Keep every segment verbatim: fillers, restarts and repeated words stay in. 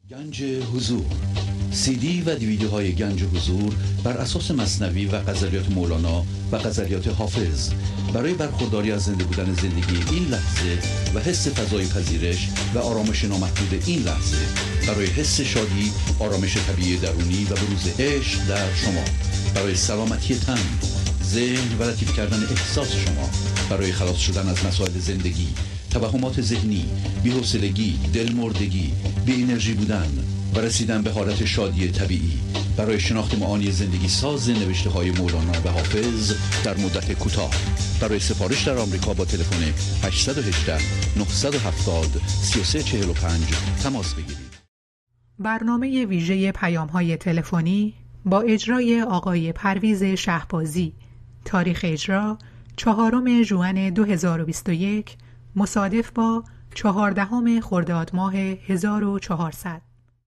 گنج حضور، سی دی و دیویدیوهای گنج حضور بر اساس مثنوی و غزلیات مولانا و غزلیات حافظ برای برخورداری از زنده بودن زندگی این لحظه و حس فضای پذیرش و آرامش نامحدود این لحظه، برای حس شادی، آرامش طبیعی درونی و بروز عشق در شما، برای سلامتی تن، ذهن و لطیف کردن احساس شما، برای خلاص شدن از مسائل زندگی، توهمات ذهنی، بی‌حوصلگی، دلمردگی، بی انرژی بودن و رسیدن به حالت شادی طبیعی، برای شناخت معانی زندگی ساز نوشته های مولانا و حافظ در مدت کوتاه. برای سفارش در آمریکا با تلفن هشت یک هشت نه هفت صفر سه سه چهار پنج تماس بگیرید. برنامه ویژه پیام‌های تلفنی با اجرای آقای پرویز شهبازی. تاریخ اجرا چهارم ژوئن دو هزار و بیست و یک مصادف با چهاردهم خرداد ماه هزار و چهارصد.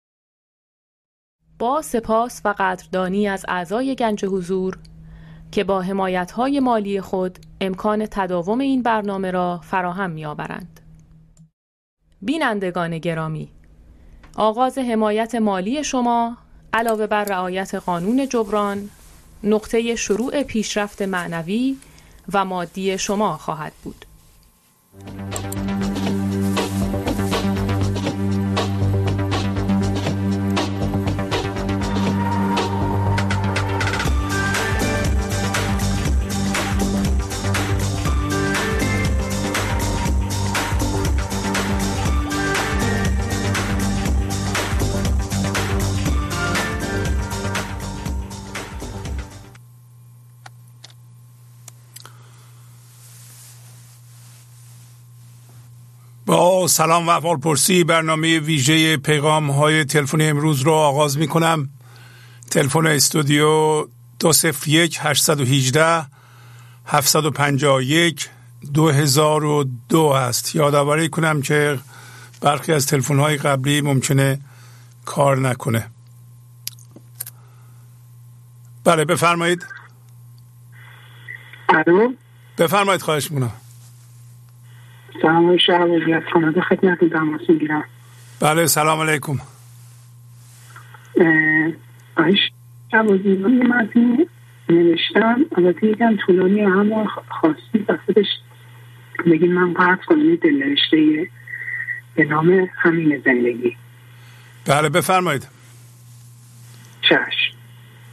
با سپاس و قدردانی از اعضای گنج حضور که با حمایت‌های مالی خود امکان تداوم این برنامه را فراهم می‌آورند. بینندگان گرامی، آغاز حمایت مالی شما علاوه بر رعایت قانون جبران نقطه شروع پیشرفت معنوی و مادی شما خواهد بود. با سلام و احوالپرسی برنامه ویژه پیغام های تلفنی امروز رو آغاز می کنم. تلفن استودیو دو صفر یک هشت یک هشت هفت پنج یک دو هزار و دو است. یادآوری کنم که برخی از تلفن های قبلی ممکنه کار نکنه. بله بفرمایید. الو بفرمایید، خواهش میکنم. سلام شهبازی از کانادا خدمت تماس میگیرم. بله سلام علیکم. آیش شهبازی من یه متنی نوشتم، البته یکم طولانی اما خواستی بسیدش بگیم من قرض کنم دل نوشته به نام همین زندگی. بله بفرمایید. چشم.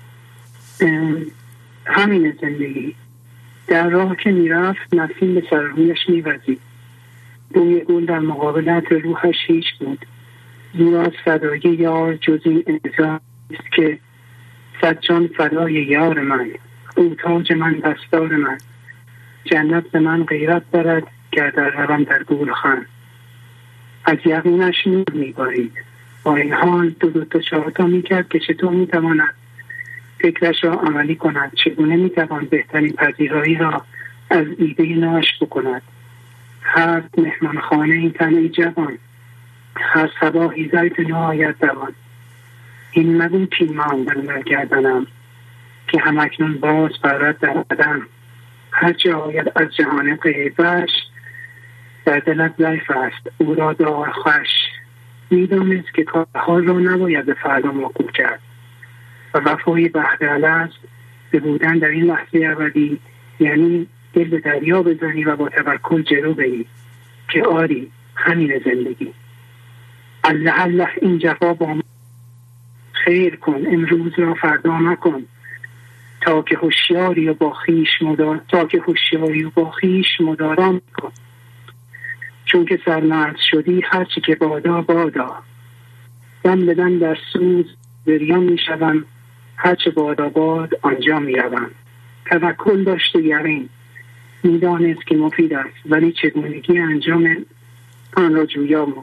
همین زندگی. در راه که میرفت نسیم به سر رویش میوزید. بوی گل در مقابلت روحش هیچ بود. زور از فدای یار جز این انتظار است که صد جان فدای یار من، او تاج من دستار من، جنت به من غیرت برد گر در روم در گورخان. از یقینش نور میبارید. با این حال دو دو تا چهارتا میکرد که چطور میتواند فکرش را عملی کند، چگونه میتوان بهترین پذیرایی را از ایده ناش بکند. هر مهمانخانه این تنه جوان، هر صباحی زیت نهایت دوان. این مگو تیمان در گردنم که همکنون باز برد در قدم. هر جا آید از جهان غیبش در دلت ضعیف است او را دار خوش. میدانست که کارها را نباید به فردا موکول کرد و وفای بهر است به بودن در این لحظه ابدی، یعنی دل به دریا بزنی و با توکل جلو بری که آری همین زندگی. الله الله این جفا با ما خیر کن، امروز را فردا نکن، تا که هوشیاری و با خویش مدار تا که هوشیاری و با خویش مدارا کن. چون که سرمرد شدی هرچی که بادا بادا، دم بدن در سوز بریان می شوم، هرچه بادا باد آنجا می روم. توکل داشت و یقین، می دانست که مفید است ولی چگونگی انجام آن را جویا بود.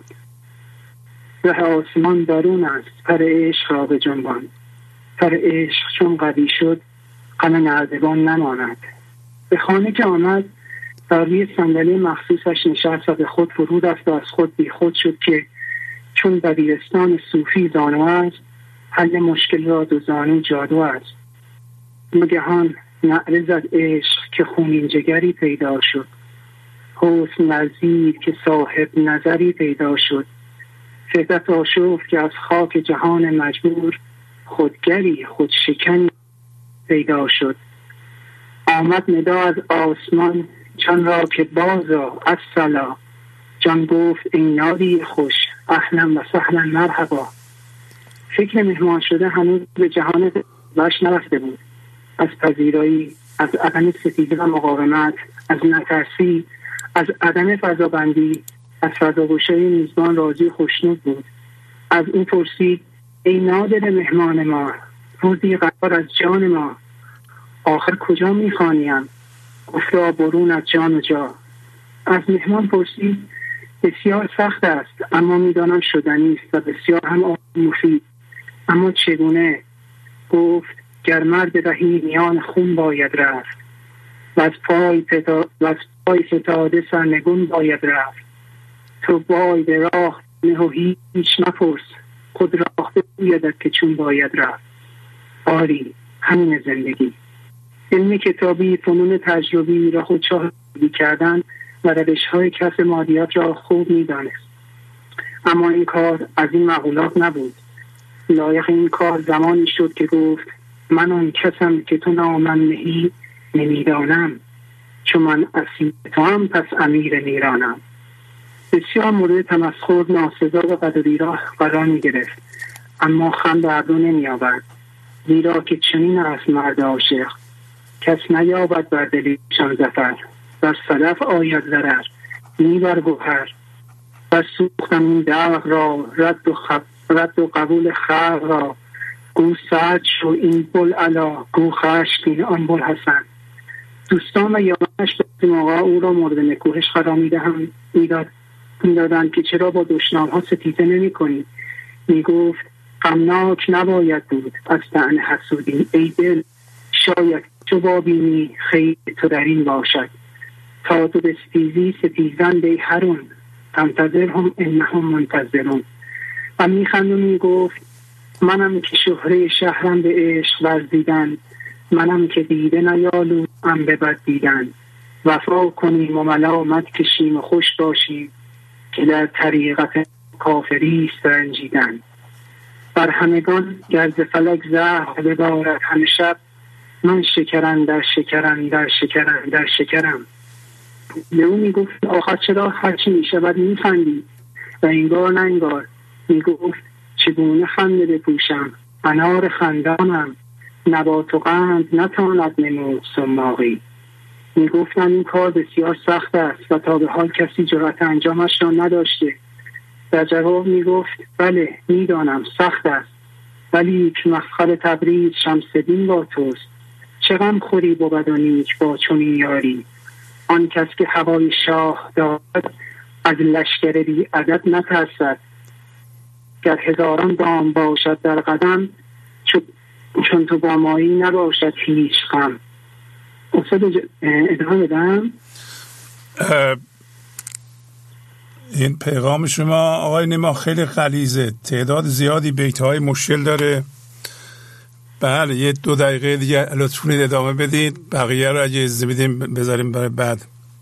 ره آسمان درون است، پر عشق را به جنبان. پر عشق چون قوی شد غم نردبان نماند. به خانه که آمد در روی صندلی مخصوصش نشست و به خود فرو رفت و از خود بی خود شد که چون دبیرستان صوفی زانو است، حل مشکل را دو زانو جادو است. ناگهان نعره زد عشق که خونین جگری پیدا شد. حسن نظیر که صاحب نظری پیدا شد. فطرت آشفت که از خاک جهان مجبور خودگری خودشکنی پیدا شد. آمد ندا از آسمان جان را که بازا از سلا، جان گفت ای نادی خوش اهلا و سهلا مرحبا. فکر مهمان شده هنوز به جهان وش نرفته بود. از پذیرایی، از عدم ستیزه و مقاومت، از نترسی، از عدم فضابندی، از فضاگوشای میزبان راضی خوشنود بود. از او پرسید ای نادر مهمان ما، روزی قرار از جان ما، آخر کجا میخوانیم؟ گفتا برون از جان و جا. از مهمان پرسید بسیار سخت است اما میدانم شدنی است و بسیار هم مفید، اما چگونه؟ گفت گر مرد رهی میان خون باید رفت و از پای پتا... و از پای فتاده سرنگون باید رفت. تو باید راه نه و هیچ مپرس، خود راه بگویدت که چون باید رفت. آری همین زندگی. علم کتابی، فنون تجربی را خود شاهدی کردن و روش‌های کسب مادیات را خوب می‌دانست. اما این کار از این مقولات نبود. لایق این کار زمانی شد که گفت من آن کسم که تو نامم نهی نمیدانم، چون من اسیر تو هم پس امیر میرانم. بسیار مورد تمسخر، ناسزا و قدری قرار می‌گرفت، اما خم به ابرو نمی‌آورد، زیرا که چنین است مرد عاشق، کس نیابد بر دلیشان ظفر، بر صدف آید ضرر نی بر گوهر. بر سوختم این دلق را رد و, خب رد و قبول خلق را، گو سعد شو این بل علا، گو خشمگین آن بل حسن. دوستان و یارانش به موقع او را مورد نکوهش قرار میدهم میداد میدادند که چرا با دشنام ها ستیزه نمی کنی؟ می گفت غمناک نباید بود از طعن حسودی، ای دل شاید چو بابینی خیر تو در این باشد. تا تو به ستیزی ستیزند ای هرون، تنتظر هم انهم منتظرون. و می خند و می گفت منم که شهره شهرم به عشق ورزیدن، منم که دیده نیالو ام به بد دیدن. وفا کنیم و ملامت کشیم و خوش باشیم، که در طریقت کافری است رنجیدن. بر همگان گرز فلک زهر ببارد همه شب، من شکرم در شکرم در شکرم در شکرم. به او می گفت آخر چرا هرچی می شود می خندی؟ و انگار نه انگار می گفت چگونه خنده بپوشم، انار خندانم، نبات و قند نتاند نمود سماقی. می گفتم این کار بسیار سخت است و تا به حال کسی جرأت انجامش را نداشته. در جواب می گفت بله می دانم سخت است، ولی که مفخر تبریز شمس دین با توست. چه غم خوری بود و نیک با چنین یاری. آن کس که هوای شاه دارد از لشکر بی عدد نترسد. گر هزاران دام باشد در قدم، چون تو با مایی نباشد هیچ غم. استاد ادامه بدم؟ این پیغام شما آقای نیما خیلی غلیظه، تعداد زیادی بیت‌های مشکل داره. بله یه دو دقیقه دیگه لطف کنید ادامه بدید، بقیه رو اگه اجازه بدیم بذاریم برای بعد.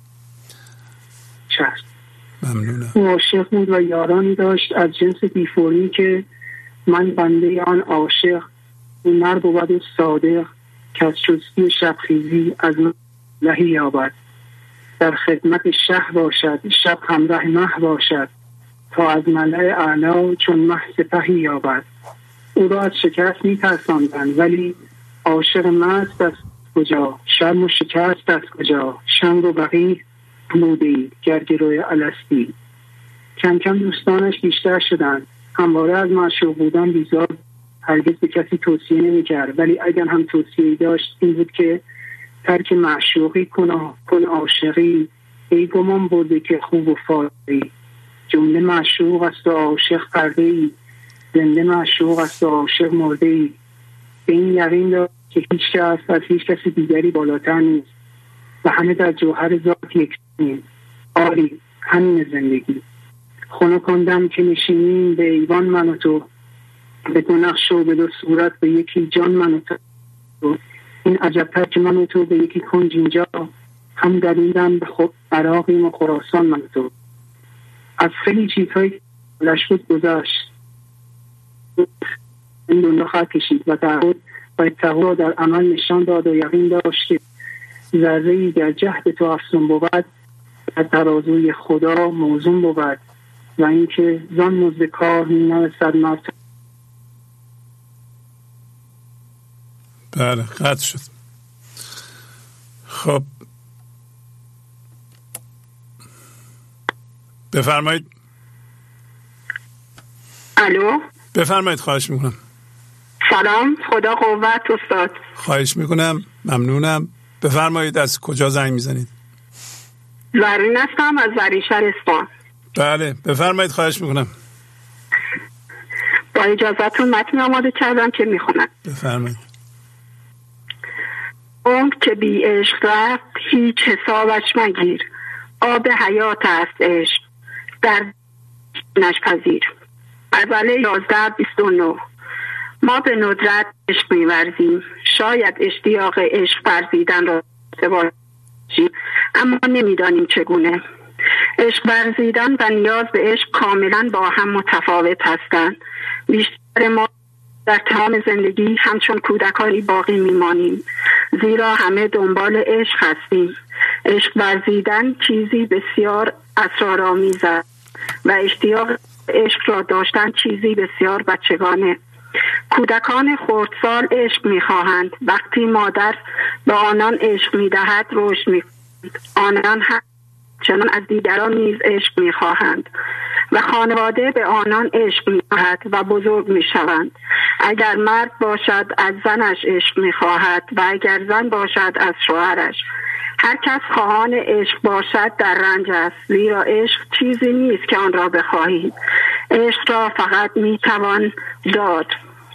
چشم. ممنونم. عاشق بود و یارانی داشت از جنس بیفورمی که من بنده آن عاشق، این مرد بود و صادق که از چستی شبخیزی از لحی یابد. در خدمت شه باشد شب همراه مه باشد، تا از ملأ اعلی چون مه سپهی یابد. او را از شکست می ترساندند، ولی عاشق مست از کجا، شرم و شکست از کجا، شنگ و بقیه بودی گرگروی الستی. کم کم دوستانش بیشتر شدند. همواره از معشوق بودن بیزار، هرگز به کسی توصیه نمی کرد، ولی اگر هم توصیه داشت این بود که ترک معشوقی کن کن عاشقی، ای گمان بوده که خوب و فاری. جمله معشوق است و عاشق پرده ای، زنده معشوق است و عاشق مرده ای. به این یقین دار که هیچ کس از هیچ کسی دیگری بالاتر نیست و همه در جوهر ذات یکسانیم. آری همین زندگی. خونه کندم که نشینیم به ایوان من و تو، به دو نقش و به دو صورت به یکی جان من و تو. این عجبتر که من و تو به یکی کنج اینجا، هم دریدم به خود عراقیم و خراسان من و تو. از خیلی چیزهای بود گذاشت. این دنیا خط کشید و تعهد و اتقا را در عمل نشان داد و یقین داشت که ذره‌ای در جهد تو افزون بود در ترازوی خدا موزون بود و اینکه زان مزد کار می‌نویسد مرد. بله قطع شد. خب بفرمایید. الو بفرمایید. خواهش میکنم. سلام، خدا قوت استاد. خواهش میکنم، ممنونم. بفرمایید از کجا زنگ میزنید؟ زرین هستم از زریشهر اصفهان. بله بفرمایید. خواهش میکنم. با اجازهتون متن آماده کردم که میخونم. بفرمایید. اون که بی عشق رفت هیچ حسابش مگیر، آب حیات است عشق در نشپذیر. غزل یازده بیست و نه. ما به ندرت عشق می‌ورزیم، شاید اشتیاق عشق ورزیدن را باشیم اما نمی‌دانیم چگونه. عشق ورزیدن و نیاز به عشق کاملا با هم متفاوت هستند. بیشتر ما در تمام زندگی همچون کودکانی باقی میمانیم، زیرا همه دنبال عشق هستیم. عشق ورزیدن چیزی بسیار اسرارآمیز است و اشتیاق عشق را داشتن چیزی بسیار بچگانه. کودکان خردسال عشق میخواهند. وقتی مادر به آنان عشق میدهد رشد میکنند. آنان هم چنان از دیگران نیز عشق میخواهند و خانواده به آنان عشق می‌کند و بزرگ می‌شوند. اگر مرد باشد از زنش عشق می‌خواهد و اگر زن باشد از شوهرش. هر کس خواهان عشق باشد در رنج است، زیرا عشق چیزی نیست که آن را بخواهید. عشق را فقط می‌توان داد.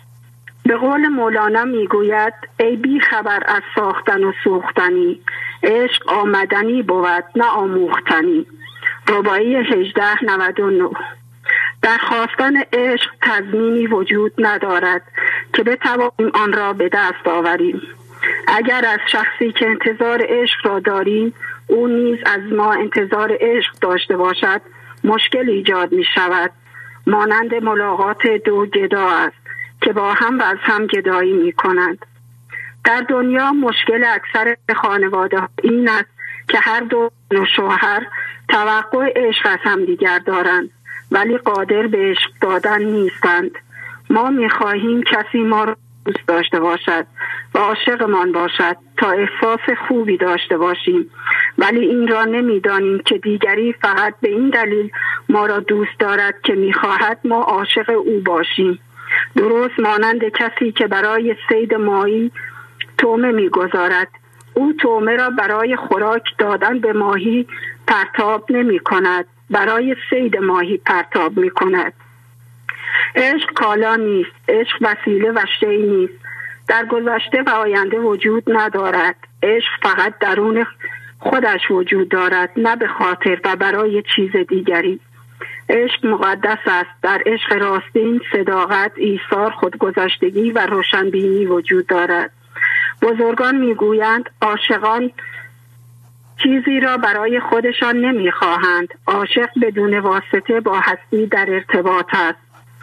به قول مولانا میگوید ای بی خبر از ساختن و سوختنی، عشق آمدنی بود نه آموختنی. رباعی هجده نود و نه. در خواستن عشق تضمینی وجود ندارد که بتوانیم آن را به دست آوریم. اگر از شخصی که انتظار عشق را داریم او نیز از ما انتظار عشق داشته باشد مشکل ایجاد می شود. مانند ملاقات دو گدا است که با هم و از هم گدایی می کنند. در دنیا مشکل اکثر خانواده این است که هر دو شوهر توقع عشق از هم دیگر دارند ولی قادر به عشق دادن نیستند. ما می‌خواهیم کسی ما را دوست داشته باشد و عاشقمان باشد تا احساس خوبی داشته باشیم، ولی این را نمی‌دانیم که دیگری فقط به این دلیل ما را دوست دارد که می‌خواهد ما عاشق او باشیم. درست مانند کسی که برای صید ماهی تومه می‌گذارد. او تومه را برای خوراک دادن به ماهی پرتاب نمی کند، برای صید ماهی پرتاب می کند. عشق کالا نیست، عشق وسیله و شی نیست، در گذشته و آینده وجود ندارد. عشق فقط درون خودش وجود دارد، نه به خاطر و برای چیز دیگری. عشق مقدس است. در عشق راستین صداقت، ایثار، خودگذشتگی و روشنبینی وجود دارد. بزرگان میگویند عاشقان چیزی را برای خودشان نمیخواهند. عاشق بدون واسطه با هستی در ارتباط است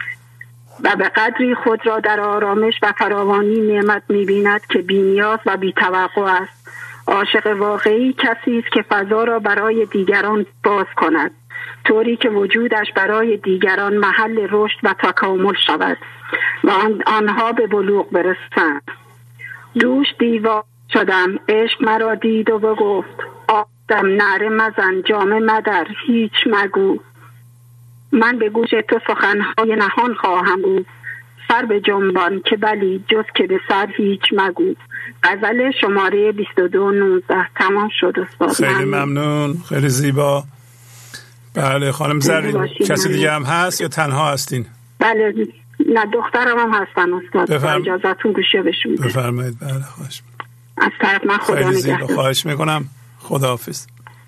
و به قدری خود را در آرامش و فراوانی نعمت می‌بیند که بی‌نیاز و بی‌توقع است. عاشق واقعی کسی است که فضا را برای دیگران باز کند، طوری که وجودش برای دیگران محل رشد و تکامل شود و آن آنها به بلوغ برسند. دوش دیوار شدم، عشق مرا دید و بگفت آدم نعره مزن، جامه مدر، هیچ مگو. من به گوش تو سخنهای نهان خواهم بود، سر به جنبان که بلی جز که به سر هیچ مگو. غزل شماره بیست و دو نوزده. تمام شد استاد. خیلی ممنون، خیلی زیبا. بله خانم زرین، کسی دیگه هم هست یا تنها هستین؟ بله نه دخترم هم هستن استاد. بفرم... اجازتون گوشه بشون بفرمایید. بله خواهش میکنم. از طرف من خدا نگهدار. خواهش میکنم. خداحافظ.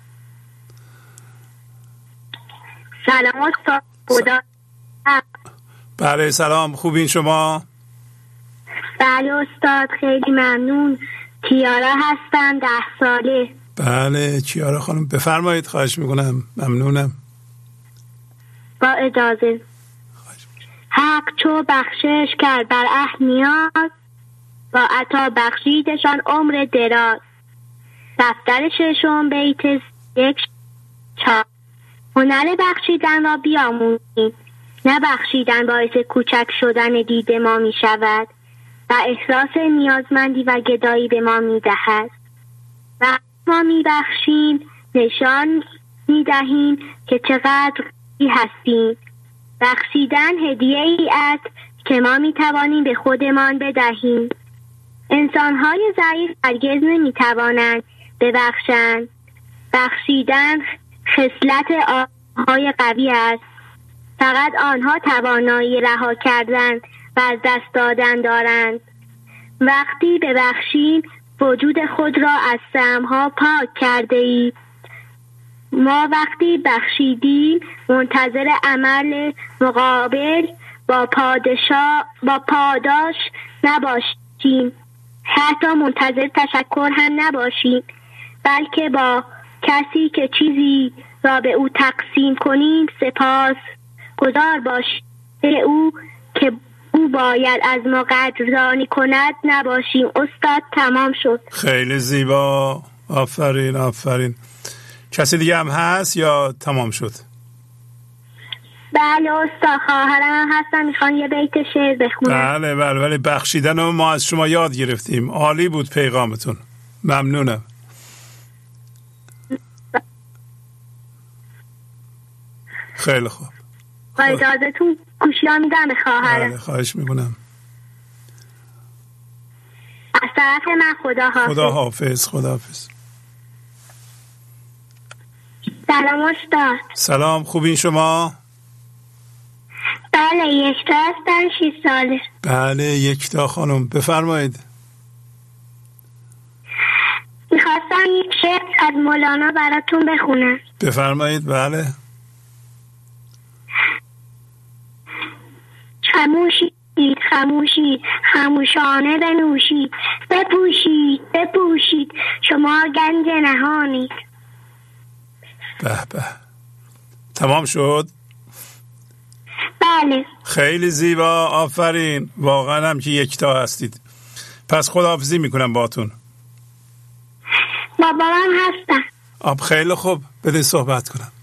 سلام استاد. خدا. بله سلام، خوبین شما؟ بله استاد خیلی ممنون. کیارا هستم، ده ساله. بله کیارا خانم بفرمایید. خواهش میکنم. ممنونم. با اجازه. حق چو بخشش کرد بر اهل نیاز، با عطا بخشیدشان عمر دراز. دفتر ششم بیت یک چهار. هنر بخشیدن را بیاموزیم، نه بخشیدن باعث کوچک شدن دید ما می شود و احساس نیازمندی و گدایی به ما می دهد. و ما می بخشیم، نشان می دهیم که چقدر هستیم. بخشیدن هدیه ای است که ما می توانیم به خودمان بدهیم. انسان‌های ضعیف هرگز نمی توانند ببخشند. بخشیدن خصلت آنهای قوی است. فقط آنها توانایی رها کردن و از دست دادن دارند. وقتی ببخشیم وجود خود را از سهم‌ها پاک کرده اید. ما وقتی بخشیدیم منتظر عمل مقابل با پادشاه با پاداش نباشیم، حتی منتظر تشکر هم نباشیم، بلکه با کسی که چیزی را به او تقسیم کنیم سپاس گزار باشیم او که او باید از ما قدردانی کند نباشیم. استاد تمام شد. خیلی زیبا، آفرین آفرین. کسی دیگه هم هست یا تمام شد؟ بله استاد، خواهرم هستم، میخوان یه بیت شعر بخونم. بله بله بله. بخشیدن رو ما از شما یاد گرفتیم، عالی بود پیغامتون، ممنونم. خیلی خوب، با اجازتون گوشی ها میدم به خواهرم. بله خواهش میکنم. از طرف من خدا حافظ. خدا حافظ. خدا حافظ. سلام استاد. سلام، خوبین شما؟ بله یکتا هستم، شیش ساله. بله یکتا خانم بفرمایید. میخواستم یک شعر از مولانا براتون بخونم. بفرمایید. بله. خموشید خموشید خموشانه بنوشید، بپوشید بپوشید شما گنج نهانید. به به، تمام شد؟ بله. خیلی زیبا، آفرین. واقعا هم که یکتا هستید. پس خداحافظی میکنم باتون. بابام هستم. آب خیلی خوب، بده صحبت کنم.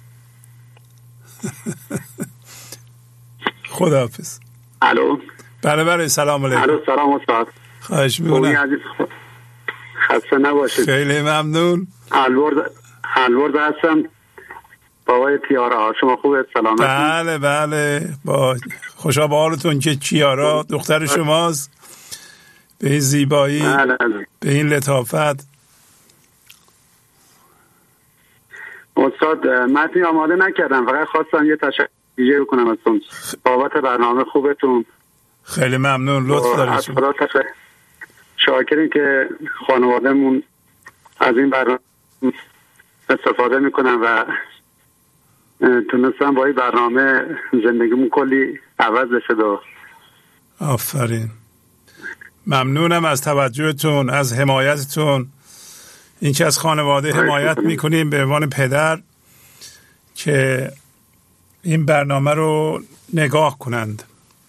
خداحافظ. الو. بله بله، سلام علیکم. الو سلام استاد. خواهش میکنم. خسته نباشید. خیلی ممنون. الورد الورد هستم، بابای تیارا. شما خوبه؟ سلامتی؟ بله بله، با خوشا به حالتون که کیارا دختر شماست، به این زیبایی، بله. به این لطافت. استاد متنی آماده نکردم، فقط خواستم یه تشکر کنم ازتون بابت برنامه خوبتون. خیلی ممنون، لطف دارید. شاکریم که خانوادهمون از این برنامه استفاده میکنن و تونستم با این برنامه زندگیمون کلی عوض بشه. و آفرین، ممنونم از توجهتون، از حمایتتون. این که از خانواده حمایت میکنیم به عنوان پدر که این برنامه رو نگاه کنند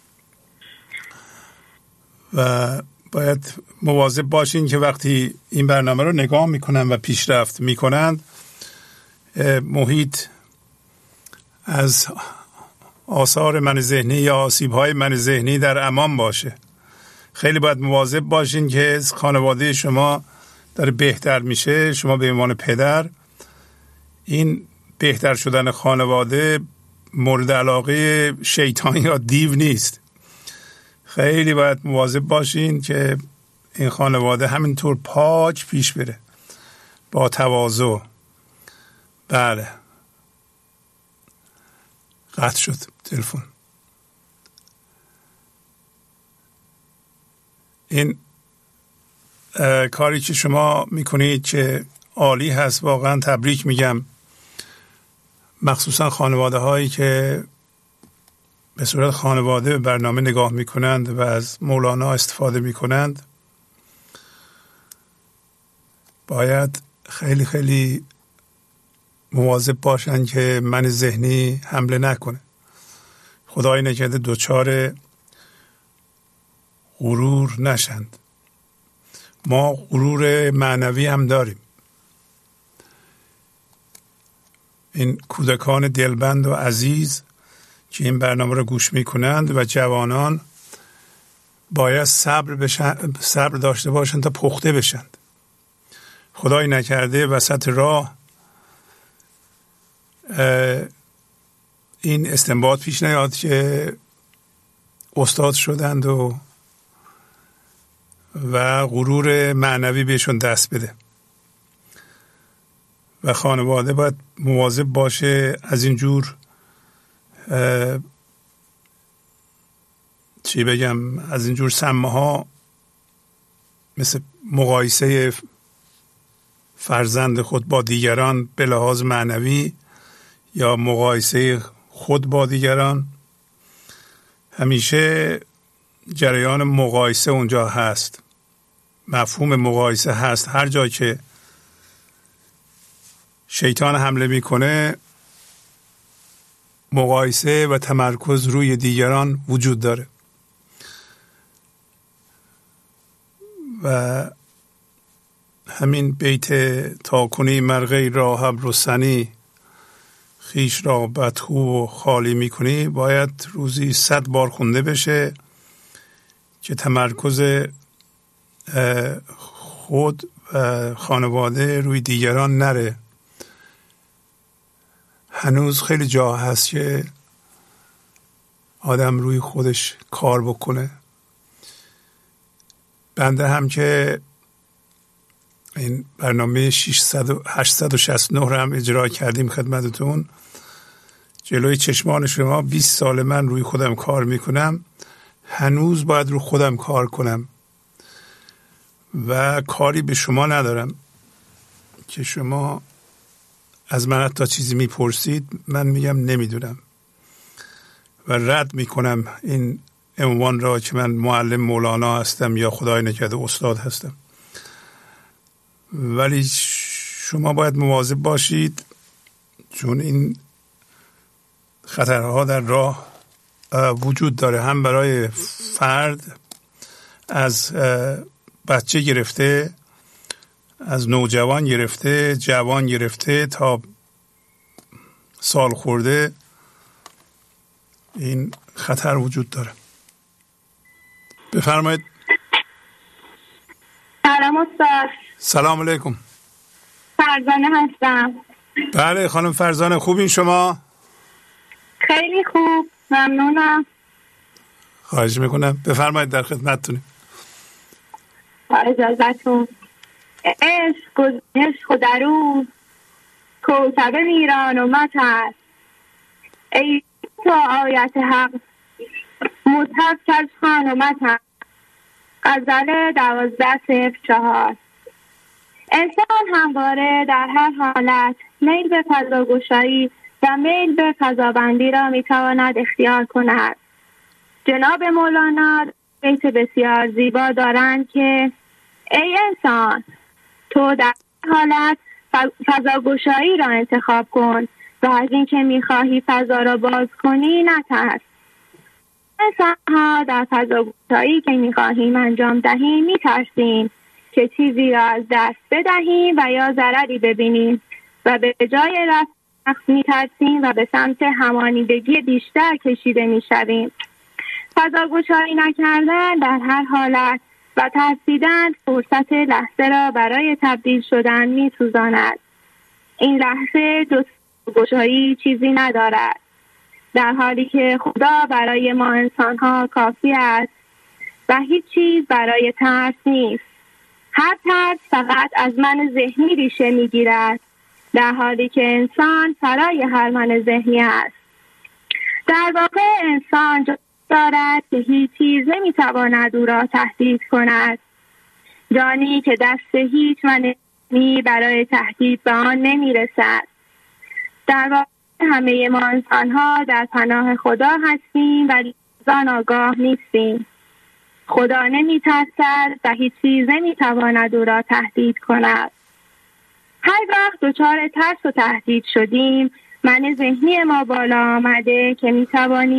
و باید مواظب باشین که وقتی این برنامه رو نگاه میکنن و پیشرفت میکنند محیط از آثار من ذهنی یا آسیب‌های من ذهنی در امان باشه. خیلی باید مواظب باشین که خانواده شما داره بهتر میشه. شما به عنوان پدر این بهتر شدن خانواده مورد علاقه شیطان یا دیو نیست. خیلی باید مواظب باشین که این خانواده همینطور پاک پیش بره با تواضع. بله، قطع شد تلفن. این کاری که شما میکنید که عالی هست، واقعا تبریک میگم، مخصوصا خانواده هایی که به صورت خانواده به برنامه نگاه میکنند و از مولانا استفاده میکنند. باید خیلی خیلی مواظب باشن که من ذهنی حمله نکنه. خدای نکرده دچار غرور نشند. ما غرور معنوی هم داریم. این کودکان دلبند و عزیز که این برنامه رو گوش میکنند و جوانان باید صبر بشن، صبر داشته باشند تا پخته بشند. خدای نکرده وسط راه این استنباط پیش نیاد که استاد شدند و و غرور معنوی بهشون دست بده و خانواده باید مواظب باشه از این جور چی بگم از این جور سمه ها، مثل مقایسه فرزند خود با دیگران به لحاظ معنوی یا مقایسه خود با دیگران. همیشه جریان مقایسه اونجا هست، مفهوم مقایسه هست. هر جا که شیطان حمله میکنه مقایسه و تمرکز روی دیگران وجود داره و همین بیت تا کنی مرغی را هم رسنی خیش را بدخو و خالی میکنی باید روزی صد بار خونده بشه که تمرکز خود و خانواده روی دیگران نره. هنوز خیلی جا هست که آدم روی خودش کار بکنه. بنده هم که این برنامه ششصد و هشتصد و شصت و نه رو هم اجرا کردیم خدمتتون، جلوی چشمان شما بیست سال من روی خودم کار میکنم. هنوز باید روی خودم کار کنم و کاری به شما ندارم که شما از من حتی چیزی میپرسید من میگم نمیدونم و رد میکنم این عنوان را که من معلم مولانا هستم یا خدای نکرده استاد هستم. ولی شما باید مواظب باشید چون این خطرها در راه وجود داره، هم برای فرد از بچه گرفته، از نوجوان گرفته، جوان گرفته تا سال خورده این خطر وجود داره. بفرمایید. سلام استاد. سلام علیکم. فرزانه هستم. بله خانم فرزانه، خوبین شما؟ خیلی خوب، ممنونم. خواهش میکنم، بفرمایید در خدمتتونیم. با اجازتون. عشق گذشت خود درو کوثر میران و متر ای تو آیت حق مصحف کج خان و متر. غزل دوازده صفر چهار. انسان همواره در هر حالت میل به فضاگشایی و میل به فضابندی را میتواند اختیار کند. جناب مولانا بیت بسیار زیبا دارند که ای انسان تو در حالت فضاگشایی را انتخاب کن و از اینکه میخواهی فضا را باز کنی نترس. انسان ها در فضاگشایی که میخواهیم انجام دهیم میترسیم که چیزی را از دست بدهیم و یا ضرری ببینیم و به جای رفت میترسیم و به سمت همانیدگی بیشتر کشیده میشویم. فضاگشایی نکردن در هر حالت و ترسیدن فرصت لحظه را برای تبدیل شدن می‌سوزاند. این لحظه جز گشایی چیزی ندارد، در حالی که خدا برای ما انسان‌ها کافی است و هیچ چیز برای ترس نیست. هر ترس فقط از من ذهنی ریشه می‌گیرد، در حالی که انسان فرای هر من ذهنی است. در واقع انسان دارد که هیچ چیز نمیتواند او را تهدید کند. جانی که دست هیچ منی برای تهدید به آن نمیرسد. در واقع همه ما انسان‌ها در پناه خدا هستیم ولی از آن آگاه نیستیم. خدا نمیترسد و هیچ چیز نمیتواند او را تهدید کند. هر وقت دچار ترس و تهدید شدیم من ذهنی ما بالا آمده که میتوانیم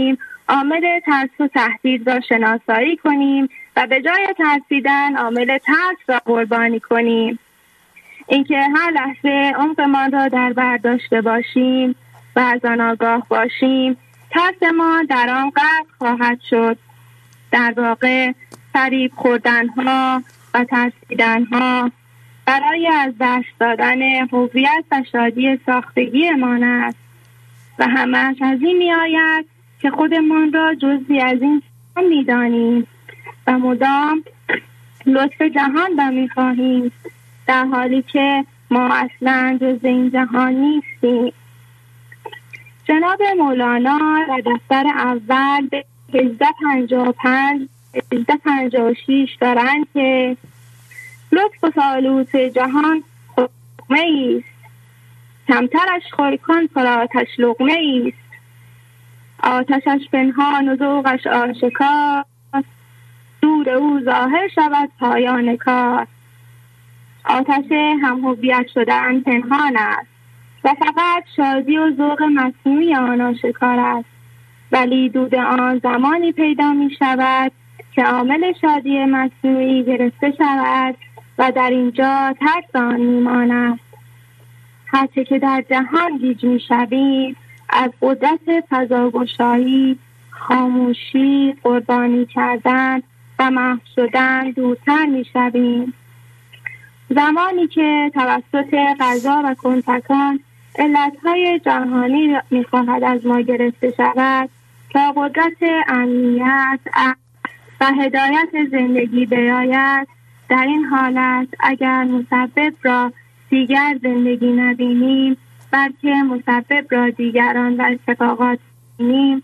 عامل ترس و تهدید را شناسایی کنیم و به جای ترسیدن عامل ترس را قربانی کنیم. اینکه هر لحظه عمقمان را در بر داشته باشیم و از آن آگاه باشیم، ترس ما در آن غرق خواهد شد. در واقع فریب خوردن‌ها و ترسیدن‌ها برای از دست دادن هویت و شادی ساختگیمان است و همش از این می‌آید که خودمان را جزئی از این جهان می‌دانیم و مدام لطف جهان را می‌خواهیم، در حالی که ما اصلاً جزء این جهان نیستیم. جناب مولانا در دفتر اول به هزده پنجاه و پنج هزده پنجاه و شش دارند که لطف و سالوس جهان لقمه ایست، کمترش خور کن پر آتش لقمه ایست، آتشش پنهان و ذوقش آشکار، دور او ظاهر شود پایان کار. آتش هم هویت شدن پنهان است و فقط شادی و ذوق مصنوعی آن آشکار است، ولی دود آن زمانی پیدا می شود که عامل شادی مصنوعی گرفته شود و در اینجا ترس آن می ماند. هرچه که در جهان گیج می شویم از قدرت فضاگشایی، خاموشی، قربانی کردن و محو شدن دورتر می شویم. زمانی که توسط قضا و کنتکان علتهای جهانی می خواهد از ما گرفته شود تا قدرت امنیت و هدایت زندگی بیاید، در این حالت اگر مسبب را دیگر زندگی نبینیم بلکه مسبب را دیگران و اتفاقات بینیم،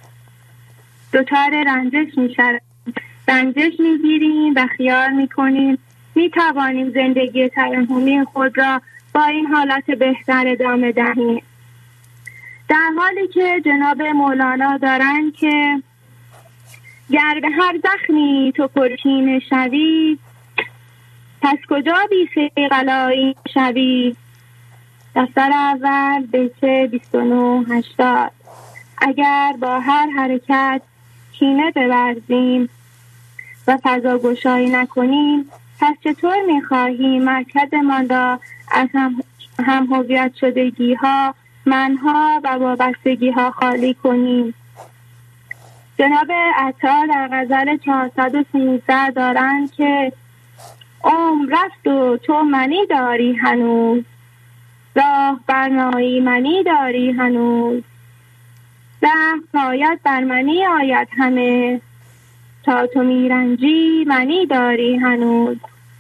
دچار رنجش می شویم. رنجش می گیریم و خیال می کنیم می توانیم زندگی ترحمی خود را با این حالت بهتر ادامه دهیم، در حالی که جناب مولانا دارند که گر به هر زخمی تو پرکینه شوی، پس کجا بی صیقلایی شوی. دفتر اول بیت بیست و نه هشتاد. اگر با هر حرکت کینه بورزیم و فضا گشایی نکنیم، پس چطور می‌خواهیم مرکزمان را از هم, هم هویت شدگی ها، منها و وابستگی ها خالی کنیم. جناب عطا در غزل چهارصد و سیزده دارند که عمر رفت و تو منی داری هنوز، راه برنایی منی داری هنوز، رحم پاید بر منی آید همه، تا تو میرنجی منی داری هنوز.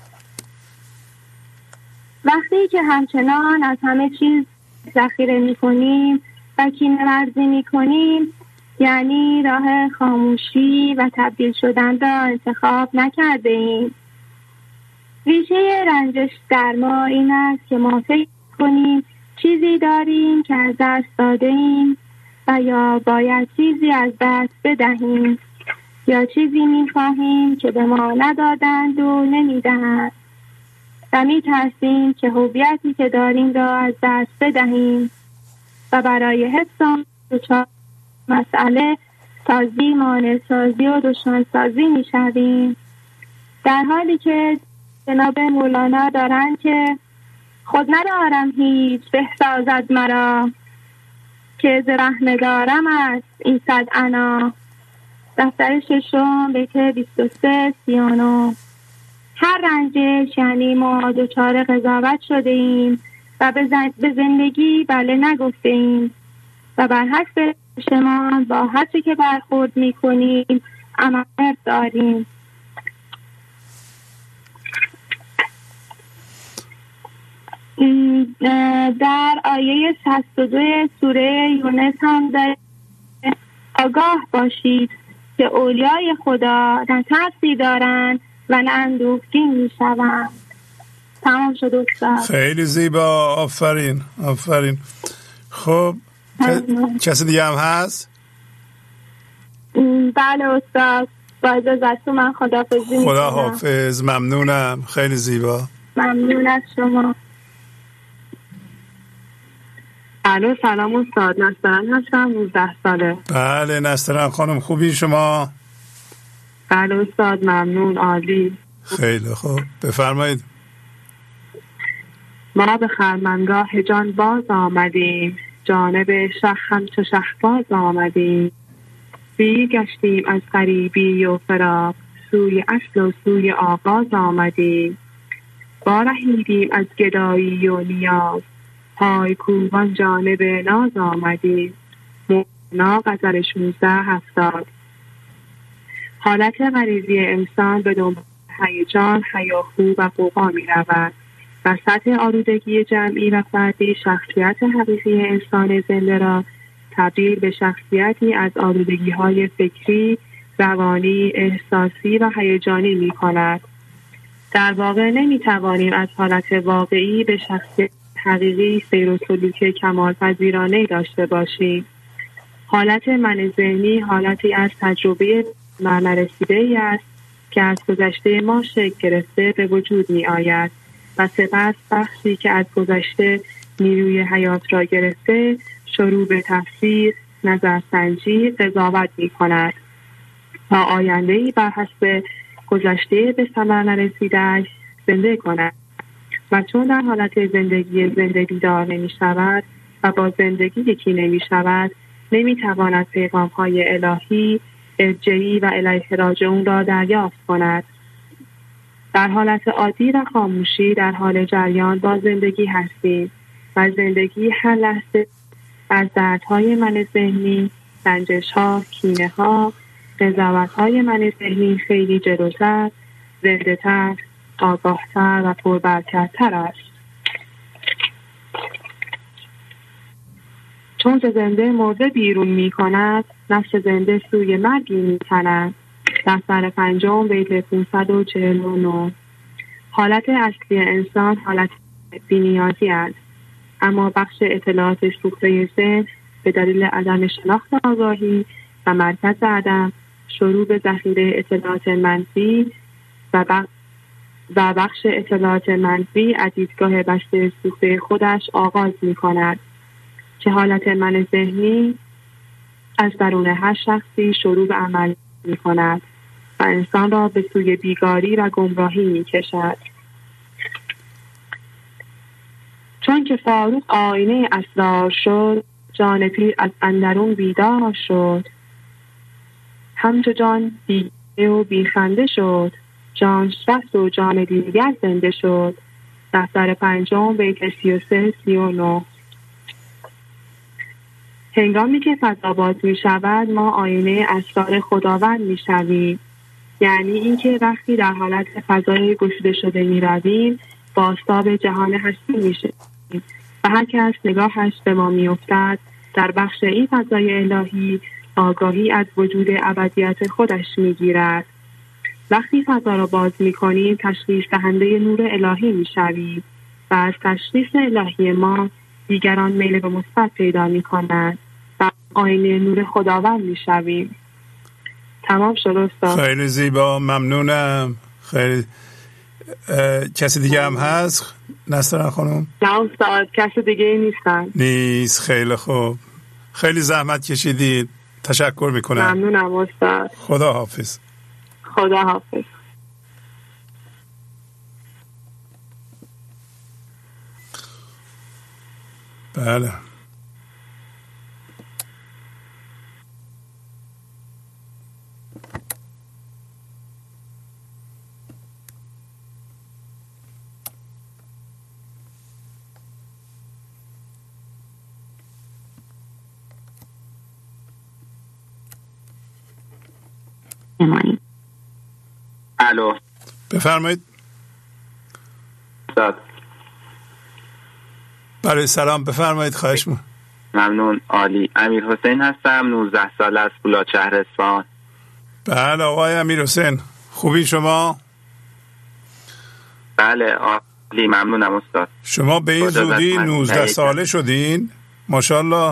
وقتی که همچنان از همه چیز ذخیره می‌کنیم و کینه ورزی می‌کنیم، یعنی راه خاموشی و تبدیل شدن را انتخاب نکرده ایم. ریشه رنجش در ما این است که ما فکر کنیم چیزی داریم که از دست داده ایم و یا باید چیزی از دست بدهیم، یا چیزی می‌خواهیم که به ما ندادند و نمی‌دهند و می‌ترسیم که هویتی که داریم را از دست بدهیم و برای حفظ آن دچار مسئله سازی، مانع سازی و دشمن سازی می‌شویم، در حالی که جناب مولانا دارند که خود ندارم هیچ بسازد مرا، که ز رحمه دارم است این صد انا. دفتر ششم بیت بیست و سه سی و نه. هر رنجش یعنی ما دچار قضاوت شده ایم و به زندگی بله نگفته ایم و بر حسب شما با هرچه که برخورد می کنیم عمل داریم. در آیه شصت و دو سوره یونس هم داره آگاه باشید که اولیای خدا نه ترسی دارند و نه اندوهگین می شوند. تمام شد استاد. خیلی زیبا، آفرین آفرین. خب کسی دیگه هم هست؟ بله استاد، با اجازهتون من خداحافظی میکنم. خدا حافظ. ممنونم، خیلی زیبا. ممنون از شما. الو سلام استاد، نسترن هستم، نوزده ساله. بله نسترن خانم، خوبی شما؟ بله استاد ممنون، عالی. خیلی خوب، بفرمایید. ما به خرمنگاه جان باز آمدیم، جانب شخ همچو شهباز آمدیم. بی گشتیم از غریبی و فراق، سوی اصل و سوی آغاز آمدیم. بارهیدیم از گدایی و نیاز، پای کوبان جانب ناز آمدیم. مولانا غزل شانزده هفتاد. حالت غریزی انسان به دنبال هیجان، هیاهو و غوغا می رود. و سطح آلودگی جمعی و فردی شخصیت حقیقی انسان زنده را تبدیل به شخصیتی از آلودگی‌های فکری، روانی، احساسی و هیجانی می کند. در واقع نمی توانیم از حالت واقعی به شخصیت حقیقی سیر و سلوک کمال پذیرانه داشته باشیم. حالت من ذهنی حالتی از تجربه من رسیده ای است که از گذشته ما شکل گرفته به وجود می آید و سپس بخشی که از گذشته نیروی حیات را گرفته شروع به تفسیر، نظرسنجی، قضاوت می کند تا آینده‌ای بر حسب گذشته به ثمر نرسیده‌اش زنده کند. و چون در حالت زندگی زنده بیدار نمی شود و با زندگی یکی نمی شود، نمی تواند پیغام های الهی، ارجعی و الیه راجعون را دریافت کند. در حالت عادی و خاموشی در حال جریان با زندگی هستیم و زندگی هر لحظه از دردهای من ذهنی، رنجش‌ها، کینه‌ها، قضاوت‌های من ذهنی خیلی جلوتر، زنده‌تر، آگاهتر و پربرکت‌تر است. چون زنده مرده بیرون می کند، نفس زنده سوی مرگی می تند. دفتر پنجم بیت پانصد و چهل و نه. حالت اصلی انسان حالت بی‌نیازی است، اما بخش اطلاعات سوخته ذهن به دلیل عدم شناخت آگاهی و مرکز عدم شروع به ذخیره اطلاعات منفی و بخش و بخش اطلاعات منفی از دیدگاه بسته سوخته خودش آغاز می کند که حالت من ذهنی از درون هر شخصی شروع به عمل می کند و انسان را به سوی بیگاری و گمراهی می کشد. چون که فاروق آینه اسرار شد، جان پیر از اندرون بیدار شد. همچو جان بیگه و بیخنده شد، جان شخص و جان دیگر زنده شد. دفتر پنجم بیت سی و سه سی و نه. هنگامی که فضا باز می شود ما آینه اسرار خداوند می شویم. یعنی اینکه وقتی در حالت فضای گشوده شده می رویم بازتاب جهان هستی می شویم و هر کس نگاهش به ما می افتد در بخش این فضای الهی آگاهی از وجود ابدیت خودش می گیرد. وقتی فضا را باز می کنیم تشخیص دهنده نور الهی می شویم و از تشخیص الهی ما دیگران میل به مثبت پیدا می کنند و آینه نور خداوند می شویم. تمام شد استاد. خیلی زیبا، ممنونم. خیلی کسی دیگه هم هست نسترن خانم؟ نه استاد، کسی دیگه نیستن. نیست. خیلی خوب، خیلی زحمت کشیدید، تشکر میکنم. ممنونم استاد. خدا حافظ. خدا حافظ. بله الو بفرمایید. استاد بله سلام، بفرمایید. خواهش می‌کنم. ممنون، عالی. امیر حسین هستم، نوزده ساله از بلوچهر اصفهان. بله آقای امیر حسین، خوبی شما؟ بله عالی، ممنونم استاد. شما به این زودی نوزده ساله شدین؟ ماشاءالله.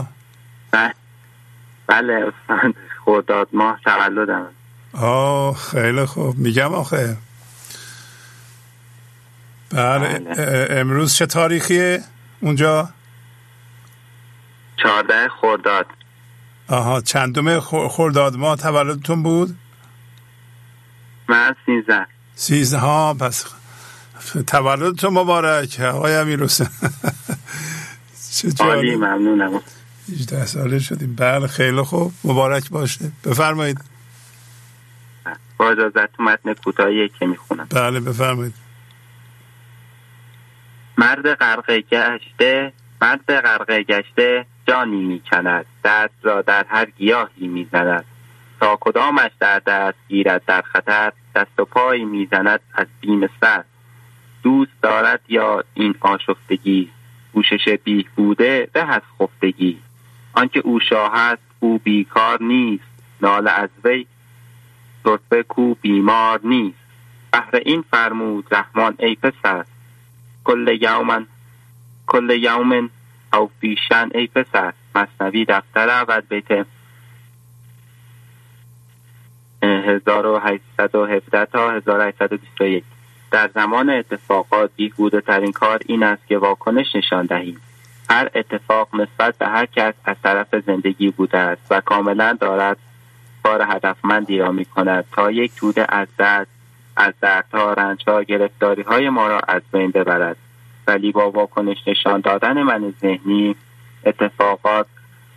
بله استاد، خرداد ماه تولدم. آه خیلی خوب. میگم آخه بله, بله. امروز چه تاریخیه اونجا؟ چهارده خرداد. آها، چندم خرداد ماه تولدتون بود؟ من سیزده. سیزده ها، پس تولدتون مبارک آقای امیرحسین. عالی، ممنونم. هجده ساله شدیم. بله خیلی خوب، مبارک باشه. بفرمایید. با اجازت متن کوتاهی که میخونم. بله بفرمایید. مرد غرقه گشته، مرد غرقه گشته جانی میکند، دست را در هر گیاهی میزند، تا کدامش در دست گیرد در خطر، دست و پای میزند از بیم سر. دوست دارد یا این آشفتگی، کوشش بیهوده به از خفتگی. آنکه او شاه است او بیکار نیست، ناله از وی طرفه کو بیمار نیست. بهر این فرمود رحمان ای پسر، کل یومن کل یومن او فیشن ای پسر. مثنوی دفتر اول بیت هزار و هشتصد و هفده تا هزار و هشتصد و بیست و یک. در زمان اتفاقات بیهوده ترین کار این است که واکنش نشان دهیم. هر اتفاق نسبت به هر کس از طرف زندگی بوده است و کاملا دارد کار هدفمندی را می کند تا یک توده از درد از دردها، رنجها، گرفتاری های ما را از بین ببرد. ولی با واکنش نشان دادن من ذهنی اتفاقات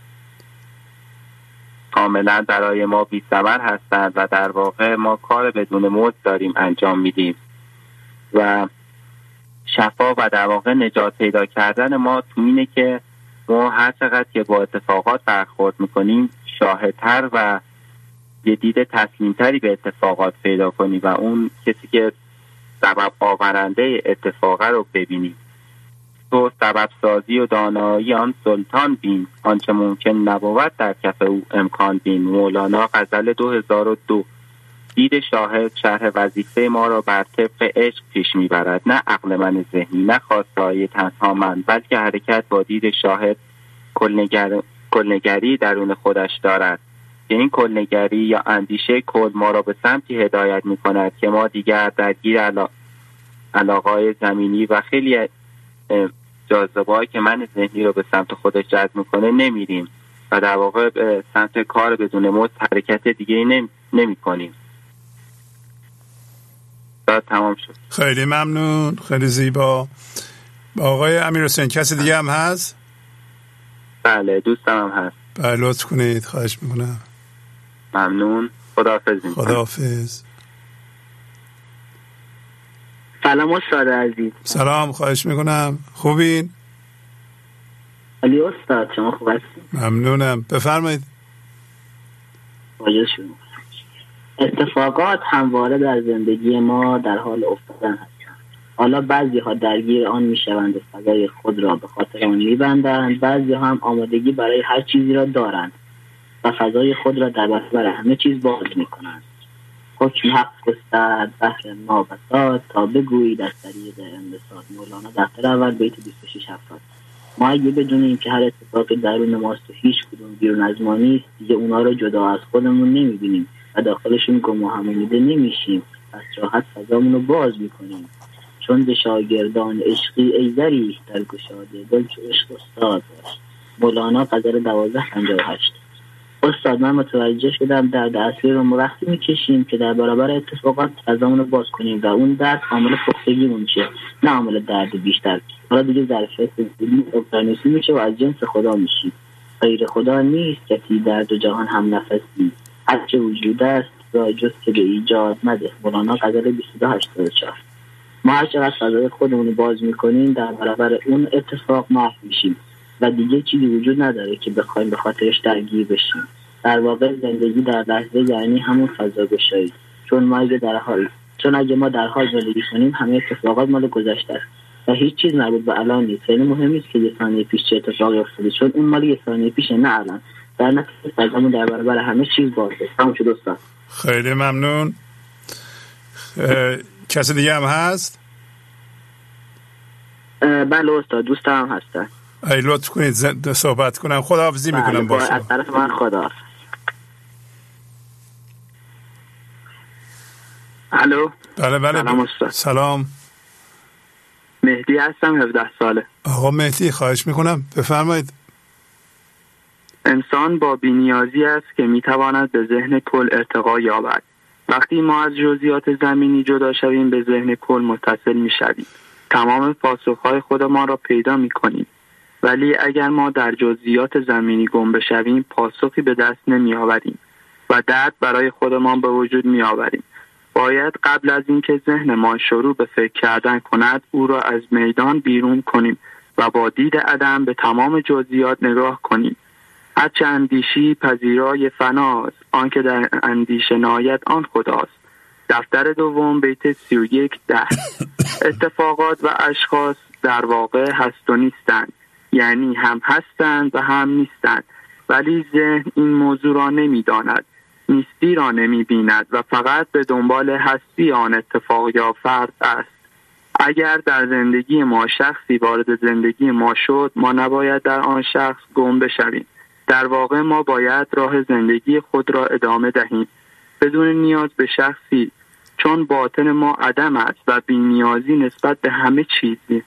کاملا برای ما بی ثمر هستند و در واقع ما کار بدون مزد داریم انجام میدیم و شفا و در واقع نجات پیدا کردن ما تو اینه که ما هر چقدر که با اتفاقات برخورد میکنیم شاهدتر و یه دید تسلیمتری به اتفاقات پیدا کنیم و اون کسی که سبب آورنده اتفاقه رو ببینیم. تو سبب سازی و دانایی آن سلطان بین، آنچه ممکن نبود در کف او امکان بین. مولانا غزل دو هزار و دو. دید شاهد شرح وظیفه ما را بر طبق عشق پیش میبرد، نه عقل من ذهنی، نه خواستهای تنها من، بلکه حرکت با دید شاهد کلنگر... کلنگری درون خودش دارد. که این کلنگری یا اندیشه کل ما را به سمتی هدایت میکند که ما دیگر درگیر علا... علاقای زمینی و خیلی جاذبه‌ای که من ذهنی رو به سمت خودش جذب میکنه نمیریم و در واقع به سمت کار بدون مزد حرکت دیگه نمی... نمی کنیم. تمام شد. خیلی ممنون، خیلی زیبا. آقای امیرحسین کسی دیگه هم هست؟ بله دوستم هم هست. بله لطف کنید، خواهش میکنم. ممنون، خداحافظ. خداحافظ. سلام استاد عزیز. سلام، خواهش میکنم. خوبین؟ علی استاد شما خوب هستید؟ ممنونم، بفرمایید. واجد شما. اتفاقات همواره در زندگی ما در حال افتادن هستند. حالا بعضی ها درگیر آن میشوند و فضای خود را به خاطر آن میبندند، بعضی ها هم آمادگی برای هر چیزی را دارند و فضای خود را در برابر همه چیز باز میکنند. حکم حق گسترد بحر ما بساط، تا بگویید از طریق انبساط. مولانا دفتر اول بیت بیست و شش هفتاد. ما اگه بدونیم که هر اتفاقی درون ماست و هیچ کدوم بیرون از ما نیست، دیگه اونا رو جدا از خودمون نمیبینیم و داخلشون گم و همانیده نمیشیم. پس راحت فضامون رو باز میکنیم، چون ز شاگردان عشقی ای ظریف در گشاده دل چو عشق استاد باش. مولانا غزل دوازده پنجاه و هشت. استاد من متوجه شدم درد اصلی رو وقتی میکشیم که در برابر اتفاقات فضامون رو باز کنیم و اون درد عامل پختگیمون شه، نه عامل درد بیشتر. حالا دیگه ظرفیت اقیانوسی میشه و از جنس خدا میشیم. غیر خدا نیست کسی در دو جهان هم نفسی، هر چه وجود است را جز که به ایجاد مده. مولانا غزل بیست و دو هشتاد و چهار. ما هر چقدر فضای خودمون رو باز میکنیم در برابر اون اتفاق محو میشیم و دیگه چیزی وجود نداره که بخوایم به خاطرش درگیر بشیم. در واقع زندگی در لحظه یعنی همون فضا گشایی، چون ما اگه در حال چون اگه ما در حال زندگی کنیم همه اتفاقات مال گذشته است و هیچ چیز مربوط به الان نیست. خیلی مهم نیست که یه ثانیه پیش چه اتفاقی افتاده، چون اون مال یه ثانیه پیشه نه الان. در نتیجه فضامون در برابر همه چیز بازه. تمام شد استاد. خیلی ممنون. کسی دیگه هم هست؟ بله استاد دوستم هم هستن. ای لطف کنید صحبت کنم. خداحافظی بله میکنم با شما. از طرف من خداحافظ. الو. بله بله. سلام استاد. سلام. مهدی هستم، هفده ساله. آقا مهدی خواهش میکنم بفرمایید. انسان با بی‌نیازی است که میتواند به ذهن کل ارتقا یابد. وقتی ما از جزئیات زمینی جدا شویم به ذهن کل متصل میشویم. تمام پاسخهای خودمان را پیدا میکنیم. ولی اگر ما در جزئیات زمینی گم بشویم پاسخی به دست نمیآوریم و درد برای خودمان به وجود میآوریم. باید قبل از اینکه ذهن ما شروع به فکر کردن کند او را از میدان بیرون کنیم و با دید عدم به تمام جزئیات نگاه کنیم. هرچه اندیشی پذیرای فناست، آنکه در اندیشه ناید آن خداست. دفتر دوم بیت سی و یک ده. اتفاقات و اشخاص در واقع هست و نیستند، یعنی هم هستند و هم نیستند، ولی ذهن این موضوع را نمی‌داند، نیستی را نمی‌بیند و فقط به دنبال هستی آن اتفاق یا فرد است. اگر در زندگی ما شخصی وارد زندگی ما شد، ما نباید در آن شخص گم بشویم. در واقع ما باید راه زندگی خود را ادامه دهیم بدون نیاز به شخصی، چون باطن ما عدم است و بی‌نیازی نسبت به همه چیزی.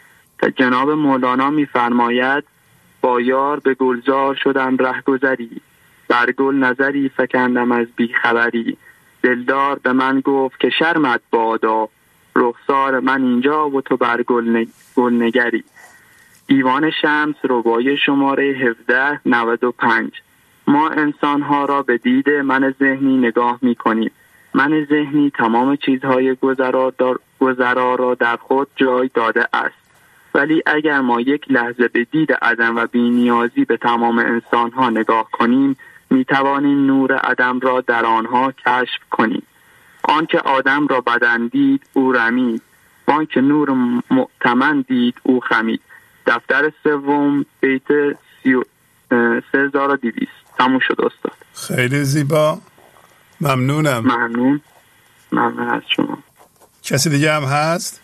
جناب مولانا می‌فرماید با یار به گلزار شدم رهگذری، بر گل نظری فکندم از بیخبری. دلدار به من گفت که شرمت بادا، رخسار من اینجا و تو بر گل نگری. دیوان شمس رباعی شماره هفده نود و پنج. ما انسان‌ها را به دید من ذهنی نگاه می‌کنیم. من ذهنی تمام چیزهای گذرا, دار... گذرا را در خود جای داده است. ولی اگر ما یک لحظه به دید عدم و بی‌نیازی به تمام انسان‌ها نگاه کنیم، می‌توانیم نور عدم را در آنها کشف کنیم. آن که آدم را بدن دید او رمید، آن که نور مؤتمن دید او خمید. دفتر سوم بیت سه هزار و دویست. تموم شد استاد. خیلی زیبا، ممنونم. ممنون ممنون از شما. کسی دیگه هم هست؟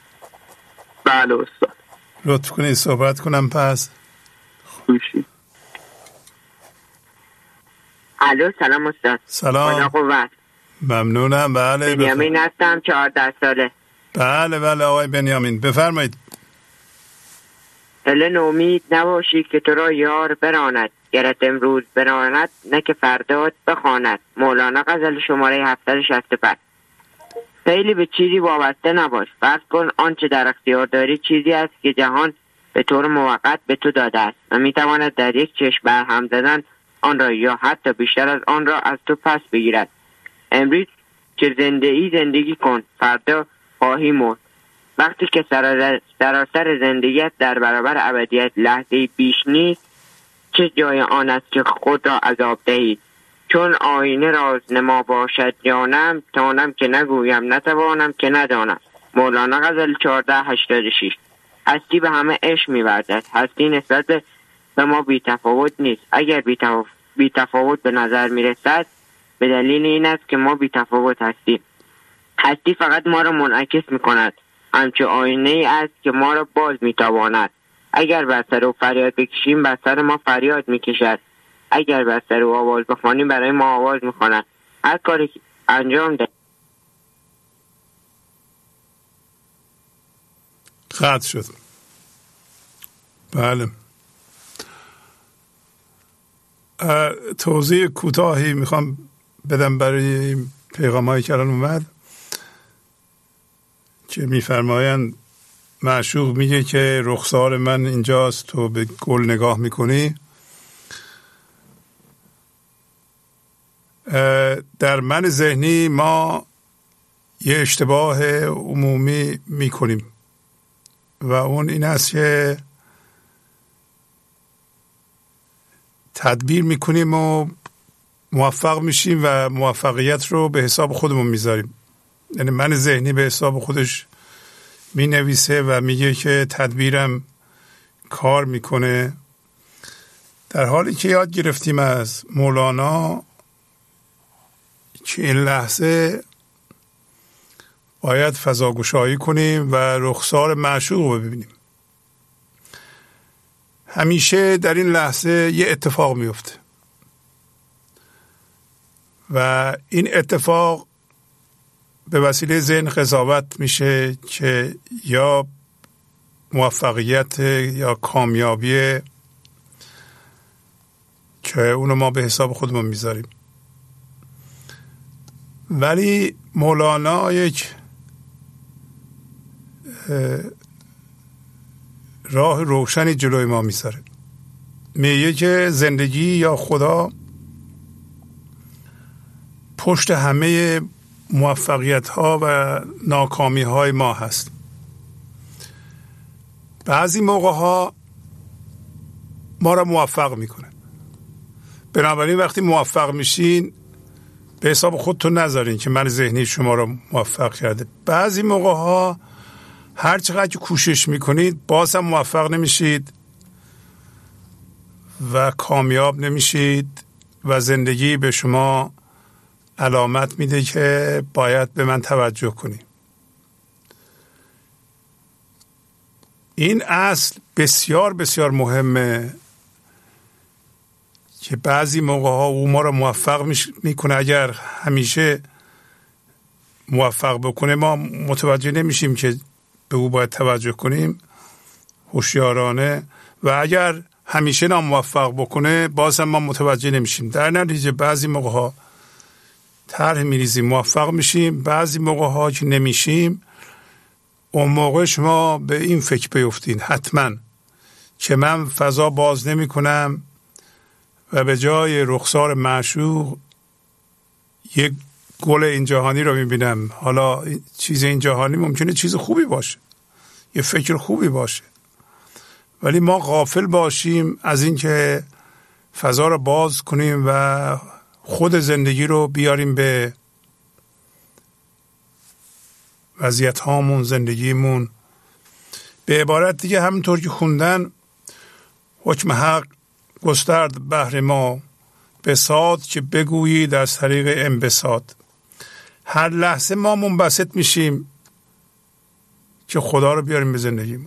بله استاد. لطف کنید صحبت کنم پس. خوشی. الو سلام استاد. سلام. قوت. ممنونم. بله بنیامین هستم، چهارده ساله. بله بله آقای بنیامین بفرمایید. دل نومید نباشی که تو را یار براند، گرت امروز براند نه که فردات بخواند. مولانا غزل شماره هفتصد و شصت و پنج. خیلی به چیزی وابسته نباش، فرض کن آنچه در اختیار داری چیزی است که جهان به طور موقت به تو داده است و میتواند در یک چشم برهم زدن آن را یا حتی بیشتر از آن را از تو پس بگیرد. امروز که زنده ای زندگی کن، فردا خواهی مرد. وقتی که سراسر زندگیت در برابر ابدیت لحظه بیش نیست، چه جای آن است که خود را عذاب دهید؟ چون آینه راز نما باشد جانم، تانم که نگویم نتوانم که ندانم. مولانا غزل چهارده هشتاد و شش. هستی به همه عشق می‌ورزد. هستی نسبت به ما بی تفاوت نیست. اگر بی, تف... بی تفاوت به نظر می‌رسد به دلیل این است که ما بی تفاوت هستیم. هستی فقط ما را منعکس می‌کند، همچون آینه ای است که ما را باز می‌تواند. اگر بر سر او فریاد بکشیم بر سر ما فریاد می‌کشد. اگر بر سر او آواز بخوانیم برای ما آواز می‌خواند. هر کاری که انجام ده قطع شد. بله توضیح کوتاهی میخوام بدم برای پیغام هایی که الان اومد که میفرمایند معشوق میگه که رخسار من اینجاست، تو به گل نگاه میکنی. در من ذهنی ما یه اشتباه عمومی میکنیم و اون این است که تدبیر میکنیم و موفق میشیم و موفقیت رو به حساب خودمون میذاریم. یعنی من ذهنی به حساب خودش مینویسه و میگه که تدبیرم کار میکنه، در حالی که یاد گرفتیم از مولانا که این لحظه باید فضاگشایی کنیم و رخسار معشوق رو ببینیم. همیشه در این لحظه یه اتفاق میفته و این اتفاق به وسیله ذهن قضاوت میشه که یا موفقیت یا کامیابی، که اونو ما به حساب خودمون میذاریم. ولی مولانا یک راه روشنی جلوی ما میذاره. میگه که زندگی یا خدا پشت همه موفقیت ها و ناکامی های ما هست. بعضی موقع ها ما را موفق میکنه. بنابراین وقتی موفق میشین به حساب خودتون نذارین که من ذهنی شما را موفق کرده. بعضی موقع ها هر چقدر که کوشش میکنید باز هم موفق نمیشید و کامیاب نمیشید و زندگی به شما علامت میده که باید به من توجه کنی. این اصل بسیار بسیار مهمه که بعضی موقع ها او ما را موفق میکنه. اگر همیشه موفق بکنه ما متوجه نمیشیم که به او باید توجه کنیم هوشیارانه، و اگر همیشه ناموفق بکنه باز هم ما متوجه نمیشیم. در نتیجه بعضی موقع ها طرح میریزیم موفق میشیم، بعضی موقع ها که نمیشیم. اون موقع شما به این فکر بیفتین حتما که من فضا باز نمی کنم و به جای رخسار معشوق یک گل این جهانی رو میبینم. حالا چیز این جهانی ممکنه چیز خوبی باشه، یه فکر خوبی باشه، ولی ما غافل باشیم از این که فضا رو باز کنیم و خود زندگی رو بیاریم به وضعیت هامون، زندگیمون. به عبارت دیگه همونطور که خوندن حکم حق گسترد بهر ما بساط که بگویید از طریق انبساط. هر لحظه ما منبسط میشیم که خدا رو بیاریم به زندگیمون.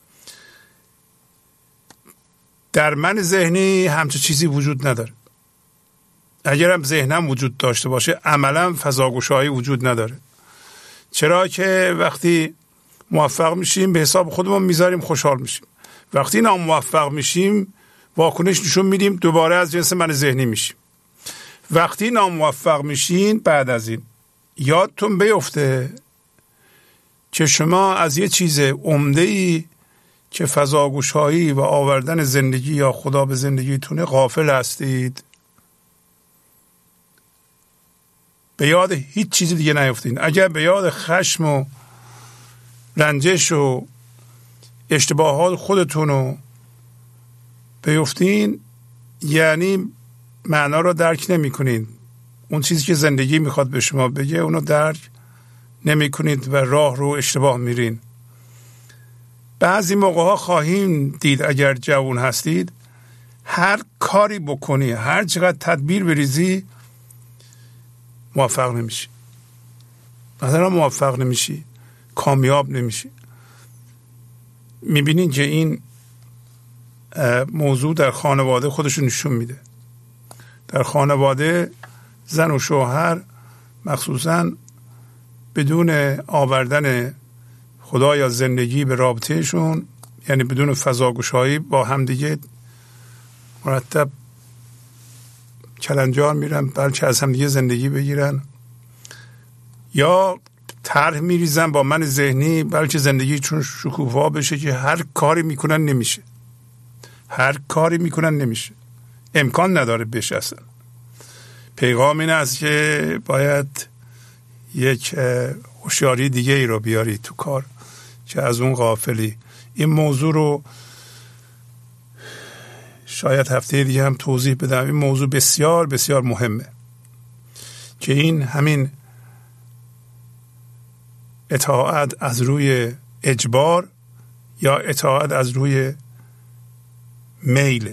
در من ذهنی همچه چیزی وجود نداره. اگر هم ذهنم وجود داشته باشه عملا فضاگوشایی وجود نداره. چرا که وقتی موفق میشیم به حساب خودمون میذاریم، خوشحال میشیم. وقتی ناموفق میشیم واکنش نشون میدیم، دوباره از جنس من ذهنی میشیم. وقتی ناموفق میشین بعد از این یادتون بیفته که شما از یه چیز عمده‌ای که فضاگوشایی و آوردن زندگی یا خدا به زندگیتونه غافل هستید. به یاد هیچ چیزی دیگه نیفتین. اگر به یاد خشم و رنجش و اشتباهات خودتون رو بیفتین یعنی معنا رو درک نمی کنید. اون چیزی که زندگی میخواد به شما بگه اونو درک نمی کنید و راه رو اشتباه میرین. بعضی موقع ها خواهیم دید اگر جوان هستید هر کاری بکنی، هر چقدر تدبیر بریزی موفق نمیشی. مثلا موفق نمیشی، کامیاب نمیشی. میبینین که این موضوع در خانواده خودشون نشون میده. در خانواده زن و شوهر مخصوصا بدون آوردن خدا یا زندگی به رابطهشون، یعنی بدون فضاگوشایی با همدیگه مرتب کلنجار میرن بلکه از همدیگه زندگی بگیرن، یا طرح میریزن با من ذهنی بلکه زندگی چون شکوفا بشه که هر کاری میکنن نمیشه. هر کاری میکنن نمیشه، امکان نداره بشه. اصلا پیغام این است که باید یک هوشیاری دیگه ای رو بیاری تو کار که از اون غافلی. این موضوع رو شاید هفته دیگه هم توضیح بدم. این موضوع بسیار بسیار مهمه که این همین اطاعت از روی اجبار یا اطاعت از روی میل.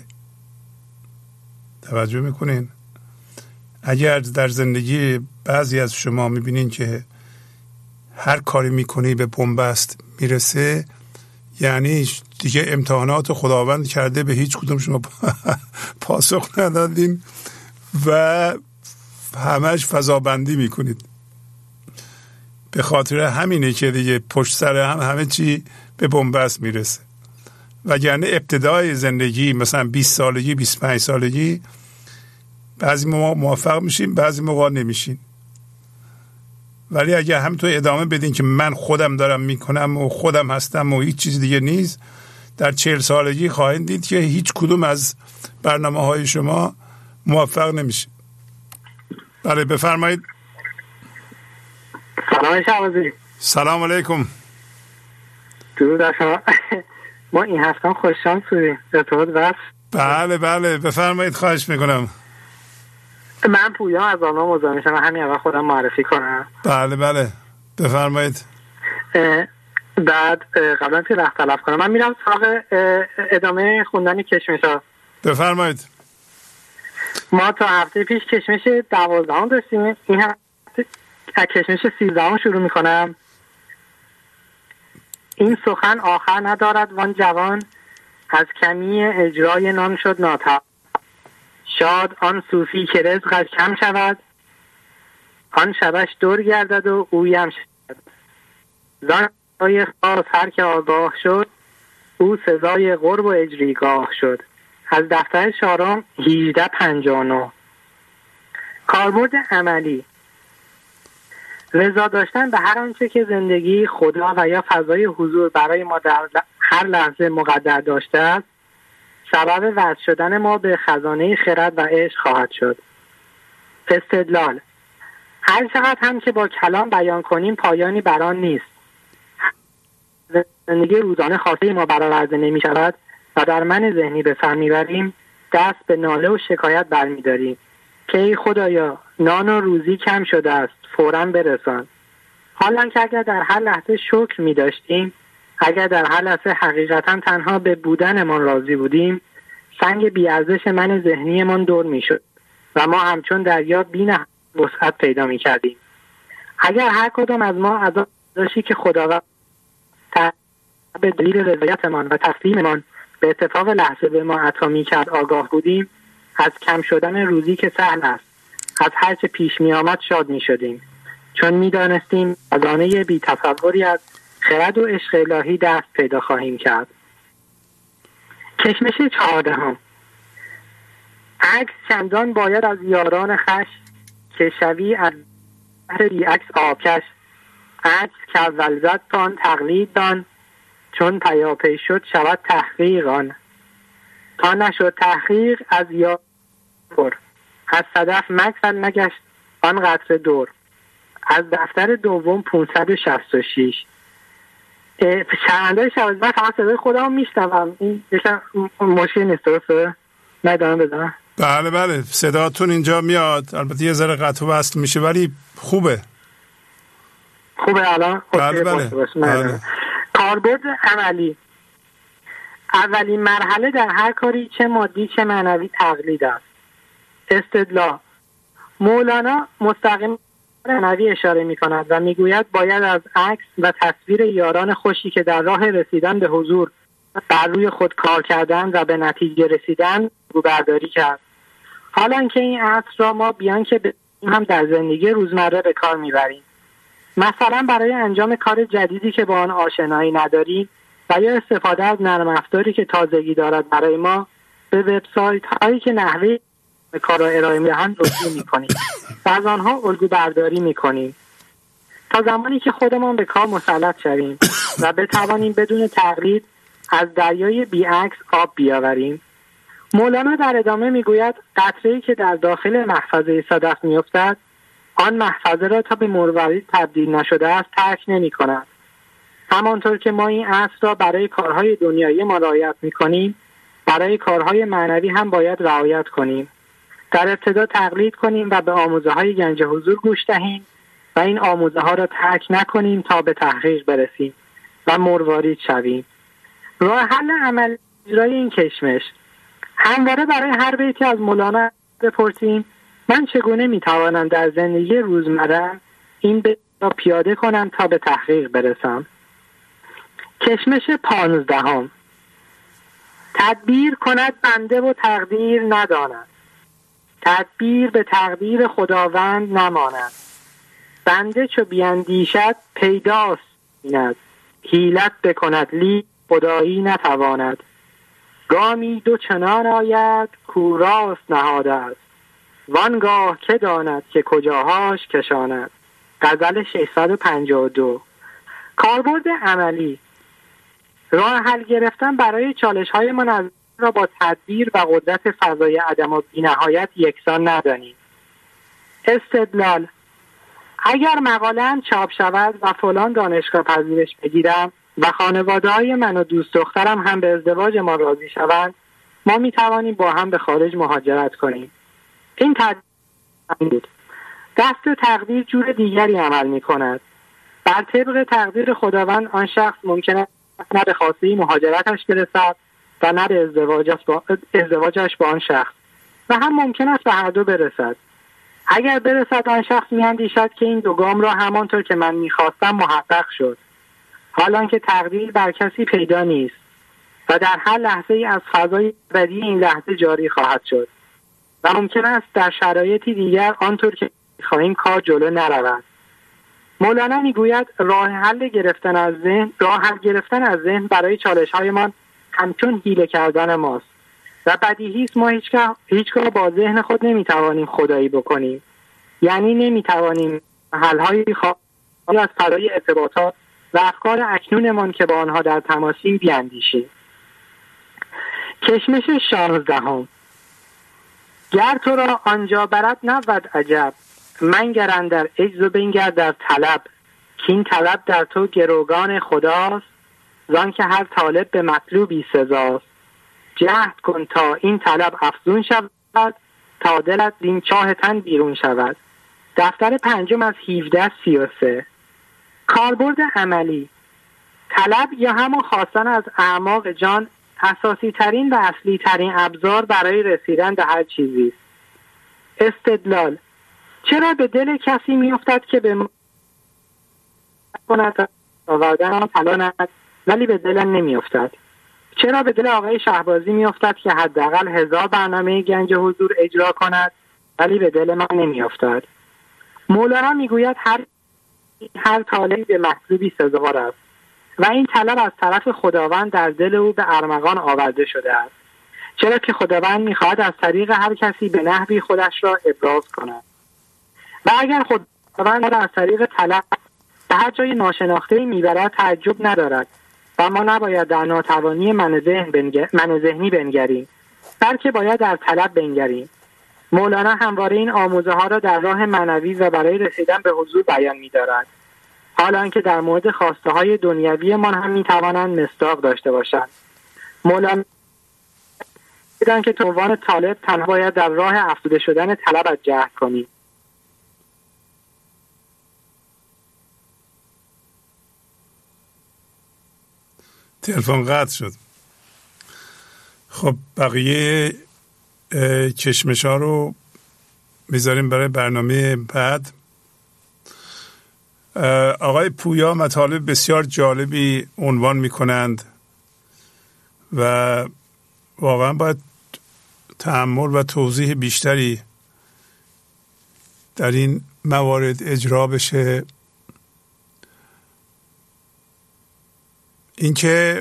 توجه میکنین؟ اگر در زندگی بعضی از شما میبینین که هر کاری میکنی به بنبست میرسه، یعنی دیگه امتحانات خداوند کرده، به هیچ کدوم شما پاسخ ندادین و همش فضابندی میکنید. به خاطر همینه که دیگه پشت سر هم همه چی به بنبست میرسه. وگرنه ابتدای زندگی مثلا بیست سالگی بیست و پنج سالگی بعضی موقع موفق میشین، بعضی موقع نمیشین. ولی اگه همینطور ادامه بدین که من خودم دارم میکنم و خودم هستم و هیچ چیز دیگه نیست، در چهل سالگی خواهید دید که هیچ کدوم از برنامه های شما موفق نمیشه. بله بفرمایید. سلام شهبازی. سلام علیکم. درود بر شما. ما این هفته خوششانس بودیم. ارتباط بس. بله بله بفرمایید، خواهش میکنم. من پویا از آنها مزاحم میشم، همین اول خودم معرفی کنم. بله بله بفرمایید. بعد قبلا که وقت تلف کنم من میرم سراغ ادامه خوندن کشمش‌ها. بفرمایید. ما تا هفته پیش کشمش دوازدهم داشتیم، این هفته از کشمش سیزدهم شروع میکنم. این سخن آخر ندارد وان جوان، از کمی اجرای نان شد ناطق. شاد آن صوفی که رزقش کم شود، آن شبش دور گردد و اویم شود. زان سزای خاص هر که آگاه شد، او سزای قرب و اجریگاه شد. از دفتر شارام هجده پنجاه و نه. کاربرد عملی: رضا داشتن به هر آنچه که زندگی، خدا و یا فضای حضور برای ما در هر لحظه مقدر داشته است، سبب وصل شدن ما به خزانه خرد و عشق خواهد شد. استدلال: هر چقدر هم که با کلام بیان کنیم پایانی بران نیست. زندگی روزانه خاصه ما برآورده نمی شود و در من ذهنی به سر میبریم، دست به ناله و شکایت برمیداریم که ای خدایا نان و روزی کم شده است، فوراً برسان. حالا که اگر در هر لحظه شکر می داشتیم، اگر در هر لحظه حقیقتا تنها به بودنمان راضی بودیم، سنگ بی‌ارزش من ذهنیمان دور می شد و ما همچون دریا بین وسعت پیدا می کردیم. اگر هر کدام از ما از آنچه که خداوند به دلیل رضایتمان و تسلیممان به اتفاق لحظه به ما عطا می کرد آگاه بودیم، از کم شدن روزی که سهل است، از هر چه پیش می آمد شاد می شدیم، چون می دانستیم خزانه بی تصوری از خرد و عشق الهی دست پیدا خواهیم کرد. کشمش چهاردهم: عکس چندان باید از یاران خش، که شوی از بحر بی عکس آبکش. عکس که اول زد تان تقلید دان، چون پیاپی شد شود تحقیق آن. تا نشد تحقیق از یار پر، از صدف مکسل نگشت آن قطر دور. از دفتر دوم پانصد و شصت و شش. شرمنده شود من فقط صدای خودم میشنوم، این یکم مشکل نیست درسته؟ ندارم بزنم. بله بله صداتون اینجا میاد، البته یه ذره قطع و وصل میشه ولی خوبه خوبه الان. بله بله, بله. کاربرد عملی: اولین مرحله در هر کاری چه مادی چه معنوی تقلید است. استدلال: مولانا مستقیم معنوی اشاره می کند و می گوید باید از عکس و تصویر یاران خوشی که در راه رسیدن به حضور بر روی خود کار کردن و به نتیجه رسیدن رو برداری کرد. حالا که این عصر را ما بیان که هم در زندگی روزمره به کار می بریم، مثلا برای انجام کار جدیدی که با آن آشنایی نداریم و یا استفاده از نرم افزاری که تازگی دارد برای ما، به وبسایت هایی که نحوه کار را ارائه می‌دهند رجوع می‌کنیم و از آنها الگو برداری می‌کنیم تا زمانی که خودمان به کار مسلط شویم و بتوانیم بدون تقلید از دریای بی‌عکس آب بیاوریم. مولانا در ادامه می‌گوید قطره‌ای که در داخل محفظه صدف می‌افتد، آن محفظه را تا به مروارید تبدیل نشده است ترک نمی‌کند. همانطور که ما این اصل را برای کارهای دنیایی ما رعایت می‌کنیم، برای کارهای معنوی هم باید رعایت کنیم. در ابتدا تقلید کنیم و به آموزه های گنج حضور گوش دهیم و این آموزه ها را ترک نکنیم تا به تحقیق برسیم و مروارید شویم. راه حل عمل اجرای این کشمش: همواره برای هر بیتی از مولانا بپرسیم من چگونه میتوانم در زندگی روزمره این بیت را پیاده کنم تا به تحقیق برسم. کشمش پانزدهم: تدبیر کند بنده و تقدیر نداند، تدبیر به تقدیر خداوند نماند. بنده چو بیندیشد پیداست بیند، حیلت بکند لی خدایی نتواند. گامی دو چنان آید کو راست نهاده است، وانگاه که داند که کجاهاش کشاند. غزل ششصد و پنجاه و دو. کاربرد عملی: راه حل گرفتن برای چالش های من را با تدبیر و قدرت فضای عدم و بی‌نهایت یکسان ندانیم. استدلال: اگر مقاله‌ام چاپ شود و فلان دانشگاه پذیرش بگیرم و خانواده های من و دوست دخترم هم به ازدواج ما راضی شوند، ما می توانیم با هم به خارج مهاجرت کنیم. این تدبیر بود. دست تقدیر جور دیگری عمل می کند. بر طبق تقدیر خداوند آن شخص ممکن است نه به خواسته مهاجرتش برسد و نه به ازدواجش با, ازدواجش با آن شخص، و هم ممکن است به هر دو برسد. اگر برسد آن شخص می‌اندیشد که این دو گام را همانطور که من می‌خواستم محقق شد، حالان که تقدیر بر کسی پیدا نیست و در هر لحظه ای از فضای ابدی این لحظه جاری خواهد شد و ممکن است در شرایطی دیگر آنطور که می‌خواهیم کار جلو نرود. مولانا میگوید راه حل گرفتن از ذهن راه حل گرفتن از ذهن برای چالش‌هایمان همچون حیله کردن ماست و بدیهی است ما هیچگاه هیچگاه با ذهن خود نمیتوانیم خدایی بکنیم. یعنی نمیتوانیم حل‌های خاصی از فرای ارتباطات و افکار اکنونمان که با آنها در تماسیم بیاندیشیم. کشمش شانزدهم. گر تو را آنجا برد نبود عجب، منگر اندر عجز و بنگر در طلب، کین طلب در تو گروگان خداست، زان که هر طالب به مطلوبی سزاست. جهد کن تا این طلب افزون شود، تا دلت این چاه تن بیرون شود. دفتر پنجم از هفده سی و سه. کاربرد عملی: طلب یا همون خواستن از اعماق جان اساسی ترین و اصلی ترین ابزار برای رسیدن به هر چیزی است. استدلال: چرا به دل کسی میافتد که به ما کند آوردن پلاند ولی به دل نمیافتد؟ چرا به دل آقای شهبازی میافتد که حداقل هزار برنامه گنج حضور اجرا کند ولی به دل من نمیافتد؟ مولانا میگوید هر هر طالبی به مطلوبی سزاوار است و این طلب از طرف خداوند در دل او به ارمغان آورده شده است، چرا که خداوند میخواهد از طریق هر کسی به نحوی خودش را ابراز کند. و اگر خداوند از طریق طلب به هر جای ناشناخته میبرد تعجب ندارد و ما نباید در ناتوانی من ذهن بنگر... من ذهنی بنگریم، بلکه باید در طلب بنگریم. مولانا همواره این آموزه ها را در راه معنوی و برای رسیدن به حضور بیان می‌دارد، حالا که در مورد خواسته های دنیوی ما هم می‌توانند مصداق داشته باشند. مولانا می‌گوید که تو عنوان طالب تنها باید در راه افزوده شدن طلبت جهد کنی. تلفن قطع شد. خب بقیه کشمش ها رو میذاریم برای برنامه بعد. آقای پویا مطالب بسیار جالبی عنوان میکنند و واقعا باید تأمل و توضیح بیشتری در این موارد اجرا بشه. اینکه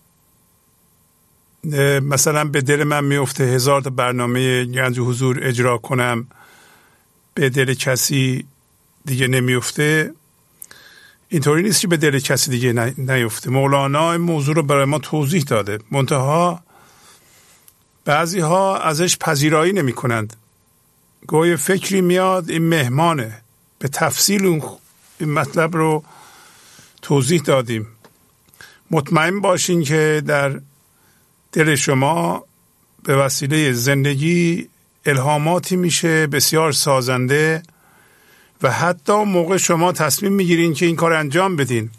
مثلا به دل من میفته هزار تا برنامه گنج حضور اجرا کنم، به دل کسی دیگه نمیفته، اینطوری نیست که به دل کسی دیگه نیفته. مولانا این موضوع رو برای ما توضیح داده، منتها بعضی ها ازش پذیرایی نمی کنند. گوی فکری میاد این مهمانه. به تفصیل این مطلب رو توضیح دادیم. مطمئن باشین که در دل شما به وسیله زندگی الهاماتی میشه بسیار سازنده و حتی موقع شما تصمیم میگیرین که این کار انجام بدین،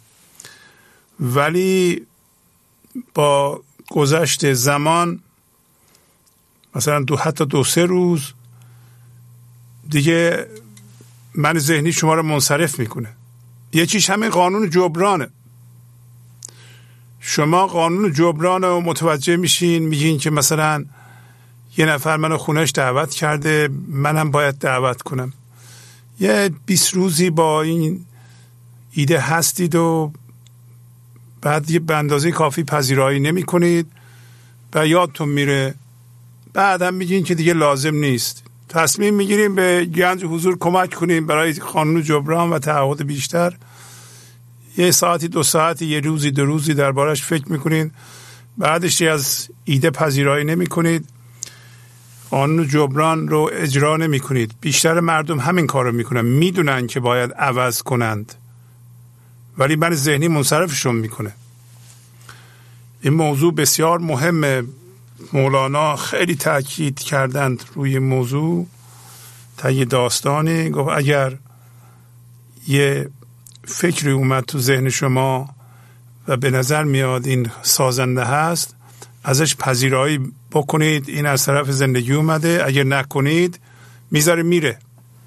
ولی با گذشت زمان مثلا دو حتی دو سه روز دیگه من ذهنی شما رو منصرف میکنه. یه چیز همین قانون جبرانه. شما قانون جبران رو متوجه میشین، میگین که مثلا یه نفر منو خونش دعوت کرده، منم باید دعوت کنم. یه بیست روزی با این ایده هستید و بعد یه به اندازه کافی پذیرایی نمی کنید و یادتون میره، بعدم میگین که دیگه لازم نیست. تصمیم میگیریم به گنج حضور کمک کنیم برای قانون جبران و تعهد بیشتر. یه ساعتی دو ساعتی یه روزی دو روزی دربارش فکر میکنید، بعدش از ایده پذیرایی نمی کنید، قانون جبران رو اجرا نمی کنید. بیشتر مردم همین کار رو میکنن، میدونن که باید عوض کنند ولی من ذهنی منصرفشون میکنه. این موضوع بسیار مهمه. مولانا خیلی تاکید کردند روی موضوع تا یه داستانی گفت اگر یه فکری اومد تو ذهن شما و به نظر میاد این سازنده هست، ازش پذیرایی بکنید، این از طرف زندگی اومده. اگر نکنید میذاره میره.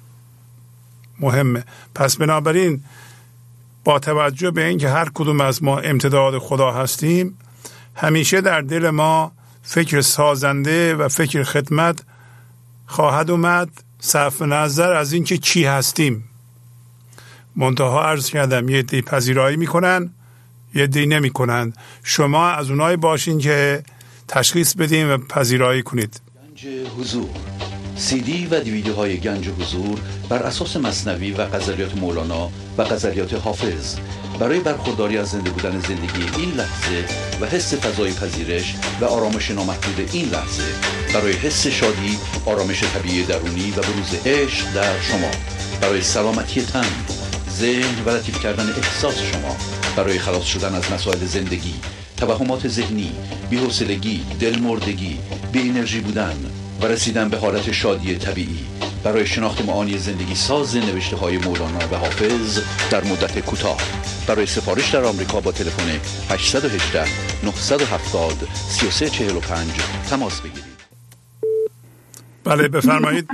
مهمه. پس بنابراین با توجه به اینکه هر کدوم از ما امتداد خدا هستیم، همیشه در دل ما فکر سازنده و فکر خدمت خواهد اومد، صرف نظر از اینکه چی هستیم. منتها عرض کردم یه عده پذیرایی میکنن، یه عده نمیکنن. شما از اونایی باشین که تشخیص بدین و پذیرایی کنید. گنج حضور، سی دی و دیویدیوهای گنج حضور بر اساس مثنوی و غزلیات مولانا و غزلیات حافظ برای برخورداری از زنده بودن زندگی این لحظه و حس فضای پذیرش و آرامش نامحدود این لحظه، برای حس شادی، آرامش طبیعی درونی و بروز عشق در شما، برای سلامتی تن، ذهن و لطیف کردن احساس شما، برای خلاص شدن از مسائل زندگی، توهمات ذهنی، بی‌حوصلگی، دلمردگی، بی انرژی بودن و رسیدن به حالت شادی طبیعی، برای شناخت معانی زندگی ساز نوشته های مولانا و حافظ در مدت کوتاه. برای سفارش در آمریکا با تلفن هشت یک هشت نه هفت صفر سه سه چهار پنج تماس بگیرید. بله بفرمایید.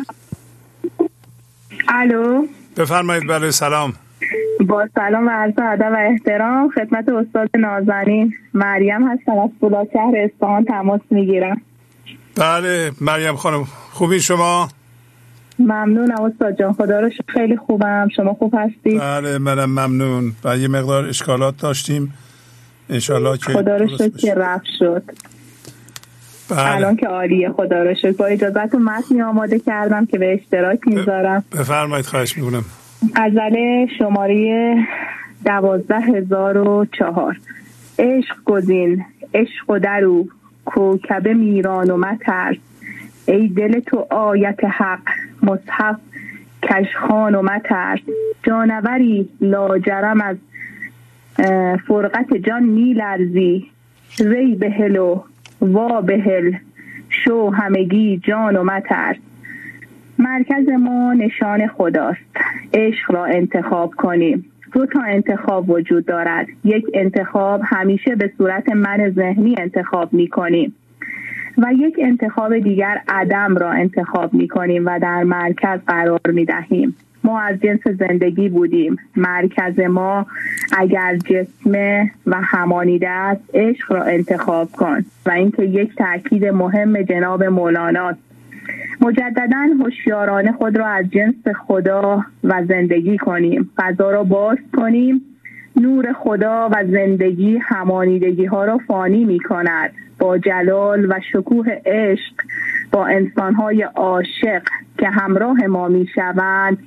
الو بفرمایید. بله سلام. با سلام و عرض ادب و احترام خدمت استاد نازنین، مریم هستم از بلاشهر اصفهان تماس میگیرم. بله مریم خانم، خوبی شما؟ ممنونم استاد جان، خدا رو شکر خیلی خوبم. شما خوب هستید؟ بله منم ممنون. و یه مقدار اشکالات داشتیم، انشالله که خدا رو شکر که رفت شد. بله. الان که عالیه خدا رو شکر. با اجازهتون متنی آماده کردم که به اشتراک میذارم. بفرمایید. خواهش میکنم. غزل شماره دوازده هزار و چهار. عشق گزین، عشق و درو، کوکبه میران و مترس. ای دل تو آیت حق، مصحف کشخان و مترس. جانوری لاجرم از فرقت جان میلرزی. ری بهل و وا بهل، شو همگی جان و مترس. مرکز ما نشان خداست، عشق را انتخاب کنیم. دو تا انتخاب وجود دارد. یک انتخاب همیشه به صورت من ذهنی انتخاب می کنیم و یک انتخاب دیگر عدم را انتخاب می کنیم و در مرکز قرار می دهیم. ما از جنس زندگی بودیم. مرکز ما اگر جسم و همانیده است، عشق را انتخاب کن. و اینکه یک تأکید مهم جناب مولاناست، مجدداً هوشیارانه خود را از جنس خدا و زندگی کنیم، فضا را باز کنیم. نور خدا و زندگی همانیدگی ها را فانی می کند. با جلال و شکوه عشق با انسان‌های عاشق که همراه ما می شوند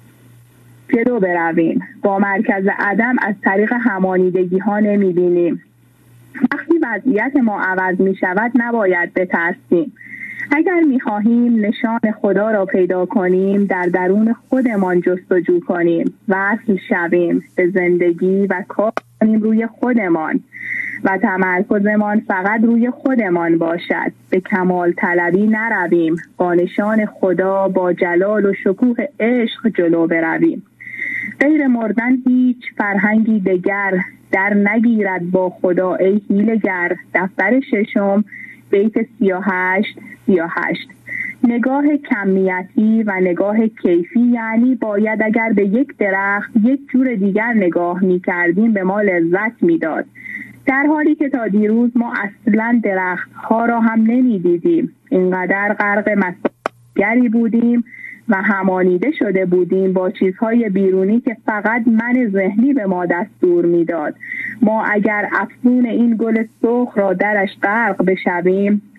جلو برویم. با مرکز عدم از طریق همانیدگی ها نمی بینیم. وقتی وضعیت ما عوض می شود نباید بترسیم. اگر می خواهیم نشان خدا را پیدا کنیم، در درون خودمان جستجو کنیم، وصل شویم به زندگی و کار کنیم روی خودمان و تمرکزمان فقط روی خودمان باشد. به کمال طلبی نرویم، با نشان خدا با جلال و شکوه عشق جلو برویم. غیر مردن هیچ فرهنگی دگر در نگیرد با خدا ای حیله‌گر. دفتر ششم بیت سی و هشت سی و هشت. نگاه کمیتی و نگاه کیفی یعنی باید اگر به یک درخت یک جور دیگر نگاه می کردیم به ما لذت می داد، در حالی که تا دیروز ما اصلا درخت ها را هم نمی دیدیم. اینقدر غرق مسائلی بودیم و همانیده شده بودیم با چیزهای بیرونی که فقط من ذهنی به ما دستور میداد. ما اگر افسون این گل سرخ را درش غرق بشویم،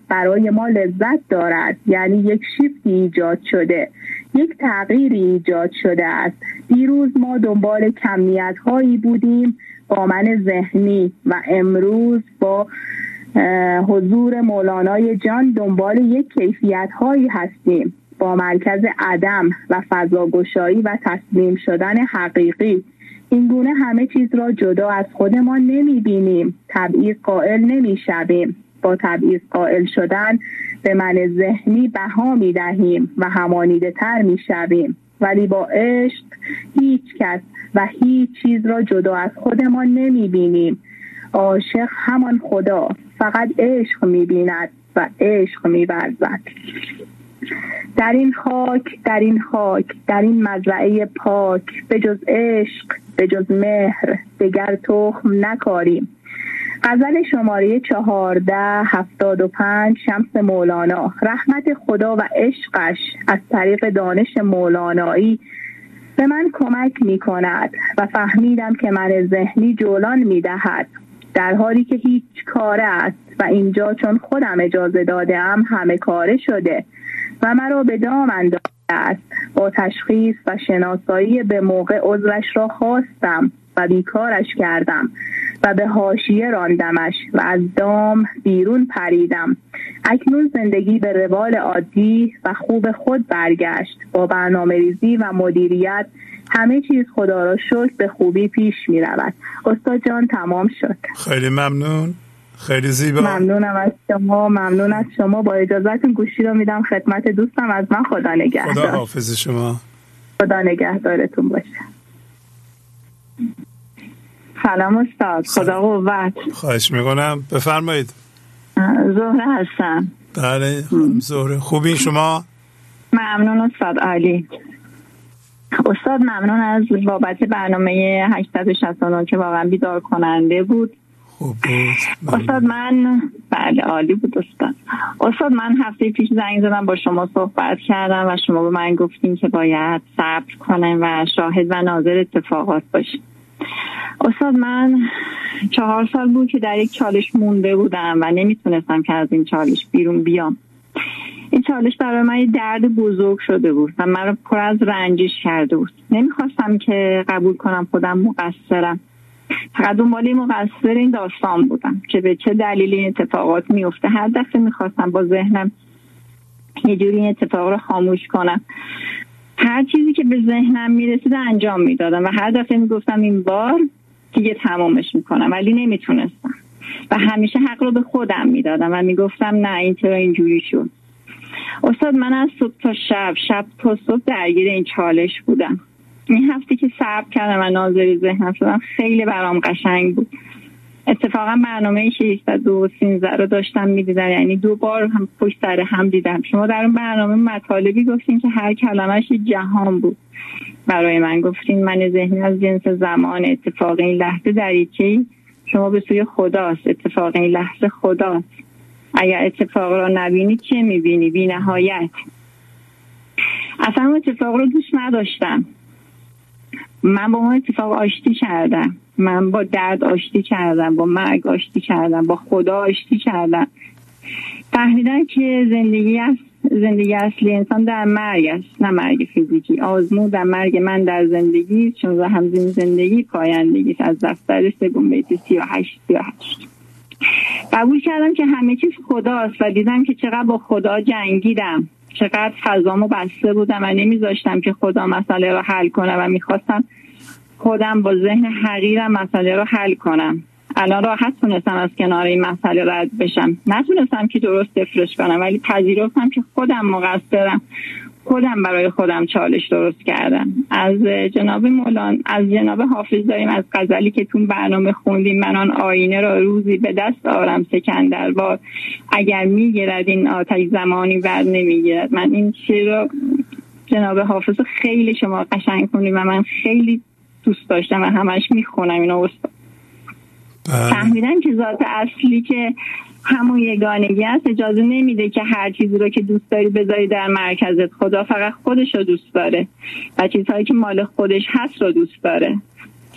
برای ما لذت دارد. یعنی یک شیفتی ایجاد شده، یک تغییری ایجاد شده است. دیروز ما دنبال کمیت هایی بودیم با من ذهنی و امروز با حضور مولانای جان دنبال یک کیفیت هایی هستیم با مرکز عدم و فضاگشایی و تسلیم شدن حقیقی. این گونه همه چیز را جدا از خودمان نمی بینیم، تبعیض قائل نمی شویم. با تبعیض قائل شدن به من ذهنی بها می دهیم و همانیده تر می شویم، ولی با عشق هیچ کس و هیچ چیز را جدا از خودمان نمی بینیم. عاشق همان خدا فقط عشق می بیند و عشق می ورزد. در این خاک، در این خاک، در این مزرعه پاک، به جز عشق، به جز مهر، دگر تخم نکاریم. غزل شماره چهارده هفتاد و پنج شمس مولانا. رحمت خدا و عشقش از طریق دانش مولانایی به من کمک می کند و فهمیدم که من ذهنی جولان می دهد در حالی که هیچ کاره است و اینجا چون خودم اجازه دادم همه کاره شده و مرا به دام انداخته است. با تشخیص و شناسایی به موقع عذرش را خواستم و بیکارش کردم و به حاشیه راندمش و از دام بیرون پریدم. اکنون زندگی به روال عادی و خوب خود برگشت. با برنامه‌ریزی و مدیریت همه چیز خدا را شکر به خوبی پیش می رود. استاد جان تمام شد. خیلی ممنون، خیلی زیبا. ممنونم از شما، ممنون از شما. با اجازهتون گوشی رو میدم خدمت دوستم. از من خدا نگهدار. خدا حافظ شما. خدا نگهدارتون باشه. سلام استاد. خدا قوت. خواهش میکنم، بفرمایید. زهره هستم. بله زهره، خوبی شما؟ ممنون استاد، عالی. استاد ممنون از بابت برنامه هشتصد و شصت و نه که واقعا بیدار کننده بود. خوب بود. استاد من بله عالی بود استاد. استاد من هفته پیش زنگ زدم با شما صحبت کردم و شما به من گفتین که باید صبر کنم و شاهد و ناظر اتفاقات باشیم. استاد من چهار سال بود که در یک چالش مونده بودم و نمیتونستم که از این چالش بیرون بیام. این چالش برای من درد بزرگ شده بود و من رو پر از رنجش کرده بود. نمیخواستم که قبول کنم خودم مقصرم. فقط دنبال مقصر این داستان بودم که به چه دلیل این اتفاقات میفته. هر دفعه میخواستم با ذهنم یه جوری این اتفاق رو خاموش کنم. هر چیزی که به ذهنم میرسید انجام میدادم و هر دفعه میگفتم این بار دیگه تمامش میکنم، ولی نمیتونستم و همیشه حق رو به خودم میدادم و میگفتم نه این چرا اینجوری شد. استاد من از صبح تا شب شب تا صبح درگیر این چالش بودم. این هفته که صبر کردم و ناظر ذهنم شدم خیلی برام قشنگ بود. اتفاقا برنامه ششصد و سیزده رو داشتم میدیدم، یعنی دو بار هم پشت سر هم دیدم. شما در اون برنامه مطالبی گفتین که هر کلمش جهان بود. برای من گفتین من ذهنی از جنس زمان، اتفاق این لحظه دریچه‌ای شما به سوی خداست، اتفاق این لحظه خداست. اگر اتفاق رو نبینی چه میبینی؟ بی نهایت. اصلا اتفاق رو دوست نداشتم. من با اون اتفاق آشتی کردم، من با درد آشتی کردم، با مرگ آشتی کردم، با خدا آشتی کردم. فهمیدم که زندگی است، زندگی اصلی انسان در مرگ است، نه مرگ فیزیکی. آزمون در مرگ من در زندگی، چون و همزین زندگی پایندگی است. از دفتر سوم بیت سی و هشت سی و هشت قبول کردم که همه چیز خداست و دیدم که چقدر با خدا جنگیدم، چقدر فضامو بسته بودم و نمیذاشتم که خدا مسئله رو حل کنه و میخواستم خودم با ذهن حقیرم مسئله رو حل کنم. الان راحت تونستم از کنار این مسئله رد بشم. نتونستم که درست دفرش کنم، ولی پذیرفتم که خودم مقصرم، خودم برای خودم چالش درست کردم. از جناب مولانا، از جناب حافظ داریم از غزلی که تو برنامه خوندیم، من آن آینه را روزی به دست آرم سکندر بار، اگر میگیرد این آتش زمانی بر نمیگیرد. من این شعر رو جناب حافظ خیلی شما قشنگ خوندیم و من خیلی دوست داشتم و همش میخونم اینو. استاد فهمیدم که ذات اصلی که همون یگانگی است اجازه نمیده که هر چیزی رو که دوست داری بذاری در مرکزت. خدا فقط خودش رو دوست داره و چیزهایی که مال خودش هست رو دوست داره.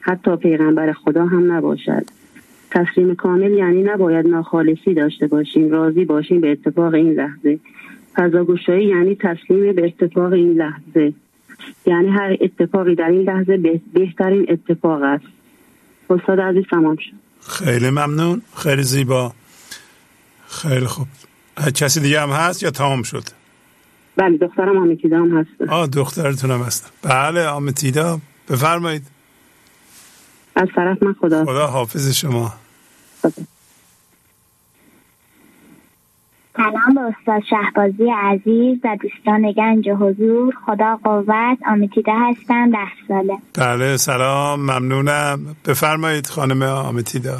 حتی پیغمبر خدا هم نباشد. تسلیم کامل یعنی نباید ناخالصی داشته باشیم، راضی باشیم به اتفاق این لحظه. فضاگشایی یعنی تسلیم به اتفاق این لحظه، یعنی هر اتفاقی در این لحظه به بهترین اتفاق است. استاد عزیز تمام شد. خیلی ممنون، خیلی زیبا. خیلی خوب. کسی دیگه هم هست یا تمام شد؟ بله دخترم آمیتیدا هم هست. آه دخترتون هم هست. بله آمیتیدا بفرمایید. از طرف من خدا خدا حافظ شما. خدا. سلام به استاد شهبازی عزیز و دوستان گنج حضور. خدا قوت. آمیتیدا هستم، ده ساله. بله سلام، ممنونم. بفرمایید خانم آمیتیدا.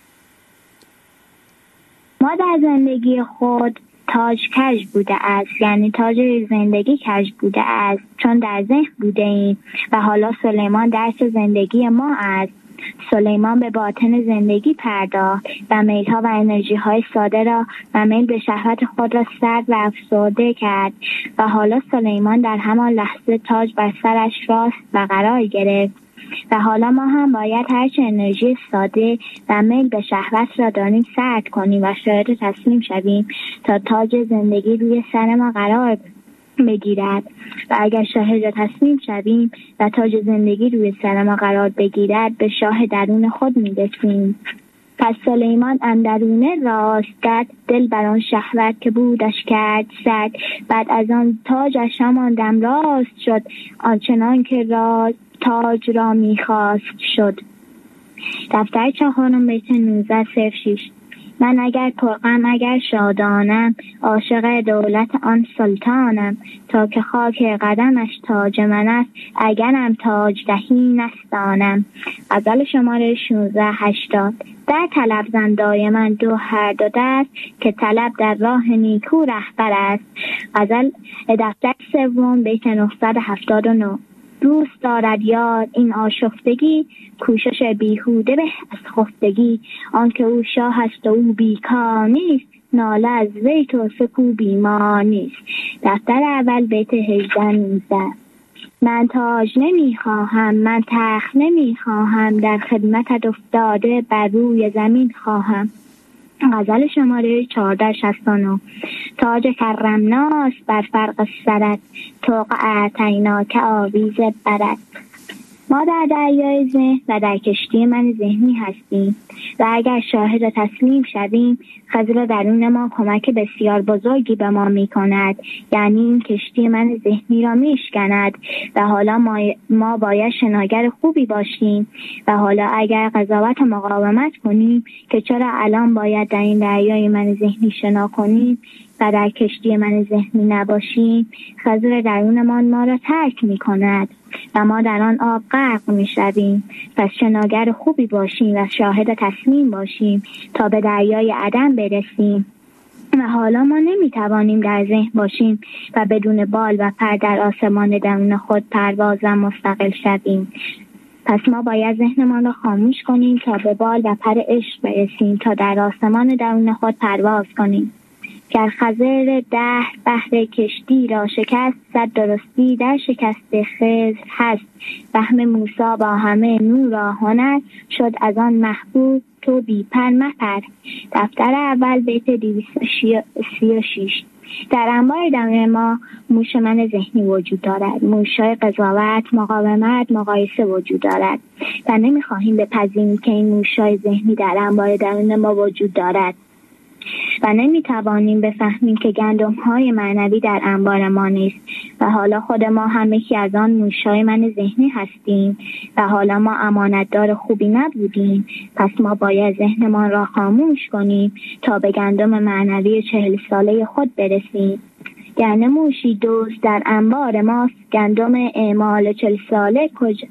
ما در زندگی خود تاج کج بوده است، یعنی تاج زندگی کج بوده است، چون در ذهن بوده ایم و حالا سلیمان درس زندگی ما است. سلیمان به باطن زندگی پرداخت و میل‌ها و انرژی‌های ساده را و میل به شهوت خود را سرد و افسرده کرد و حالا سلیمان در همان لحظه تاج بر سرش راست و قرار گرفت و حالا ما هم باید هرچه انرژی ساده و میل به شهوت را داریم سرد کنیم و شاید تسلیم شویم تا تاج زندگی روی سر ما قرار بگیرد و اگر شاهد را تسلیم شویم و تاج زندگی روی سر ما قرار بگیرد به شاه درون خود می‌رسیم. پس سلیمان اندرونه راست کرد، دل بر آن شهوت که بودش کرد سد. بعد از آن تاجش همان دم راست شد، آنچنان که راز تاج را میخواست شد. دفتر چهارم بیت نوزده صفر شش. من اگر پرغم اگر شادانم، عاشق دولت آن سلطانم. تا که خاک قدمش تاج من است، اگرم تاج دهی نستانم. غزل شماره شانزده هشتاد. در طلب زن دایما دو هر دو دست، که طلب در راه نیکو رهبر است. غزل دفتر سوم بیت نهصد و هفتاد و نه. دوست دارد یار این آشفتگی، کوشش بیهوده به از خفتگی. آنکه او شاه است و او بیکار نیست، ناله از وی تو سکو بیمار نیست. دفتر اول بیت هجده نوزده. من تاج نمیخواهم، من تخت نمیخواهم، در خدمتت افتاده بر روی زمین خواهم. غزل شماره چهارده شصت و نه. تاج کرمناس بر فرق سرت، طوق اعطینا که آویز برد. ما در دریای ذهن و در کشتی من ذهنی هستیم و اگر شاهد تسلیم شویم، خضر درون ما کمک بسیار بزرگی به ما می کند، یعنی این کشتی من ذهنی را می شکند و حالا ما, ما باید شناگر خوبی باشیم و حالا اگر قضاوت و مقاومت کنیم که چرا الان باید در این دریای من ذهنی شنا کنیم و در کشتی من ذهنی نباشیم، خضر درونمان ما را ترک می کند و ما در آن آب غرق می شویم. پس شناگر خوبی باشیم و شاهد تسلیم باشیم تا به دریای عدم برسیم و حالا ما نمی توانیم در ذهن باشیم و بدون بال و پر در آسمان درون خود پرواز و مستقل شویم. پس ما باید ذهنمان را خاموش کنیم تا به بال و پر عشق برسیم، تا در آسمان درون خود پرواز کنیم. گر خضر ده بحر کشتی را شکست، صد درستی در شکست خضر هست. فهم موسی با همه نور و هنر، شد از آن محبوب تو بی پر مپر. دفتر اول بیت دویست و سی و شش. در انبار درون ما موش من ذهنی وجود دارد، موش‌های قضاوت، مقاومت، مقایسه وجود دارد و نمی‌خواهیم بپذیریم که این موش‌های ذهنی در انبار درون ما وجود دارد و نمیتوانیم بفهمیم که گندم‌های معنوی در انبار ما نیست و حالا خود ما هم یکی از آن موش‌های من ذهنی هستیم و حالا ما امانتدار خوبی نبودیم. پس ما باید ذهنمان را خاموش کنیم تا به گندم معنوی چهل ساله خود برسیم. گرنه موشی دوست در انبار ماست، گندم اعمال چهل ساله کجا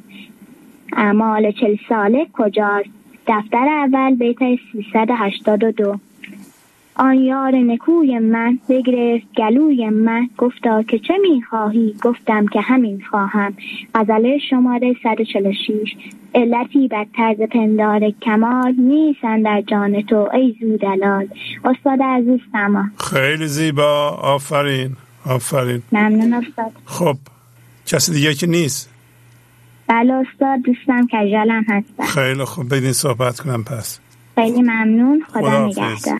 اعمال چهل ساله کجاست؟ دفتر اول بیت سیصد و هشتاد و دو. آن یار نکوی من بگرفت گلوی من، گفتا که چه میخواهی؟ گفتم که همین خواهم. غزل شماره صد و چهل و شش. علتی بر طرز پندار کمال، نیستن در جان تو ای زودلال. استاد عزیز تمام. خیلی زیبا، آفرین آفرین. ممنون استاد. خب کسی دیگه که نیست؟ بله استاد، دوستم کژالم هستم. خیلی خوب، بدین صحبت کنم پس. خیلی ممنون، خدا نگهدار.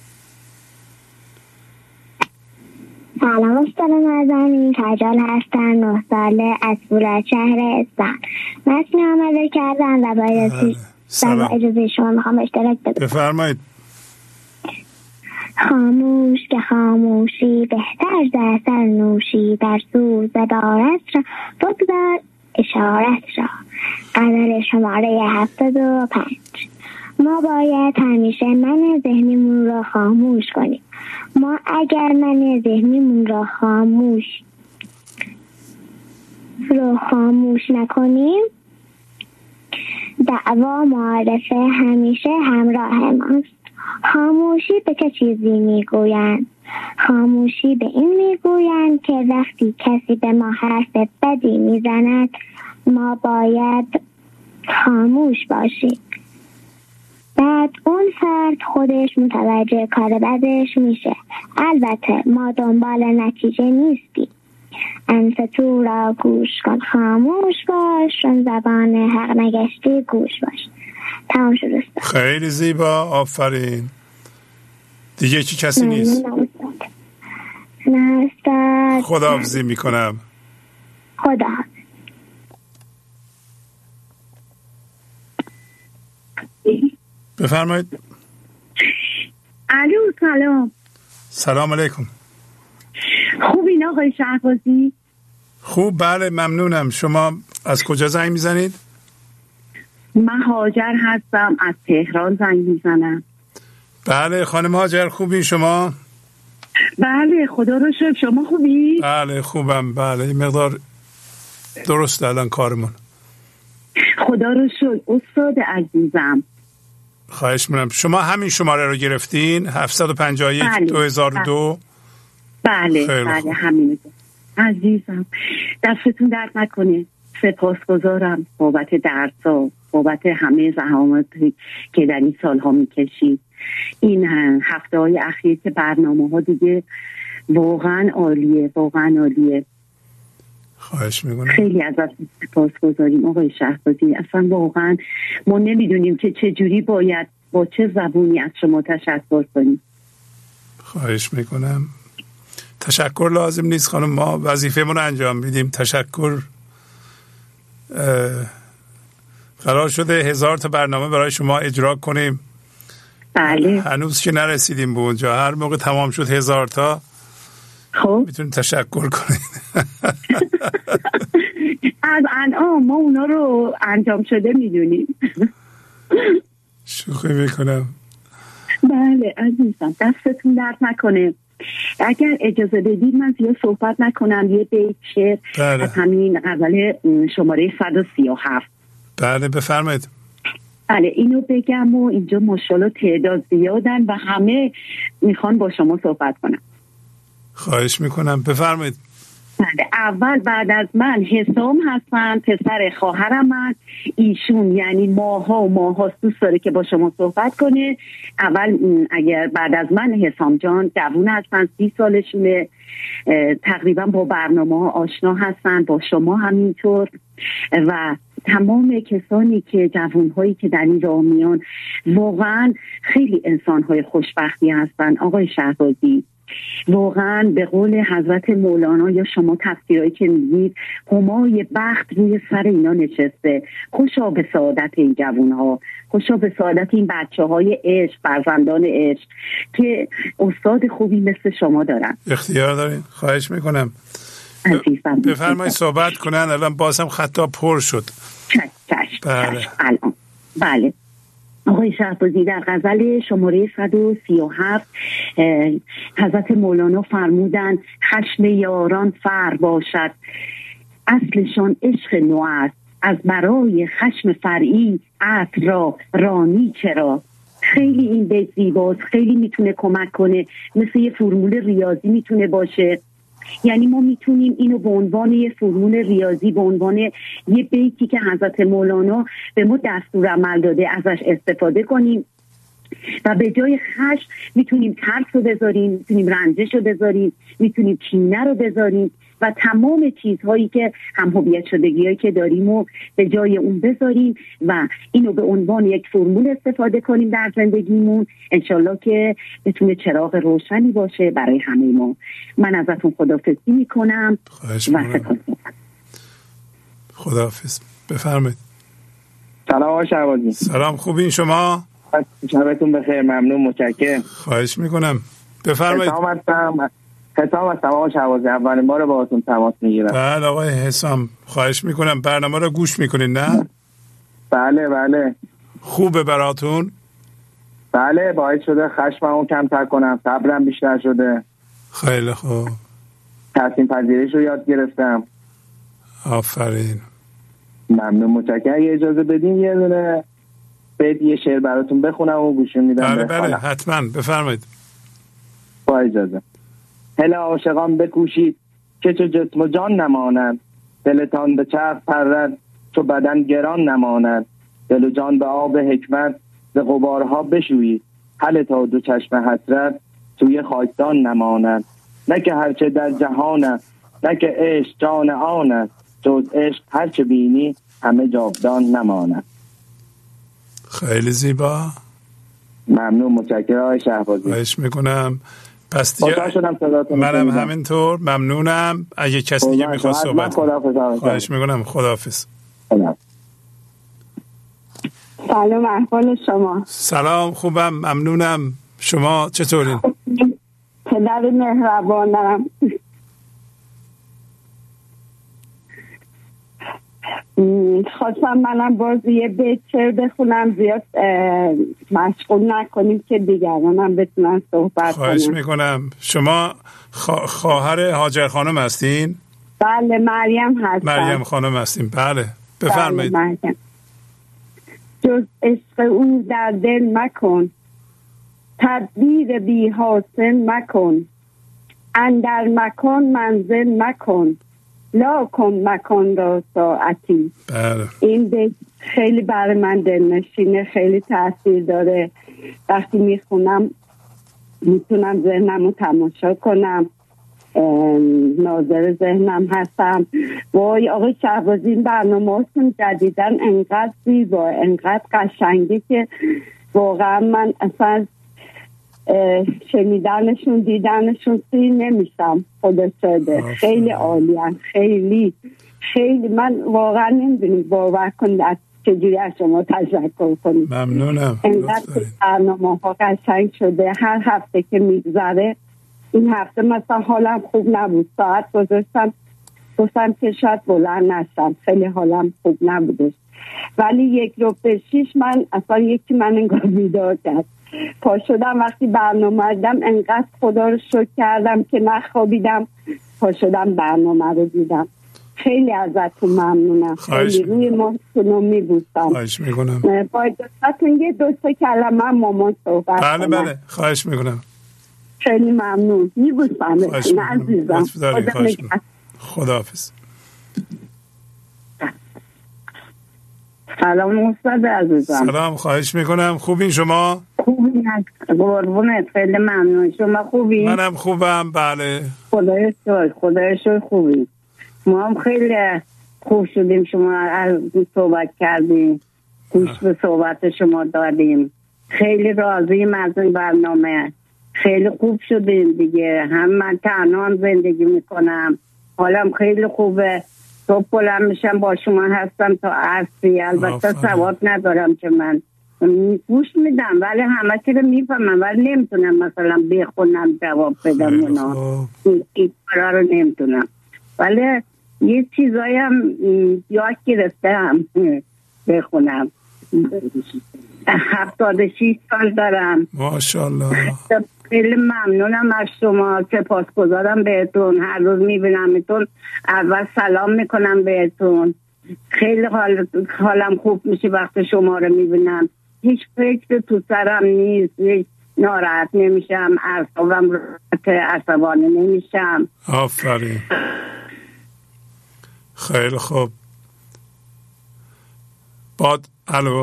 سلام استاد نازنین، کژال هستم، نه ساله، از فولاد شهر اصفهان. متن آماده کردم و با اجازه شما میخوام اشتراک بدم. بفرمایید. خاموش که خاموشی بهتر ز عسل نوشی، در سوز دارت را بگذار اشارت را. غزل شماره هفتاد و پنج. ما باید همیشه من ذهنیمون را خاموش کنیم. ما اگر من ذهنیمون را خاموش رو خاموش نکنیم، دعوا معارفه همیشه همراه ماست. خاموشی به چه چیزی میگویند؟ خاموشی به این میگویند که وقتی کسی به ما حرف بدی میزند ما باید خاموش باشیم. بعد اون فرد خودش متوجه کار بدش میشه. البته ما دنبال نتیجه نیستیم. انت تو را گوش کن، خاموش باش، چون زبان حق نگشتی گوش باش. تمام شد. خیلی زیبا، آفرین. دیگه چی کسی نیست؟ نه استاد. خداحافظی میکنم. خدا. بفرمایید. الو سلام. سلام علیکم. خوبین آقای شهبازی؟ خوب، بله ممنونم. شما از کجا زنگ میزنید؟ من هاجر هستم، از تهران زنگ میزنم. بله خانم هاجر، خوبی شما؟ بله خدا رو شکر. شما خوبی؟ بله خوبم. بله این مقدار درست الان کارمون. خدا رو شکر. استاد عزیزم خواهش می‌کنم. شما همین شماره رو گرفتین؟ هفتصد و پنجاه و یک دو هزار و دو. بله بله همین. عزیزم دستتون درد نکنه. سپاسگزارم بابت درس‌ها، بابت همه زحماتی که در این سالها میکشید. این هفته‌های اخیر که برنامه‌ها دیگه واقعا عالیه، واقعا عالیه. خواهش میکنم. خیلی ازت سپاسگزاریم آقای شهبازی. اصلا واقعا ما نمیدونیم که چه جوری باید با چه زبونی از شما تشکر کنیم. خواهش میکنم. تشکر لازم نیست خانم، ما وظیفه‌مون رو انجام میدیم. تشکر قرار شده هزار تا برنامه برای شما اجرا کنیم. بله. هنوز که نرسیدیم به اونجا. هر موقع تمام شد هزار تا خب میتونیم تشکر کنیم. از الان ما اونا رو انجام شده میدونیم. شوخی میکنم. بله عزیزم دستتون درد نکنه. اگر اجازه بدید من زیاد صحبت نکنم، یه بیت شعر از همین غزل شماره صد و سی و هفت. بله بفرمایید. بله اینو بگم و اینجا ماشاءالله تعداد زیادن و همه میخوان با شما صحبت کنم. خواهش میکنم بفرمایید. بله اول بعد از من حسام هستن، پسر خواهرم هست. ایشون یعنی ماها و ماها دوست داره که با شما صحبت کنه. اول اگر بعد از من حسام جان جوون هستن، سی سالشونه، تقریبا با برنامه ها آشنا هستن، با شما همینطور و تمام کسانی که جوانهایی که در این راه میان واقعا خیلی انسانهای خوشبختی هستن. آقای شهبازی واقعا به قول حضرت مولانا یا شما تفسیرهایی که میگید همای بخت روی سر اینا نشسته. خوشا به سعادت این جوانها، خوشا به سعادت این بچه های عشق، فرزندان عشق که استاد خوبی مثل شما دارن. اختیار دارین. خواهش میکنم بفرمایید صحبت کنن. الان بازم خطا پر شد. چش چش بله. چش. الان بله آقای شهبازی در غزل شماره صد و سی و هفت حضرت مولانا فرمودن خشم یاران فر باشد، اصلشان عشق نو است، از برای خشم فرعی عطر را رانی چرا. خیلی این بیت زیباست، خیلی میتونه کمک کنه، مثل یه فرمول ریاضی میتونه باشه. یعنی ما میتونیم اینو به عنوان یه فرمول ریاضی، به عنوان یه بیتی که حضرت مولانا به ما دستور عمل داده ازش استفاده کنیم و به جای خشم میتونیم ترس رو بذاریم، میتونیم رنجش رو بذاریم، میتونیم کینه رو بذاریم، و تمام چیزهایی که هم هویت شدگی هایی که داریم و به جای اون بذاریم و اینو به عنوان یک فرمول استفاده کنیم در زندگیمون. انشالله که بتونه چراغ روشنی باشه برای همه ما. من ازتون خداحافظی میکنم و سپاس. خداحافظ. بفرمایید. سلام آقای شهبازی. سلام، خوبین شما؟ شبتون بخیر، ممنون، متشکرم. خواهش میکنم. بفرمایید. حسام هستم. حسام هستم آقای شهبازی، اولین بار باهاتون تماس میگیرم. بله آقای حسام، خواهش میکنم. برنامه رو گوش میکنین نه؟ بله بله. خوبه براتون؟ بله، باعث شده خشممو کمتر کنم، صبرم بیشتر شده. خیلی خوب. تصمیم پذیریش رو یاد گرفتم. آفرین. ممنون، متشکرم. اگه اجازه بدین یه دونه بیت یه شعر براتون بخونم و گوش میدم. بله بله حتما، بفرمایید. با اجازه. هل عاشقان بکوشید که چو جسم و جان نماند، دلتان به چرخ پرد چو بدن گران نماند. دل و جان به آب حکمت ز غبارها بشویید، هل تا دو چشم حسرت توی خاکدان نماند. نه که هرچه در جهان است، نه که عشق جان آن است، جز عشق هرچه بینی همه جاودان نماند. خیلی زیبا. ممنون، متشکرم آقای شهبازی. خواهش میکنم. پس دیگه منم همینطور ممنونم. اگه کسی دیگه میخواد صحبت کنه خواهش میکنم. خداحافظ. سلام، احوال شما؟ سلام، خوبم، ممنونم. شما چطورین؟ پدر مهربانم. خواستم منم باز یه بیت شعر بخونم، زیاد مشغول نکنیم که دیگرانم بتونن صحبت کنم. خواهش میکنم. شما خواهر هاجر خانم هستین؟ بله، مریم هستم. مریم خانم هستین. بله بفرمایید. بله، جز عشق او در دل مکن، تدبیر بی حاصل مکن، اندر مکان منزل مکن، لا کن مکان را ساعتی. بله. این بیت خیلی برای من دلنشینه، خیلی تاثیر داره. وقتی میخونم میتونم ذهنم رو تماشا کنم، ناظر ذهنم هستم. وای آقای شهبازی، این برنامه هاتون جدیدن انقدر زیبا، انقدر قشنگی که واقعا من اصلا شنیدنشون دیدنشون سیر نمیشم. خدا شده خیلی عالیان، خیلی خیلی من واقعا نمیدونیم باور کنید از چجوری از شما تشکر کنید. ممنونم. انقدر برنامه ها قشنگ شده. هر هفته که میگذره، این هفته مثلا حالم خوب نبود، ساعت گذاشتم گفتم که شاید بلند نشم، خیلی حالم خوب نبودش، ولی یک رو به شیش من اصلا یکی من انگار بیدار کرد. پا شدم وقتی برنامه دیدم، انقدر خدا رو شکر کردم که نخوابیدم. پا شدم برنامه رو دیدم. خیلی ازتون ممنونم. خیلی روی ماهتون میبوسم. خواهش میکنم. با اجازهتون یه دو سه کلمه مامان صحبت کنم. بله بله خواهش میکنم. خیلی ممنون. میبوسم عزیزم. خداحافظ. سلام استاد عزیزم. سلام، خواهش میکنم. خوبین شما؟ خوبی هست قربونت، خیلی ممنون. شما خوبی؟ منم خوبم. بله خدای شکر، خدای شکر خوبی. ما هم خیلی خوب شدیم شما از صحبت کردیم، گوش به صحبت شما دادیم. خیلی راضیم از این برنامه، خیلی خوب شدیم دیگه. هم من تنها هم زندگی میکنم، حالم خیلی خوبه. صبح بلند میشم با شما هستم تا عصری. البته سواد ندارم که من گوش میدم، ولی همه چی رو میفهمم، ولی نمیتونم مثلا بخونم جواب بدم. اونا این کارا رو نمیتونم، ولی یه چیزایی هم یاد گرفتم بخونم. هفتاد و شیش سال دارم. ماشاءالله. خیلی ممنونم از شما، سپاسگزارم بهتون. هر روز میبینمتون، اول سلام میکنم بهتون. خیلی حال حالم خوب میشه وقتی شما رو میبینم. هیچ فکر تو سرم نیست، هیچ ناراحت نمیشم، اعصابم راحت، عصبانی نمیشم. آفرین. خیلی خوب. باد الو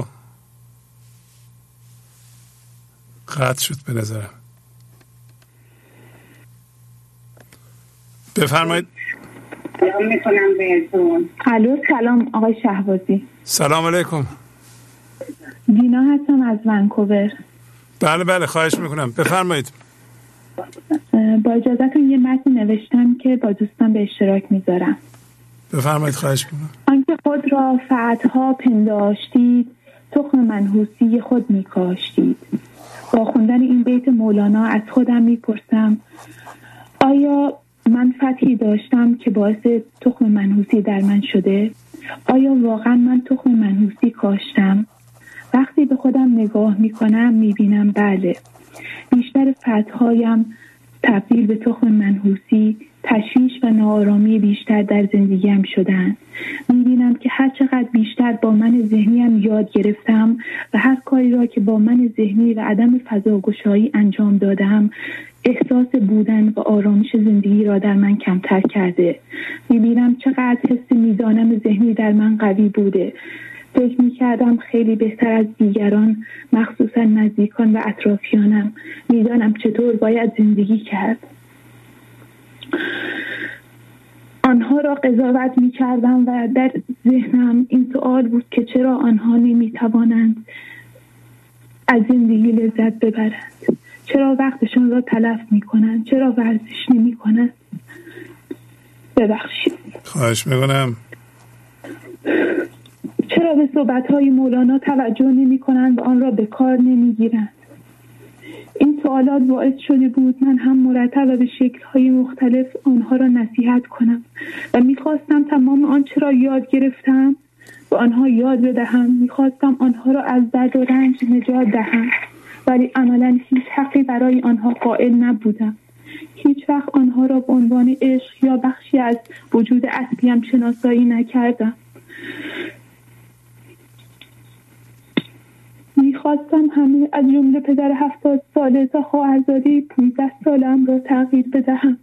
قطع شد به نظرم. بفرمایید. سلام میکنم بهتون. الو سلام آقای شهبازی. سلام علیکم. دینا هستم از ونکوور. بله بله خواهش میکنم بفرمایید. با اجازهتون یه متن نوشتم که با دوستان به اشتراک میذارم. بفرمایید خواهش میکنم. آنکه خود را فتحها پنداشتید تخم منحوسی خود میکاشتید. با خوندن این بیت مولانا از خودم میپرسم آیا من فتحی داشتم که باعث تخم منحوسی در من شده؟ آیا واقعا من تخم منحوسی کاشتم؟ وقتی به خودم نگاه میکنم میبینم بله، بیشتر فتحهایم تبدیل به تخم منحوسی، تشویش و ناآرامی بیشتر در زندگیم شدن. میبینم که هر چقدر بیشتر با من ذهنیم یاد گرفتم و هر کاری را که با من ذهنی و عدم فضاگشایی انجام دادم، احساس بودن و آرامش زندگی را در من کمتر کرده. میبینم چقدر حس میزانم ذهنی در من قوی بوده. فکر میکردم خیلی بهتر از دیگران، مخصوصا نزدیکان و اطرافیانم، میدانم چطور باید زندگی کرد. آنها را قضاوت میکردم و در ذهنم این سوال بود که چرا آنها نمیتوانند از زندگی لذت ببرند؟ چرا وقتشون را تلف میکنند؟ چرا ورزش نمیکنند؟ ببخشید. خواهش میکنم. چرا به صحبت‌های مولانا توجه نمی‌کنند و آن را به کار نمی‌گیرند؟ این سوالات باعث شده بود من هم مرتب و به شکل‌های مختلف آنها را نصیحت کنم و می‌خواستم تمام آنچه را یاد گرفتم و آنها یاد بدهم. می‌خواستم آنها را از درد و رنج نجات دهم، ولی عملاً هیچ حقی برای آنها قائل نبودم. هیچ وقت آنها را به عنوان عشق یا بخشی از وجود اصلیم شناسایی نکردم. میخواستم همه از جمله پدر هفتاد ساله تا خواهرزاده پونزده سالم را تغییر بدهم.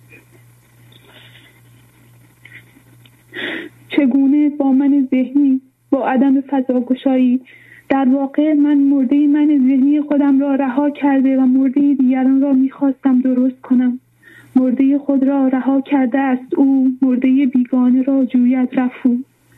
چگونه با من ذهنی، با عدم فضاگشایی، در واقع من مرده من ذهنی خودم را رها کرده و مرده دیگران را میخواستم درست کنم. مرده خود را رها کرده است او، مرده بیگانه را جوید رفو.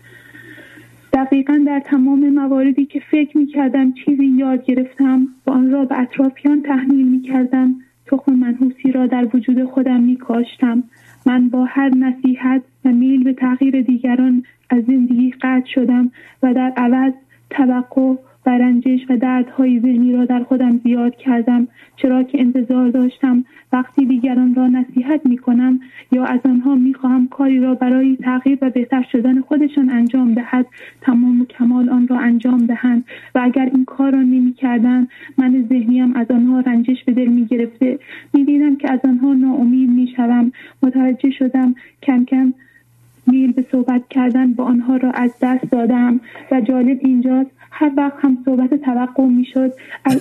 دقیقاً در تمام مواردی که فکر می‌کردم چیزی یاد گرفتم و آن را به اطرافیان تحمیل می‌کردم، تخم منحوسی را در وجود خودم می‌کاشتم. من با هر نصیحت و میل به تغییر دیگران از زندگی قطع شدم و در عوض توقع و رنجش و دردهای ذهنی را در خودم زیاد کردم، چرا که انتظار داشتم وقتی دیگران را نصیحت می‌کنم یا از آنها می‌خواهم کاری را برای تغییر و بهتر شدن خودشان انجام دهد، تمام و کمال آن را انجام دهند و اگر این کار را نمی‌کردند، من ذهنیم از آنها رنجش به دل می‌گرفته. می‌دیدم که از آنها ناامید می‌شوم. متوجه شدم کم کم میل به صحبت کردن با آنها را از دست دادم و جالب اینجاست هر وقت هم صحبت توقع میشد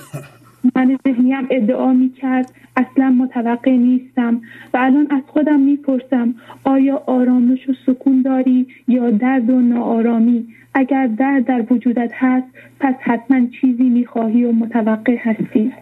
من ذهنیم ادعا میکرد اصلا متوقع نیستم و الان از خودم میپرسم آیا آرامش و سکون داری یا درد و ناآرامی؟ اگر درد در وجودت هست پس حتما چیزی میخواهی و متوقع هستی.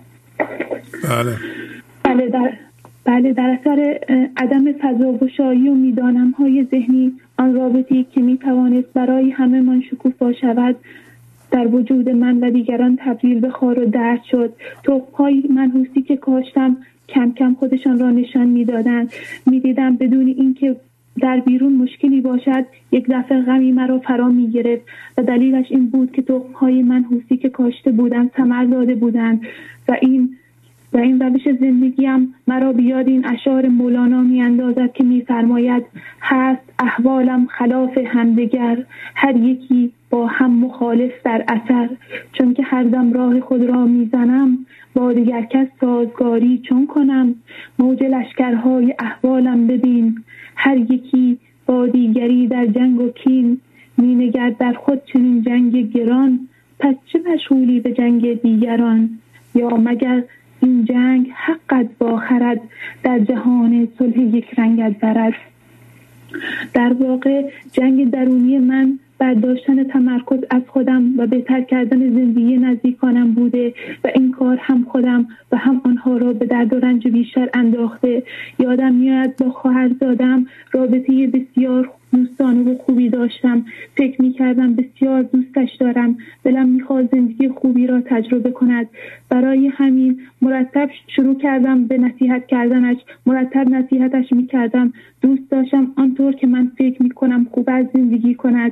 بله بله در بله در اثر عدم فضاگشایی و میدانم‌های ذهنی آن رابطه‌ای که میتوانست برای همه من شکوفا شود در وجود من و دیگران تبدیل به خار و درد شد. تخم‌های منحوسی که کاشتم کم کم خودشان را نشان میدادند. میدیدم بدون اینکه در بیرون مشکلی باشد یک دفعه غمی مرا فرا میگرفت و دلیلش این بود که تخم‌های منحوسی که کاشته بودم ثمر داده بودند و این و این روش زندگیم مرا بیاد این اشعار مولانا می اندازد که می فرماید هست احوالم خلاف همدیگر، هر یکی با هم مخالف در اثر، چون که هر دم راه خود را می زنم با دیگر کس سازگاری چون کنم. موج لشکرهای احوالم ببین، هر یکی با دیگری در جنگ و کین، می نگر در خود چنین جنگ گران، پس چه مشغولی به جنگ دیگران؟ یا مگر این جنگ حقت با خرد در جهان صلح یک رنگت برد؟ در واقع جنگ درونی من برداشتن تمرکز از خودم و بهتر کردن زندگی نزدیکانم بوده و این کار هم خودم و هم آنها را به درد و رنج بیشتر انداخته. یادم میاد با خواهرزادم رابطه بسیار دوستانه و خوبی داشتم. فکر میکردم بسیار دوستش دارم. دلم میخواد زندگی خوبی را تجربه کند. برای همین مرتب شروع کردم به نصیحت کردنش. مرتب نصیحتش میکردم. دوست داشتم آنطور که من فکر میکنم خوب از زندگی کند.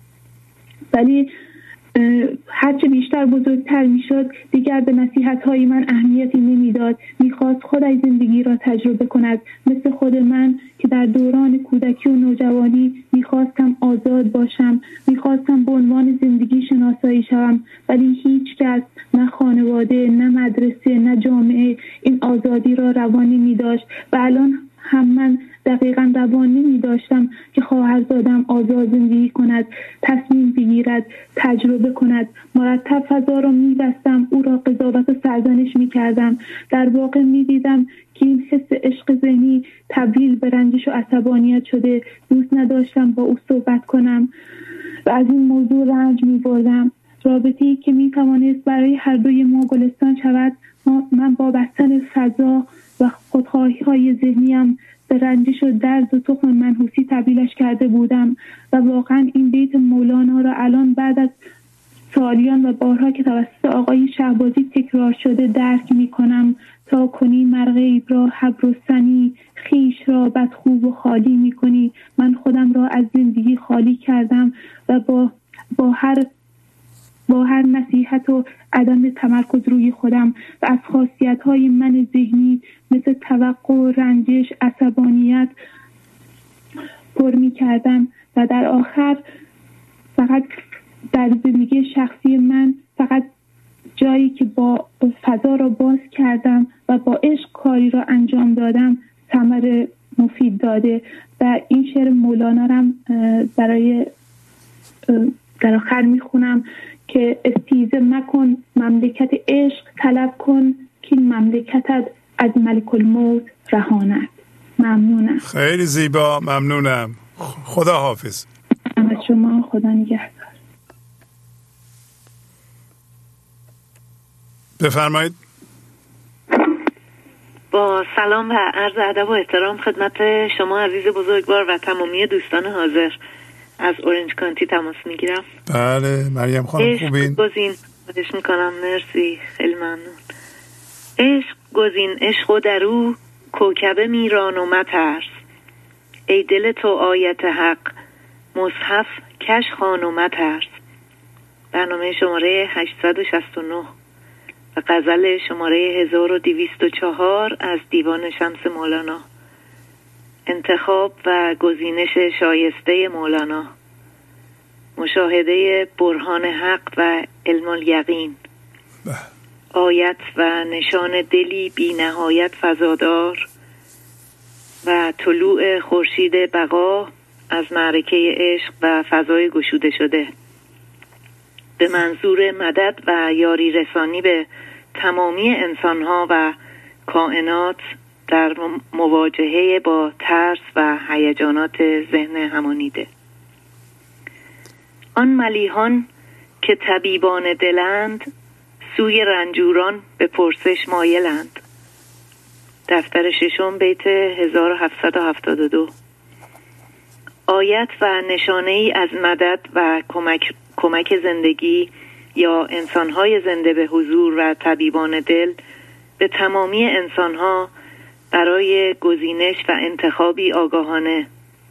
ولی هرچه بیشتر بزرگتر میشد دیگر به نصیحت‌های من اهمیتی نمیداد. میخواست خودش زندگی را تجربه کند، مثل خود من که در دوران کودکی و نوجوانی میخواستم آزاد باشم. میخواستم به عنوان زندگی شناسایی شوم، ولی هیچ کس، نه خانواده، نه مدرسه، نه جامعه این آزادی را روا نمی‌داشت و الان هم من دقیقاً روا نمی داشتم که خواهرزادم آزاد زندگی کند، تصمیم بگیرد، تجربه کند. مرتب فضا را می بستم، او را قضاوت و سرزنش می کردم. در واقع می دیدم که این حس عشق ذهنی تبدیل به رنجش و عصبانیت شده. دوست نداشتم با او صحبت کنم و از این موضوع رنج می بردم. رابطه‌ای که می توانست برای هر دوی ما گلستان شود، من با بستن فضا و خودخواهی های ذهنیم به رنجش و درد و تخم منحوسی تبدیلش کرده بودم و واقعا این بیت مولانا را الان بعد از سالیان و بارها که توسط آقای شهبازی تکرار شده درک می کنم. تا کنی مرغیب را حبر و سنی، خیش را بدخوب و خالی می کنی. من خودم را از زندگی خالی کردم و با با هر با هر نصیحت و عدم تمرکز روی خودم و از خاصیت‌های من ذهنی مثل توقع، رنجش، عصبانیت پر می‌کردم و در آخر فقط در زندگی شخصی من فقط جایی که با فضا را باز کردم و با عشق کاری را انجام دادم ثمر مفید داده. و این شعر مولانا را برای در آخر میخونم که استیزه مکن، مملکت عشق طلب کن، که این مملکتت از ملک الموت رهاند. ممنونم. خیلی زیبا، ممنونم. خدا حافظ. از شما، خدا نگهدار. بفرمایید. با سلام و عرض ادب و احترام خدمت شما عزیز بزرگوار و تمامی دوستان حاضر، از اورنج کانتی تماس میگیرم. بله مریم خانم خوبین؟ عشق گزین، خواهش میکنم. مرسی، خیلی ممنون. عشق گزین عشق و درو کوکبه میران و مترس. ای دل تو آیت حق مصحف کش خوان و مترس. برنامه شماره هشتصد و شصت و نه و غزل شماره هزار و دویست و چهار از دیوان شمس مولانا. انتخاب و گزینش شایسته مولانا. مشاهده برهان حق و علم الیقین. آیت و نشان دلی بی نهایت فضادار و طلوع خورشید بقا از معرکه عشق و فضای گشوده شده به منظور مدد و یاری رسانی به تمامی انسانها و کائنات در مواجهه با ترس و هیجانات ذهن همانیده. آن ملیحان که طبیبان دلند، سوی رنجوران به پرسش مایلند. دفتر ششم بیت هزار و هفتصد و هفتاد و دو. آیت و نشانه ای از مدد و کمک, کمک زندگی یا انسانهای زنده به حضور و طبیبان دل به تمامی انسانها برای گزینش و انتخابی آگاهانه،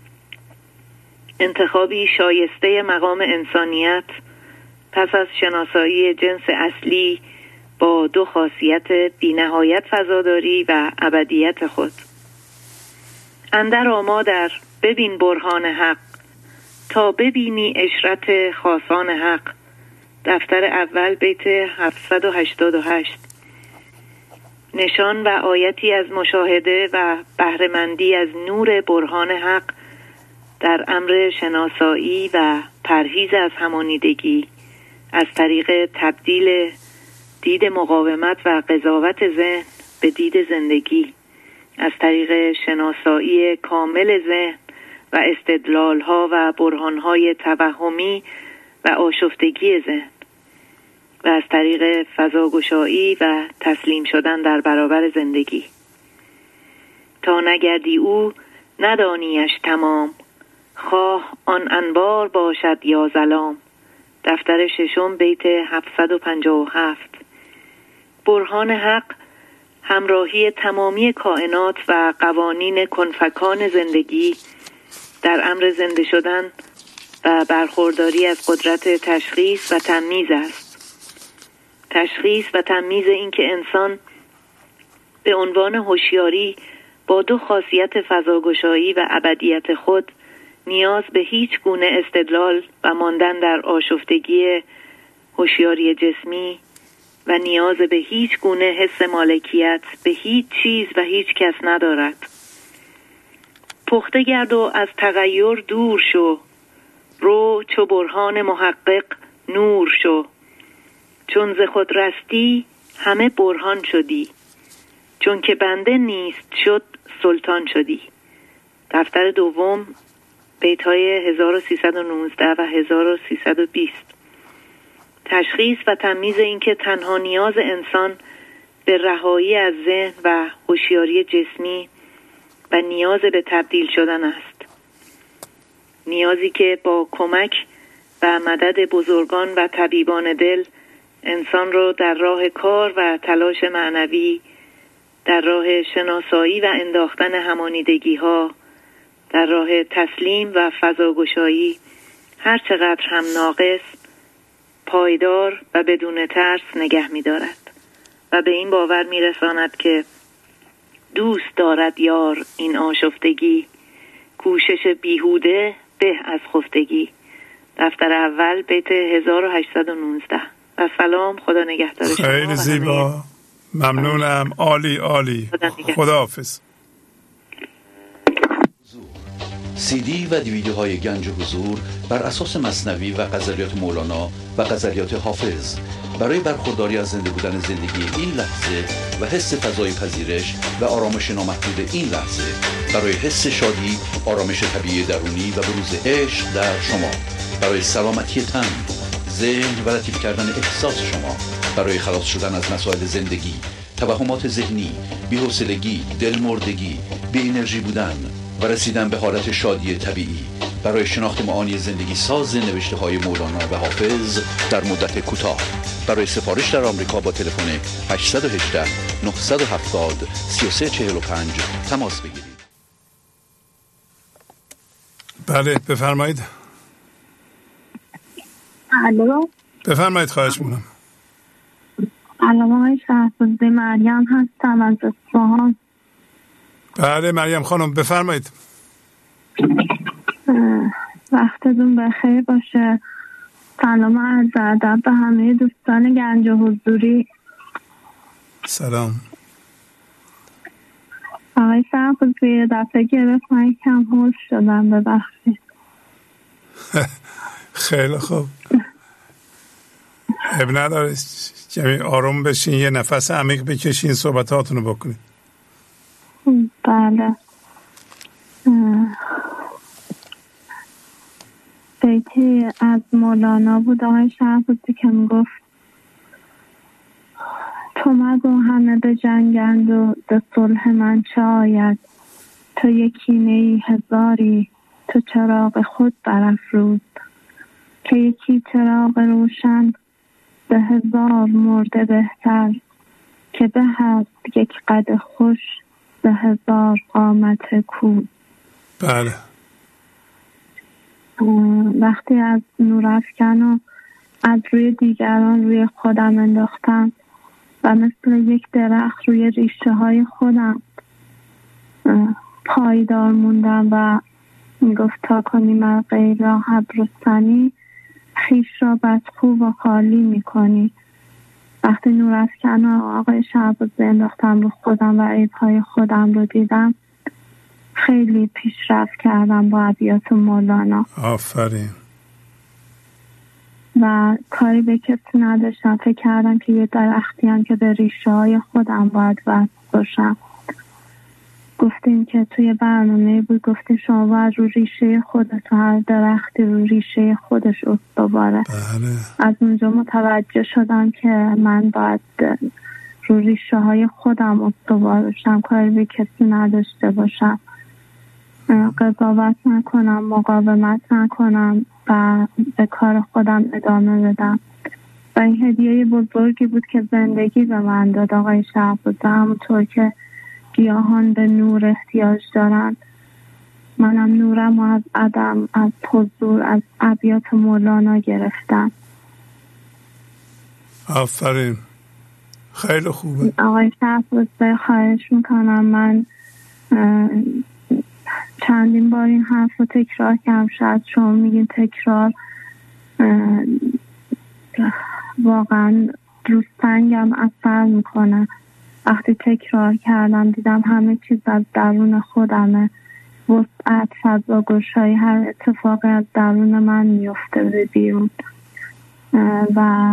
انتخابی شایسته مقام انسانیت پس از شناسایی جنس اصلی با دو خاصیت بی‌نهایت فضاداری و ابدیت خود. اندر آمادر ببین برهان حق، تا ببینی اشرت خاصان حق. دفتر اول بیت هفتصد و هشتاد و هشت. نشان و آیتی از مشاهده و بهره‌مندی از نور برهان حق در امر شناسایی و پرهیز از همانیدگی از طریق تبدیل دید مقاومت و قضاوت ذهن به دید زندگی، از طریق شناسایی کامل ذهن و و استدلال‌ها و برهان‌های توهمی و آشفتگی ذهن و از طریق فضاگشایی و تسلیم شدن در برابر زندگی. تا نگردی او ندانیش تمام، خواه آن انبار باشد یا ظلام. دفتر ششم بیت هفتصد و پنجاه و هفت. برهان حق همراهی تمامی کائنات و قوانین کنفکان زندگی در امر زنده شدن و برخورداری از قدرت تشخیص و تمییز است. تشخیص و تمییز این که انسان به عنوان هوشیاری با دو خاصیت فضاگشایی و ابدیت خود نیاز به هیچ گونه استدلال و ماندن در آشفتگی هوشیاری جسمی و نیاز به هیچ گونه حس مالکیت به هیچ چیز و هیچ کس ندارد. پخته گرد و از تغییر دور شو، رو چو برهان محقق نور شو. چون ز خود رستی همه برهان شدی، چون که بنده نیست شد سلطان شدی. دفتر دوم بیت‌های هزار و سیصد و نوزده و هزار و سیصد و بیست. تشخیص و تمییز این که تنها نیاز انسان به رهایی از ذهن و هوشیاری جسمی و نیاز به تبدیل شدن است. نیازی که با کمک و مدد بزرگان و طبیبان دل انسان را در راه کار و تلاش معنوی، در راه شناسایی و انداختن همانیدگی ها، در راه تسلیم و فضاگشایی هر چقدر هم ناقص، پایدار و بدون ترس نگه می دارد و به این باور می رساند که دوست دارد یار این آشفتگی، کوشش بیهوده به از خفتگی. دفتر اول بیت هزار و هشتصد و نوزده. و سلام، خدا نگهدار شما. خیلی زیبا، ممنونم، عالی عالی، خداحافظ. سی دی و دیویدیوهای گنج حضور بر اساس مثنوی و غزلیات مولانا و غزلیات حافظ برای برخورداری از زنده بودن زندگی این لحظه و حس فضای پذیرش و آرامش نامحدود این لحظه، برای حس شادی، آرامش طبیعی درونی و بروز عشق در شما، برای سلامتی تن، ذهن و لطیف کردن احساس شما، برای خلاص شدن از مسائل زندگی، توهمات ذهنی، بی‌حوصلگی، دلمردگی، بی انرژی بودن و رسیدن به حالت شادی طبیعی، برای شناخت معانی زندگی ساز نوشته های مولانا و حافظ در مدت کوتاه. برای سفارش در آمریکا با تلفن هشت یک هشت نه هفت صفر سه سه چهار پنج تماس بگیرید. بله بفرمایید. الو بفرمایید، خواهش می‌کنم. الو آقای شهرزاده، مریم هستم از اصفهان. بله مریم خانم بفرمایید. وقتتون بخیر باشه. سلام و عرض ادب به همه دوستان گنج حضوری. سلام. آقای شهرزاده یه دفعه گرفت من کم هوش شدم، ببخشید. خیلی خوب، اب نداره، کمی آروم بشین، یه نفس عمیق بکشین، صحبتاتونو بکنید. بله. بیتی از مولانا بود آقای شهرزاده که میگفت تو مگو همه به جنگند و به صلح من چه آید، تو یکی نیی هزاری، تو چراغ خود برافروز، که یکی چراغ روشن به هزار مرده بهتر، که به هست یک قد خوش به هزار قامت کوز. بله. وقتی از نورافکن و از روی دیگران روی خودم انداختم و مثل یک درخت روی ریشه های خودم پایدار موندم و میگفت تا کنی من غیر را حبرستنی، خیش را بدخو و خالی میکنی. وقتی نورافکن و آقای شهرزاده انداختم رو خودم و عیبهای خودم رو دیدم، خیلی پیشرفت کردم با ابیات مولانا. آفرین. و کاری به کسی نداشتم، فکر کردم که یه درختی هم که به ریشه های خودم باید وصل باشم گفتیم که توی برنامه بود گفتیم شما باید رو ریشه خودت، هر درختی رو ریشه خودش استواره. بله. از اونجا متوجه شدم که من باید رو ریشه های خودم استوار باشم، کاری به کسی نداشته باشم، قضاوت نکنم، مقاومت نکنم و به کار خودم ادامه بدم. و این هدیه بزرگی بود که زندگی به من داد آقای شهبازی. همونطور که گیاهان به نور احتیاج دارن، منم نورم و از عدم، از حضور، از ابیات مولانا گرفتم. آفرین، خیلی خوبه. آقای شهبازی خواهش میکنم، من چندین بار این حرف رو تکرار کردم، شاید شما میگین تکرار واقعا رو سنگم اثر میکنه. وقتی تکرار کردم دیدم همه چیز از درون خودمه، وسعت، فضا گشایی، هر اتفاقی از درون من میفته به بیرون. و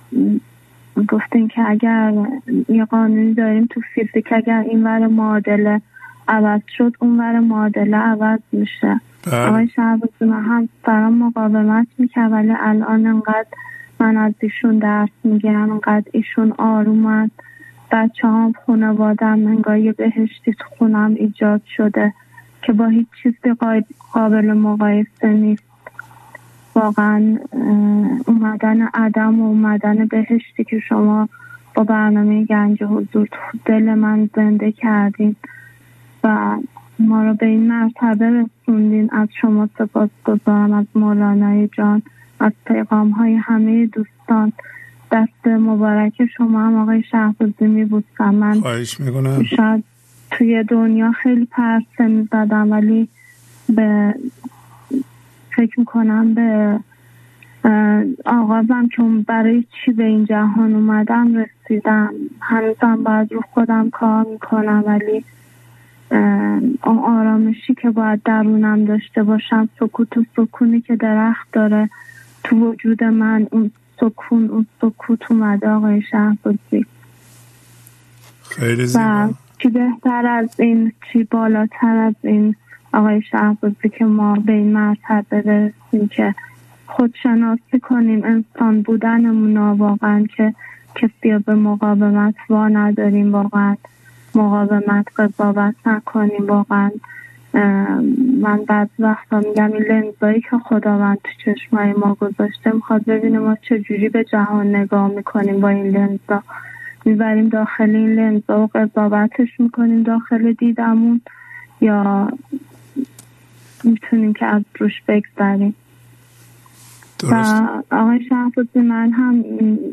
گفتیم که اگر یه قانونی داریم تو فیزیک، اگر این ور معادله عوض شد اون ور معادله عوض میشه. آقای شهبازی من هم برام مقاومت میکرد، ولی الان انقدر من از ایشون درس میگیرم، انقدر ایشون آرومن، بچه هم خانوادم انگار بهشتی تو خونم ایجاد شده که با هیچ چیزی قابل مقایسه نیست. واقعا اومدن عدم و اومدن بهشتی که شما با برنامه گنج حضور تو دل من زنده کردین و ما رو به این مرتبه رسوندین. از شما سپاسگزارم، از مولانای جان، از پیغام های همه دوستان. دست مبارک شما هم آقای شهبازی میبوسم. من خواهش میکنم. شاید توی دنیا خیلی پرسه میزدم، ولی به فکر میکنم به آغازم که برای چی به این جهان اومدم رسیدم. هنوزم باید رو خودم کار میکنم، ولی اون آرامشی که باید درونم داشته باشم، سکوت و سکونی که درخت داره تو وجود من، اون سکون، اون سکوت اومده آقای شهبازی. خیلی زیبا. و چی بهتر از این، چی بالاتر از این آقای شهبازی که ما به این مرتبه برسیم که خودشناسی کنیم، انسان بودنمون، واقعا که کسی به مقاومت وا نداریم، واقعا مقاومت قضاوت نکنیم. واقعا من بعض وقتا میگم این لنزایی که خداوند تو چشمای ما گذاشته میخواد ببینه ما چجوری به جهان نگاه میکنیم. با این لنزا میبریم داخل این لنزا و قضاوتش میکنیم داخل دیدمون، یا میتونیم که از روش بگذاریم. و آقای شهبازی من هم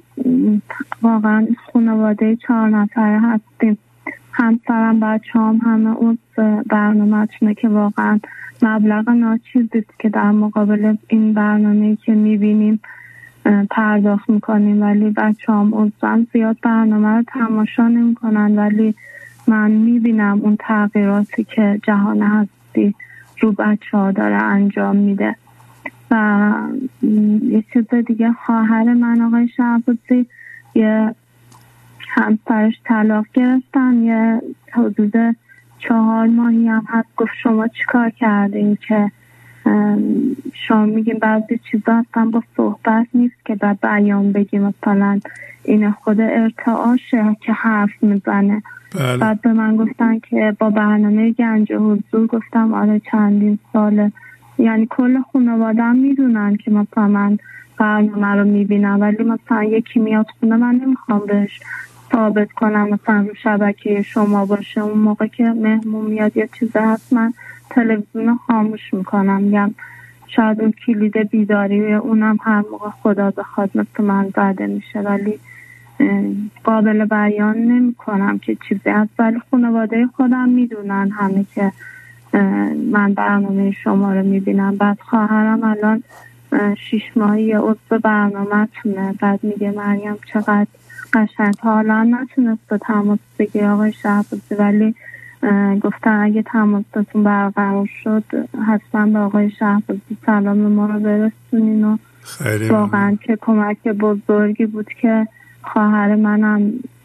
واقعا خانواده چهار نفره هستیم، همسرم، بچه هم همه اون برنامه تونه که واقعا مبلغ ناچیزیست که در مقابل این برنامه‌ای که میبینیم پرداخت میکنیم، ولی بچه هم اون زیاد برنامه رو تماشا نمی کنن، ولی من میبینم اون تغییراتی که جهان هستی رو بچه ها داره انجام میده. و یه چیز دیگه، خواهر من آقای شهبازی یه همسرش طلاق گرفتن، یه حدود چهار ماهی هم هست. گفت شما چی کار کردین که شما میگیم بعضی چیزا اصلا با صحبت نیست که بعد بیان بگیم، مثلا این خود ارتعاشه که حرف میزنه. بله. بعد به من گفتن که با برنامه گنج حضور، گفتم آره چندین ساله، یعنی کل خانواده‌ام میدونن که مثلا من برنامه رو میبینم، ولی مثلا یکی میاد خونه من نمیخوام بهش ثابت کنم مثلا رو شبکه شما باشه. اون موقع که مهمون میاد یا چیزی هست من تلویزیون خاموش میکنم، میگم شاید اون کلید بیداری اونم هر موقع خدا بخواد مثل من زده میشه، ولی قابل بیان نمی کنم که چیزی هست. ولی خانواده خودم میدونن همه که من برنامه شما رو میبینم. بعد خواهرم الان شیش ماهی عضو برنامه تونه، بعد میگه مریم چقدر قشنگ. حالا نتونست به تماس بگیر آقای شهبازی، ولی گفتن اگه تماستون برقرار شد حتما به آقای شهبازی سلام ما رو برسونین. و واقعا که کمک بزرگی بود که خواهر منم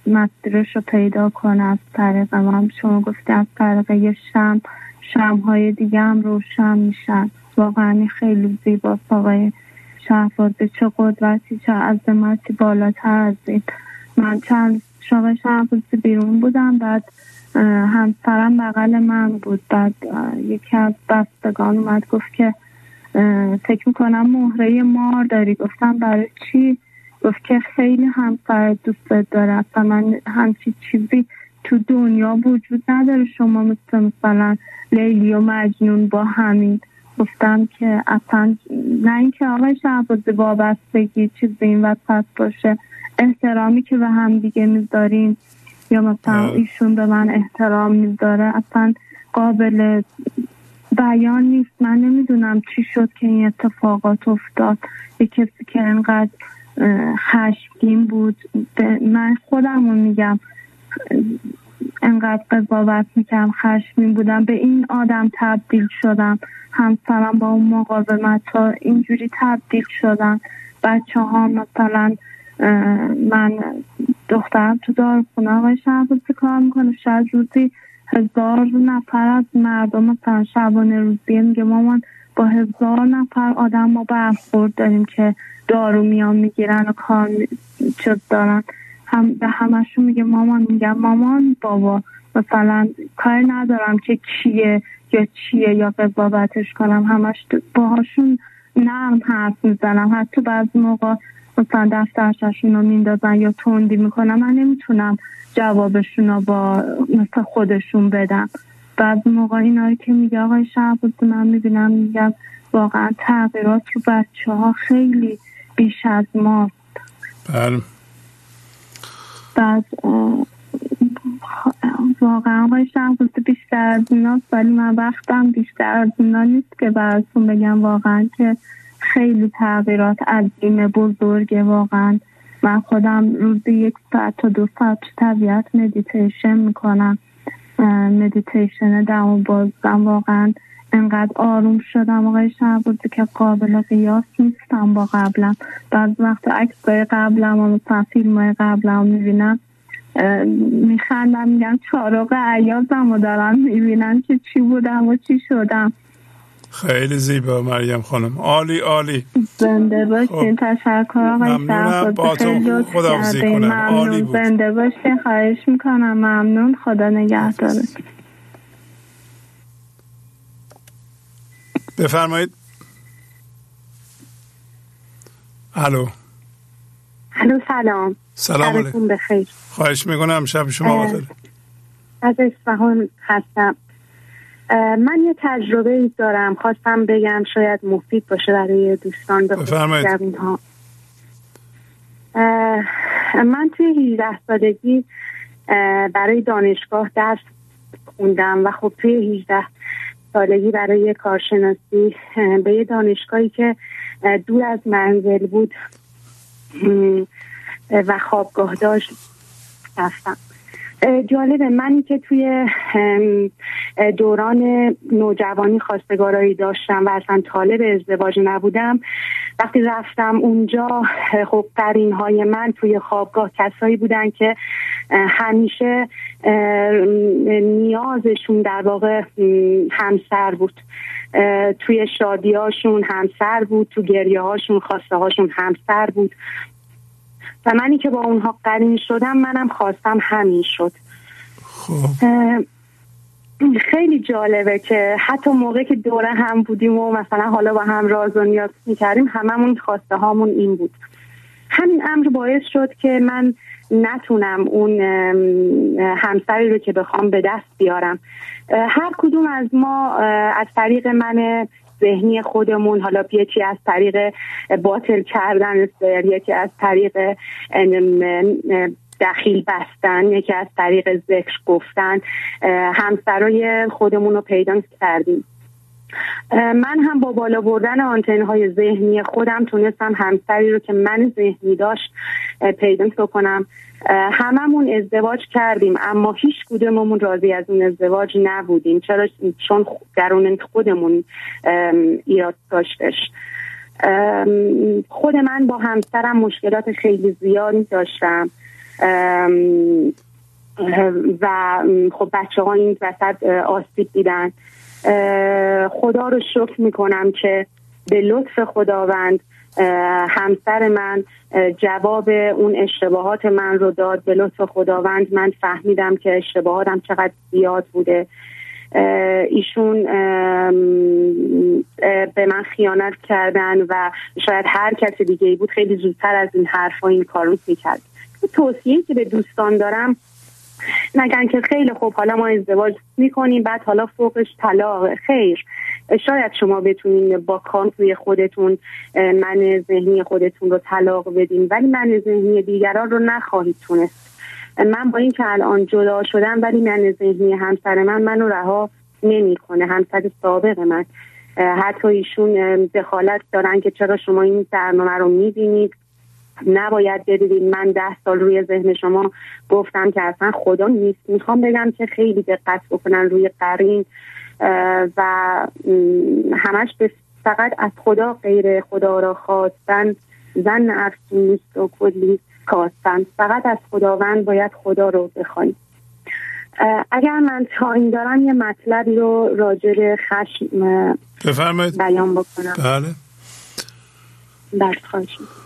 مسیرش رو پیدا کنه از طریق من. شما گفتی از طریق یه شم شمهای دیگه هم روشن میشن. واقعا خیلی زیباست آقای شهبازی، چه قدرتی چه عظمتی بالاتر از این. من چند شما شهبازی بیرون بودم، بعد همسرم بغل من بود، بعد یکی از بستگان اومد گفت که فکر میکنم مهره مار داری. گفتم برای چی؟ گفت که خیلی همسر دوست داره، اصلا من همچی چیزی تو دنیا وجود نداره، شما مثل مثلا لیلی و مجنون با همین. گفتم که اصلا نه اینکه آقای شهبازی وابستگی چیزی این وسط باشه، احترامی که به هم دیگه میذاریم یا مثلا ایشون به من احترام میذاره اصلا قابل بیان نیست. من نمیدونم چی شد که این اتفاقات افتاد. یه کسی که انقدر خشمگین بود، من خودمو میگم انقدر قضاوت میکنم خشمگین بودم، به این آدم تبدیل شدم. همسرم با اون مقاومت ها اینجوری تبدیل شدن. بچه ها مثلا من دخترم تو دارخونه آقای شهبازی کار میکنه، شاید روزی هزار نفر از مردم مثلا شبانه روزیه میگه مامان با هزار نفر آدم ما برخورد داریم که دارو میان میگیرن و کار چیز دارن. هم به همشون میگه مامان. میگم مامان بابا، مثلا کار ندارم که کیه یا چیه یا قضاوتش کنم، همش باهاشون نرم حرف میزنم. حتی بعضی موقع مثلا دفترشون رو میندازن یا تندی میکنم، من نمیتونم جوابشون رو با مثل خودشون بدم. بعضی موقع اینا که میگه آقای شهبازی من میبینم میگم واقعا تغییرات رو بچه ها خیلی بیش از ماست. بله. بعد واقعا آقای شهبازی بیشتر از ایناست، ولی من وقتم بیشتر از اینا نیست که براتون بگم واقعا که خیلی تغییرات عظیم بزرگه. واقعا من خودم روزی یک ساعت تا دو ساعت طبیعت مدیتیشن میکنم، مدیتیشن دم بازدم. واقعا انقدر آروم شدم آقای شهبازی که قابل قیاس نیستم با قبلم. بعض وقت عکسای قبلم و مثلا فیلمای قبلم میبینم میخندم، میگم چارق عیازم رو دارم میبینم که چی بودم و چی شدم. خیلی زیبا مریم خانم، عالی عالی. زنده باشین. تشکر آقای شهبازی، خیلی لطف کردین. ممنون. زنده باشین. خواهش میکنم. ممنون. خدا نگهدار. بفرمایید. الو. الو سلام. سلام علیکم. بخیر. خواهش میکنم. شب شما بخیر. از اصفهان هستم. من یه تجربه دارم، خواستم بگم شاید مفید باشه برای دوستان. بفرمایید. من توی هجده سالگی برای دانشگاه درس خوندم و خب توی هجده سالگی برای کارشناسی به یه دانشگاهی که دور از منزل بود و خوابگاه داشت رفتم. جالبه منی که توی دوران نوجوانی خواستگارایی داشتم و اصلا طالب ازدواج نبودم، وقتی رفتم اونجا خب قرینهای من توی خوابگاه کسایی بودن که همیشه نیازشون در واقع همسر بود. توی شادیاشون همسر بود، تو گریه هاشون خواسته هاشون همسر بود و منی که با اونها قرین شدم منم خواستم همین شد. خب. خیلی جالبه که حتی موقعی که دوره هم بودیم و مثلا حالا با هم راز و نیاز میکردیم هممون خواسته هامون این بود. همین امر باعث شد که من نتونم اون همسری رو که بخوام به دست بیارم. هر کدوم از ما از طریق من ذهنی خودمون، حالا یکی از طریق باطل کردن سر، یکی از طریق دخیل بستن، یکی از طریق ذکر گفتن، همسرای خودمون رو پیدا کردیم. من هم با بالا بردن آنتن‌های ذهنی خودم تونستم همسری رو که من ذهنی داشت پیدا کنم. هممون ازدواج کردیم اما هیچ کدوممون راضی از اون ازدواج نبودیم. چرا؟ چون درون خودمون ایراد داشتش. خود من با همسرم مشکلات خیلی زیادی داشتم و خب بچه ها این وسط آسیب دیدن. خدا رو شکر میکنم که به لطف خداوند همسر من جواب اون اشتباهات من رو داد. به لطف خداوند من فهمیدم که اشتباهاتم چقدر زیاد بوده. ایشون به من خیانت کردن و شاید هر کسی دیگه ای بود خیلی زودتر از این حرفا این کارو میکرد. توصیه‌ای که به دوستان دارم نگن که خیلی خوب حالا ما ازدواج میکنیم بعد حالا فوقش طلاق. خیر، شاید شما بتونین با کار توی خودتون من ذهنی خودتون رو طلاق بدین ولی من ذهنی دیگران رو نخواهید تونست. من با این که الان جدا شدم ولی من ذهنی همسر من منو رها نمیکنه. همسر سابق من حتی ایشون دخالت دارن که چرا شما این برنامه رو میبینید، نباید بدید. من ده سال روی ذهن شما گفتم که اصلا خدا نیست. میخوام بگم که خیلی دقت بکنن روی قرین و همش به فقط از خدا غیر خدا را خواستن. زن افسونیست و کلی کاستن. فقط از خداوند باید خدا رو بخواید. اگر من تا این دارم یه مطلبی رو راجع به خشم بفرمایید بیان بکنم. بله. بله خواهش می‌کنم.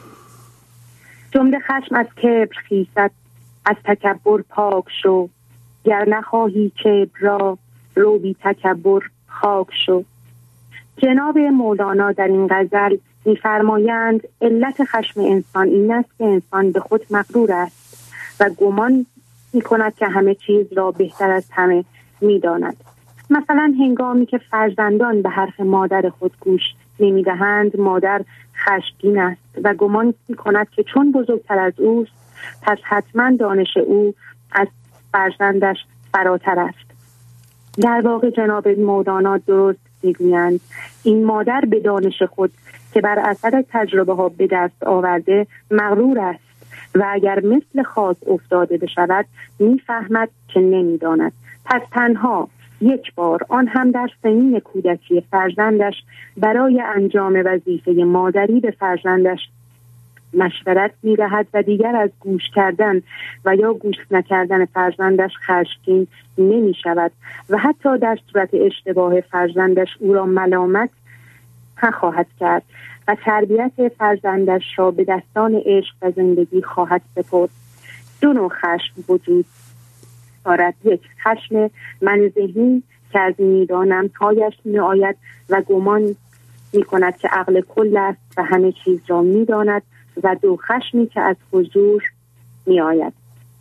جمله خشم از کبر خیزد، از تکبر پاک شو. گر نخواهی کبر را رو بی تکبر خاک شو. جناب مولانا در این غزل می‌فرمایند علت خشم انسان این است که انسان به خود مغرور است و گمان می‌کند که همه چیز را بهتر از همه می‌داند. مثلا هنگامی که فرزندان به حرف مادر خود گوش نمی‌دهند مادر خشمگین است و گمان می‌کند که چون بزرگتر از اوست پس حتما دانش او از فرزندش فراتر است. در واقع جناب مولانا درست میگویند این مادر به دانش خود که بر اثر تجربه ها به دست آورده مغرور است و اگر مثل خاک افتاده بشود میفهمد که نمیداند. پس تنها یک بار آن هم در سنین کودکی فرزندش برای انجام وظیفه مادری به فرزندش مشورت می‌دهد و دیگر از گوش کردن و یا گوش نکردن فرزندش خشمگین نمی‌شود و حتی در صورت اشتباه فرزندش او را ملامت نخواهد کرد و تربیت فرزندش را به دستان عشق و زندگی خواهد سپرد. دو نوع خشم وجود دارد. یک، خشم من ذهنی که از میدانم تایش می‌آید و گمان می‌کند که عقل کل است و همه چیز را می‌داند و دو، خشمی که از حضور می آید.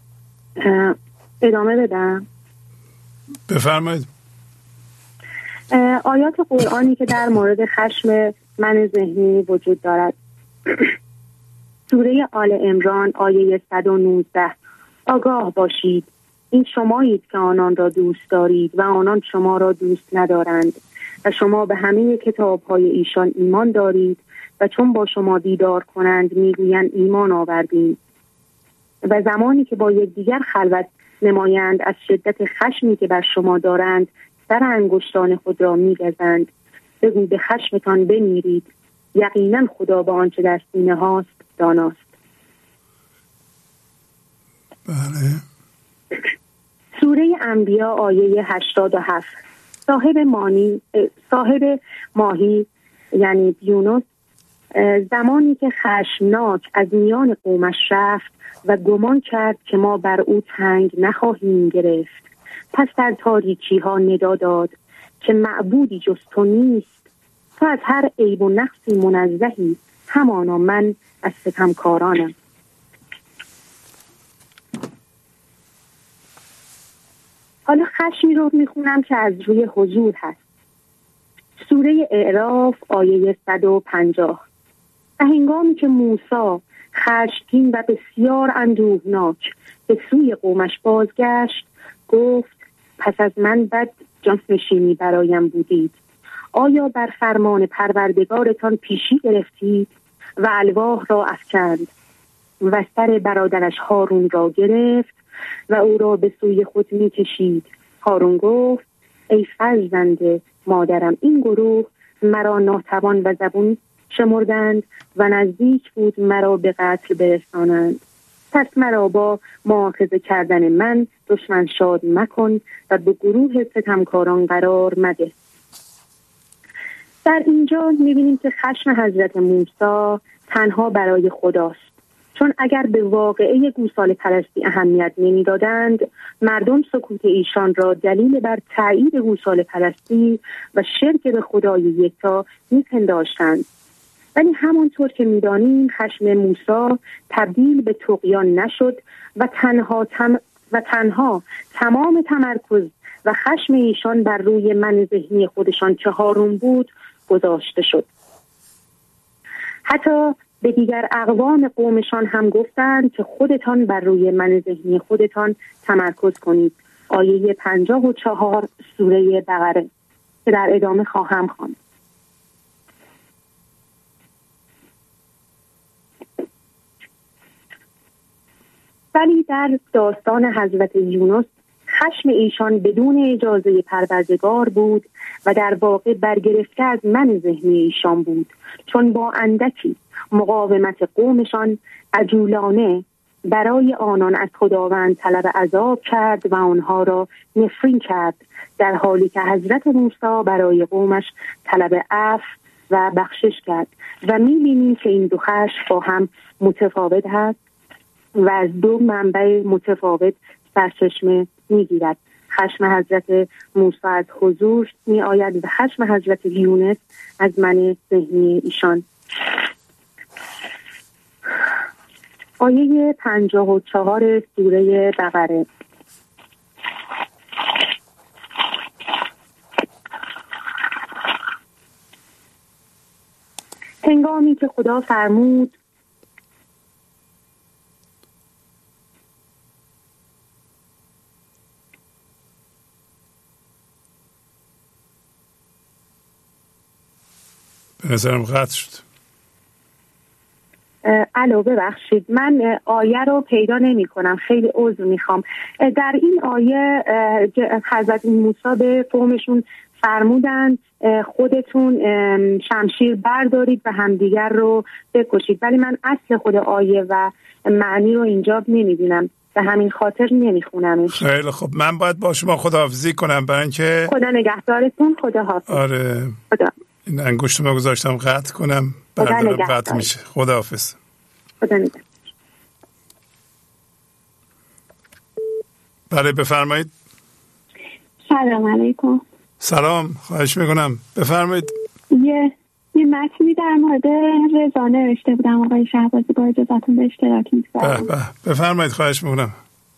ادامه بدم؟ بفرمایید. آیات قرآنی که در مورد خشم من ذهنی وجود دارد. سوره آل عمران آیه صد و نوزده. آگاه باشید این شمایید که آنان را دوست دارید و آنان شما را دوست ندارند و شما به همه کتاب‌های ایشان ایمان دارید و چون با شما دیدار کنند میگویند ایمان آوردیم و زمانی که با یکدیگر خلوت نمایند از شدت خشمی که بر شما دارند سر انگشتان خود را میگزند. بگو به خشمتان بمیرید، یقینا خدا با آنچه در سینه هاست داناست. بله. سوره انبیا آیه هشتاد و هفت. صاحب مانی صاحب ماهی یعنی یونس زمانی که خشمناک از میان قومش رفت و گمان کرد که ما بر او تنگ نخواهیم گرفت پس در تاریکی ها ندا داد که معبودی جز تو نیست، تو از هر عیب و نقصی منزهی، همانا من از ستمکارانم. حالا خشمی رو میخونم که از روی حضور هست. سوره اعراف آیه صد و پنجاه. و هنگامی که موسی خشمگین و بسیار اندوهناک به سوی قومش بازگشت گفت پس از من بد جانشینی برایم بودید، آیا بر فرمان پروردگارتان پیشی گرفتید؟ و الواح را افکند و سر برادرش هارون را گرفت و او را به سوی خود می کشید. هارون گفت ای فرزند مادرم، این گروه مرا ناتوان و زبون شمردند و نزدیک بود مرا به قتل برسانند. پس مرا با مؤاخذه کردن من دشمن شاد مکن و به گروه ستمکاران قرار مده. در اینجا می‌بینیم که خشم حضرت موسی تنها برای خداست، چون اگر به واقعه گوساله پرستی اهمیت نمی‌دادند، مردم سکوت ایشان را دلیل بر تایید گوساله پرستی و شرک به خدای یکتا می‌پنداشتند. ولی همانطور که می‌دانیم خشم موسی تبدیل به طغیان نشد و تنها تم و تنها تمام تمرکز و خشم ایشان بر روی من ذهنی خودشان چهارم بود گذاشته شد. حتی به دیگر اقوام قومشان هم گفتند که خودتان بر روی من ذهنی خودتان تمرکز کنید. آیه پنجاه و چهار سوره بقره که در ادامه خواهم خواند. ولی در داستان حضرت یونس خشم ایشان بدون اجازه پروردگار بود و در واقع برگرفته از من ذهنی ایشان بود، چون با اندکی مقاومت قومشان عجولانه برای آنان از خداوند طلب عذاب کرد و آنها را نفرین کرد، در حالی که حضرت موسی برای قومش طلب عفو و بخشش کرد. و می‌بینیم که این دو خشم با هم متفاوت هست و از دو منبع متفاوت سرچشمه می‌گیرد. خشم حضرت موسی از حضور می آید و خشم حضرت یونس از من ذهنی ایشان. آیه پنجاه و چهار سوره بقره: هنگامی که خدا فرمود به نظرم قطع شد. الو ببخشید، من آیه رو پیدا نمی کنم، خیلی عذر میخوام. در این آیه حضرت موسی به قومشون فرمودن خودتون شمشیر بردارید و همدیگر رو بکشید، ولی من اصل خود آیه و معنی رو اینجا نمیبینم، به همین خاطر نمیخونمش. خیلی خب، من باید با شما خداحافظی کنم برای اینکه خدا نگهدارتون. خدا حافظ. آره خدا. این انگشت ما گذاشتم قطع کنم، بردارم قطع میشه. خدا حافظ. خدا نگهدار. بله بفرمایید. سلام علیکم. سلام، خواهش میکنم بفرمایید. یه یه متنی در مورد رضا نوشته بودم آقای شهبازی، با اجازهتون به اشتراک می‌گذارم. بفرمایید، خواهش میکنم.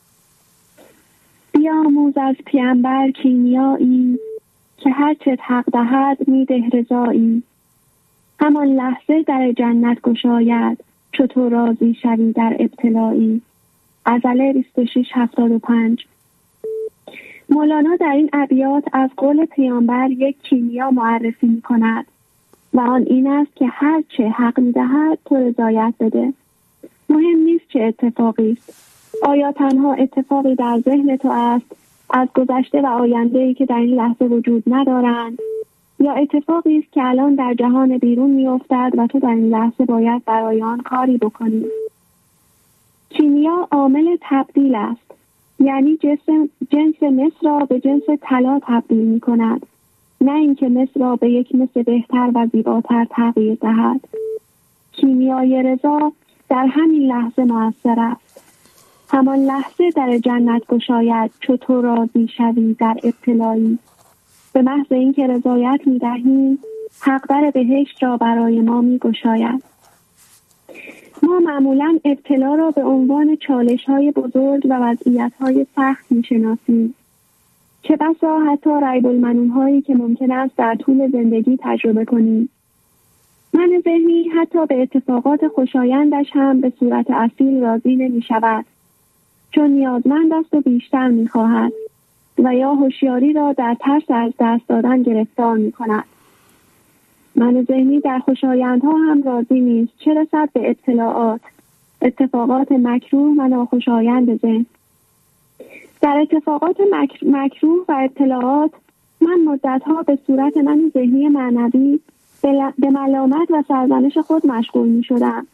بیاموز از پیامبر کیمیایی، که هر چه حق دهد میده رضایی. همان لحظه در جنت گشاید، چطور راضی شوی در ابتلایی. غزل بیست و شش هفتاد و پنج. مولانا در این ابیات از قول پیامبر یک کیمیا معرفی می کند و آن این است که هر چه حق می دهد تو رضایت بده. مهم نیست چه اتفاقی است، آیا تنها اتفاقی در ذهن تو است از گذشته و آینده‌ای که در این لحظه وجود ندارند، یا اتفاقی است که الان در جهان بیرون می افتد و تو در این لحظه باید برای آن کاری بکنی. کیمیا عامل تبدیل است، یعنی جنس جنس مس را به جنس طلا تبدیل می کند، نه اینکه مس را به یک مس بهتر و زیباتر تغییر دهد. کیمیای رضا در همین لحظه مؤثر است. همان لحظه در جنت گشاید، چطور راضی شوی در ابتلایی. به محض اینکه رضایت می دهیم، حق در بهشت را برای ما می گشاید. ما معمولاً ابتلا را به عنوان چالش‌های بزرگ و وضعیت‌های سخت می‌شناسیم. چه بسا حتی ریب المنون‌هایی که ممکن است در طول زندگی تجربه کنیم. من ذهنی حتی به اتفاقات خوشایندش هم به صورت اصیل راضی نمی‌شود، چون نیازمند است و بیشتر می‌خواهد و یا هوشیاری را در ترس از دست دادن گرفتار می‌کند. من ذهنی در خوشایندها هم راضی نیست، چه رسد به ابتلاعات، اتفاقات مکروه و ناخوشایند ذهن. در اتفاقات مک... مکروه و ابتلاعات من مدتها به صورت من ذهنی معنوی به, ل... به ملامت و سرزنش خود مشغول می شدم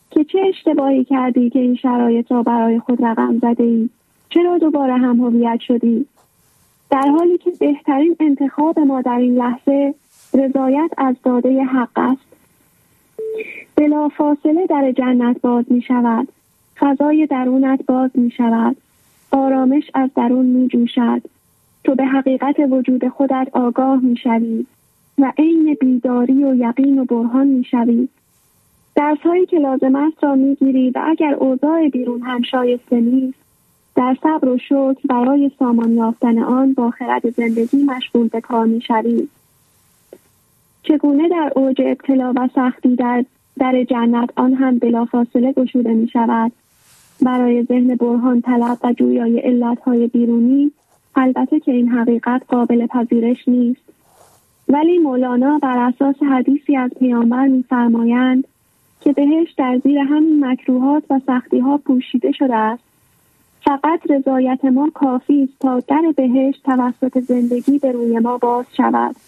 که چه اشتباهی کردی که این شرایط را برای خود رقم زده ای؟ چرا دوباره هم هویت شدی؟ در حالی که بهترین انتخاب ما در این لحظه رضایت از داده حق است. بلا فاصله در جنت باز می شود. فضای درونت باز می شود. آرامش از درون می جوشد. تو به حقیقت وجود خودت آگاه می شوی و عین بیداری و یقین و برهان می شوی. درس هایی که لازم است را می گیری و اگر اوضاع بیرون هم شایسته نیست، در صبر و شکر برای سامان یافتن آن با خرد زندگی مشغول به کار می شوی. چگونه در اوج ابتلا و سختی در در جنت آن هم بلافاصله گشوده می شود؟ برای ذهن برهان طلب و جویای علتهای بیرونی، البته که این حقیقت قابل پذیرش نیست. ولی مولانا بر اساس حدیثی از پیامبر می‌فرمایند که بهشت در زیر همین مکروهات و سختی‌ها پوشیده شده است. فقط رضایت ما کافی است تا در بهشت توسط زندگی به روی ما باز شود.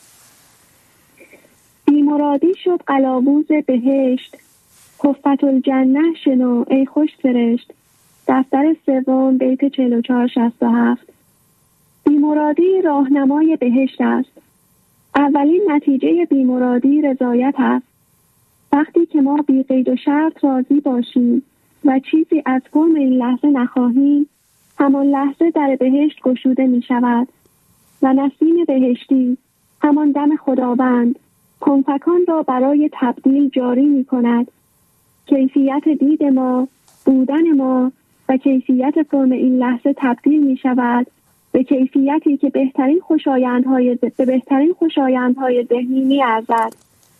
بیمرادی شد قلاووز بهشت، حفت الجنه شنو ای خوش سرشت. دفتر سوم بیت چهل و چهار شصت و هفت. بیمرادی راهنمای بهشت است. اولین نتیجه بیمرادی رضایت است. وقتی که ما بی قید و شرط راضی باشیم و چیزی از فرم این لحظه نخواهیم، همان لحظه در بهشت گشوده می شود و نسیم بهشتی، همان دم خداوند، کنفکان را برای تبدیل جاری می کند. کیفیت دید ما، بودن ما و کیفیت فرم این لحظه تبدیل می شود به کیفیتی که بهترین خوشایندهای به بهترین خوشایندهای ذهنی می ارزد.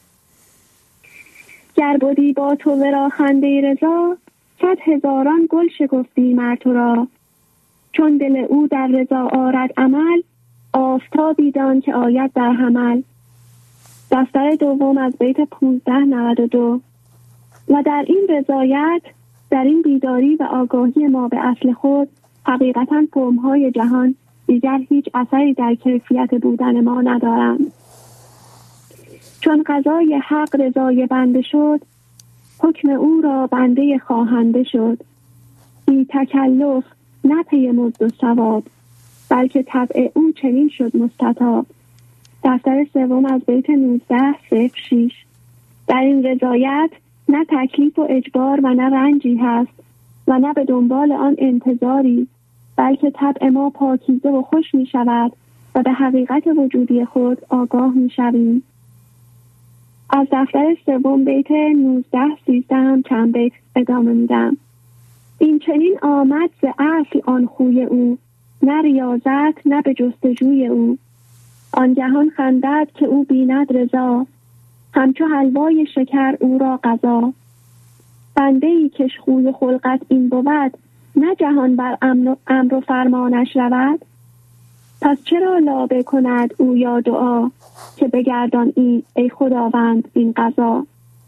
گر بودی با تو ورا خنده رضا، صد هزاران گل شکفتی مر تو را. چون دل او در رضا آرد عمل، آفتابی دان که آید در حمل. دفتر دوم از بیت پانزده نود و دو. و در این رضایت، در این بیداری و آگاهی ما به اصل خود، حقیقتاً فرم‌های جهان دیگر هیچ اثری در کیفیت بودن ما ندارند. چون قضای حق رضای بنده شد، حکم او را بنده خواهنده شد. بی تکلف نه پی مزد و ثواب، بلکه طبع او چنین شد مستطاب. دفتر سوم از بیت نوزده صفر شش. در این رضایت نه تکلیف و اجبار و نه رنجی هست و نه به دنبال آن انتظاری، بلکه طبع ما پاکیزه و خوش می شود و به حقیقت وجودی خود آگاه می شویم. از دفتر سوم بیت نوزده سیزده هم چند بیت ادامه میدم. این چنین آمد ز اصل آن خوی او، نه ریاضت نه به جستجوی او. آنگهان خندد که او بیند رضا، همچو حلوای شکر او را غذا. بنده ای کش خوی خلقت این بود، نه جهان بر امر و فرمانش رود. پس چرا لابه کند او یا دعا، که بگردان این ای خداوند این قضا.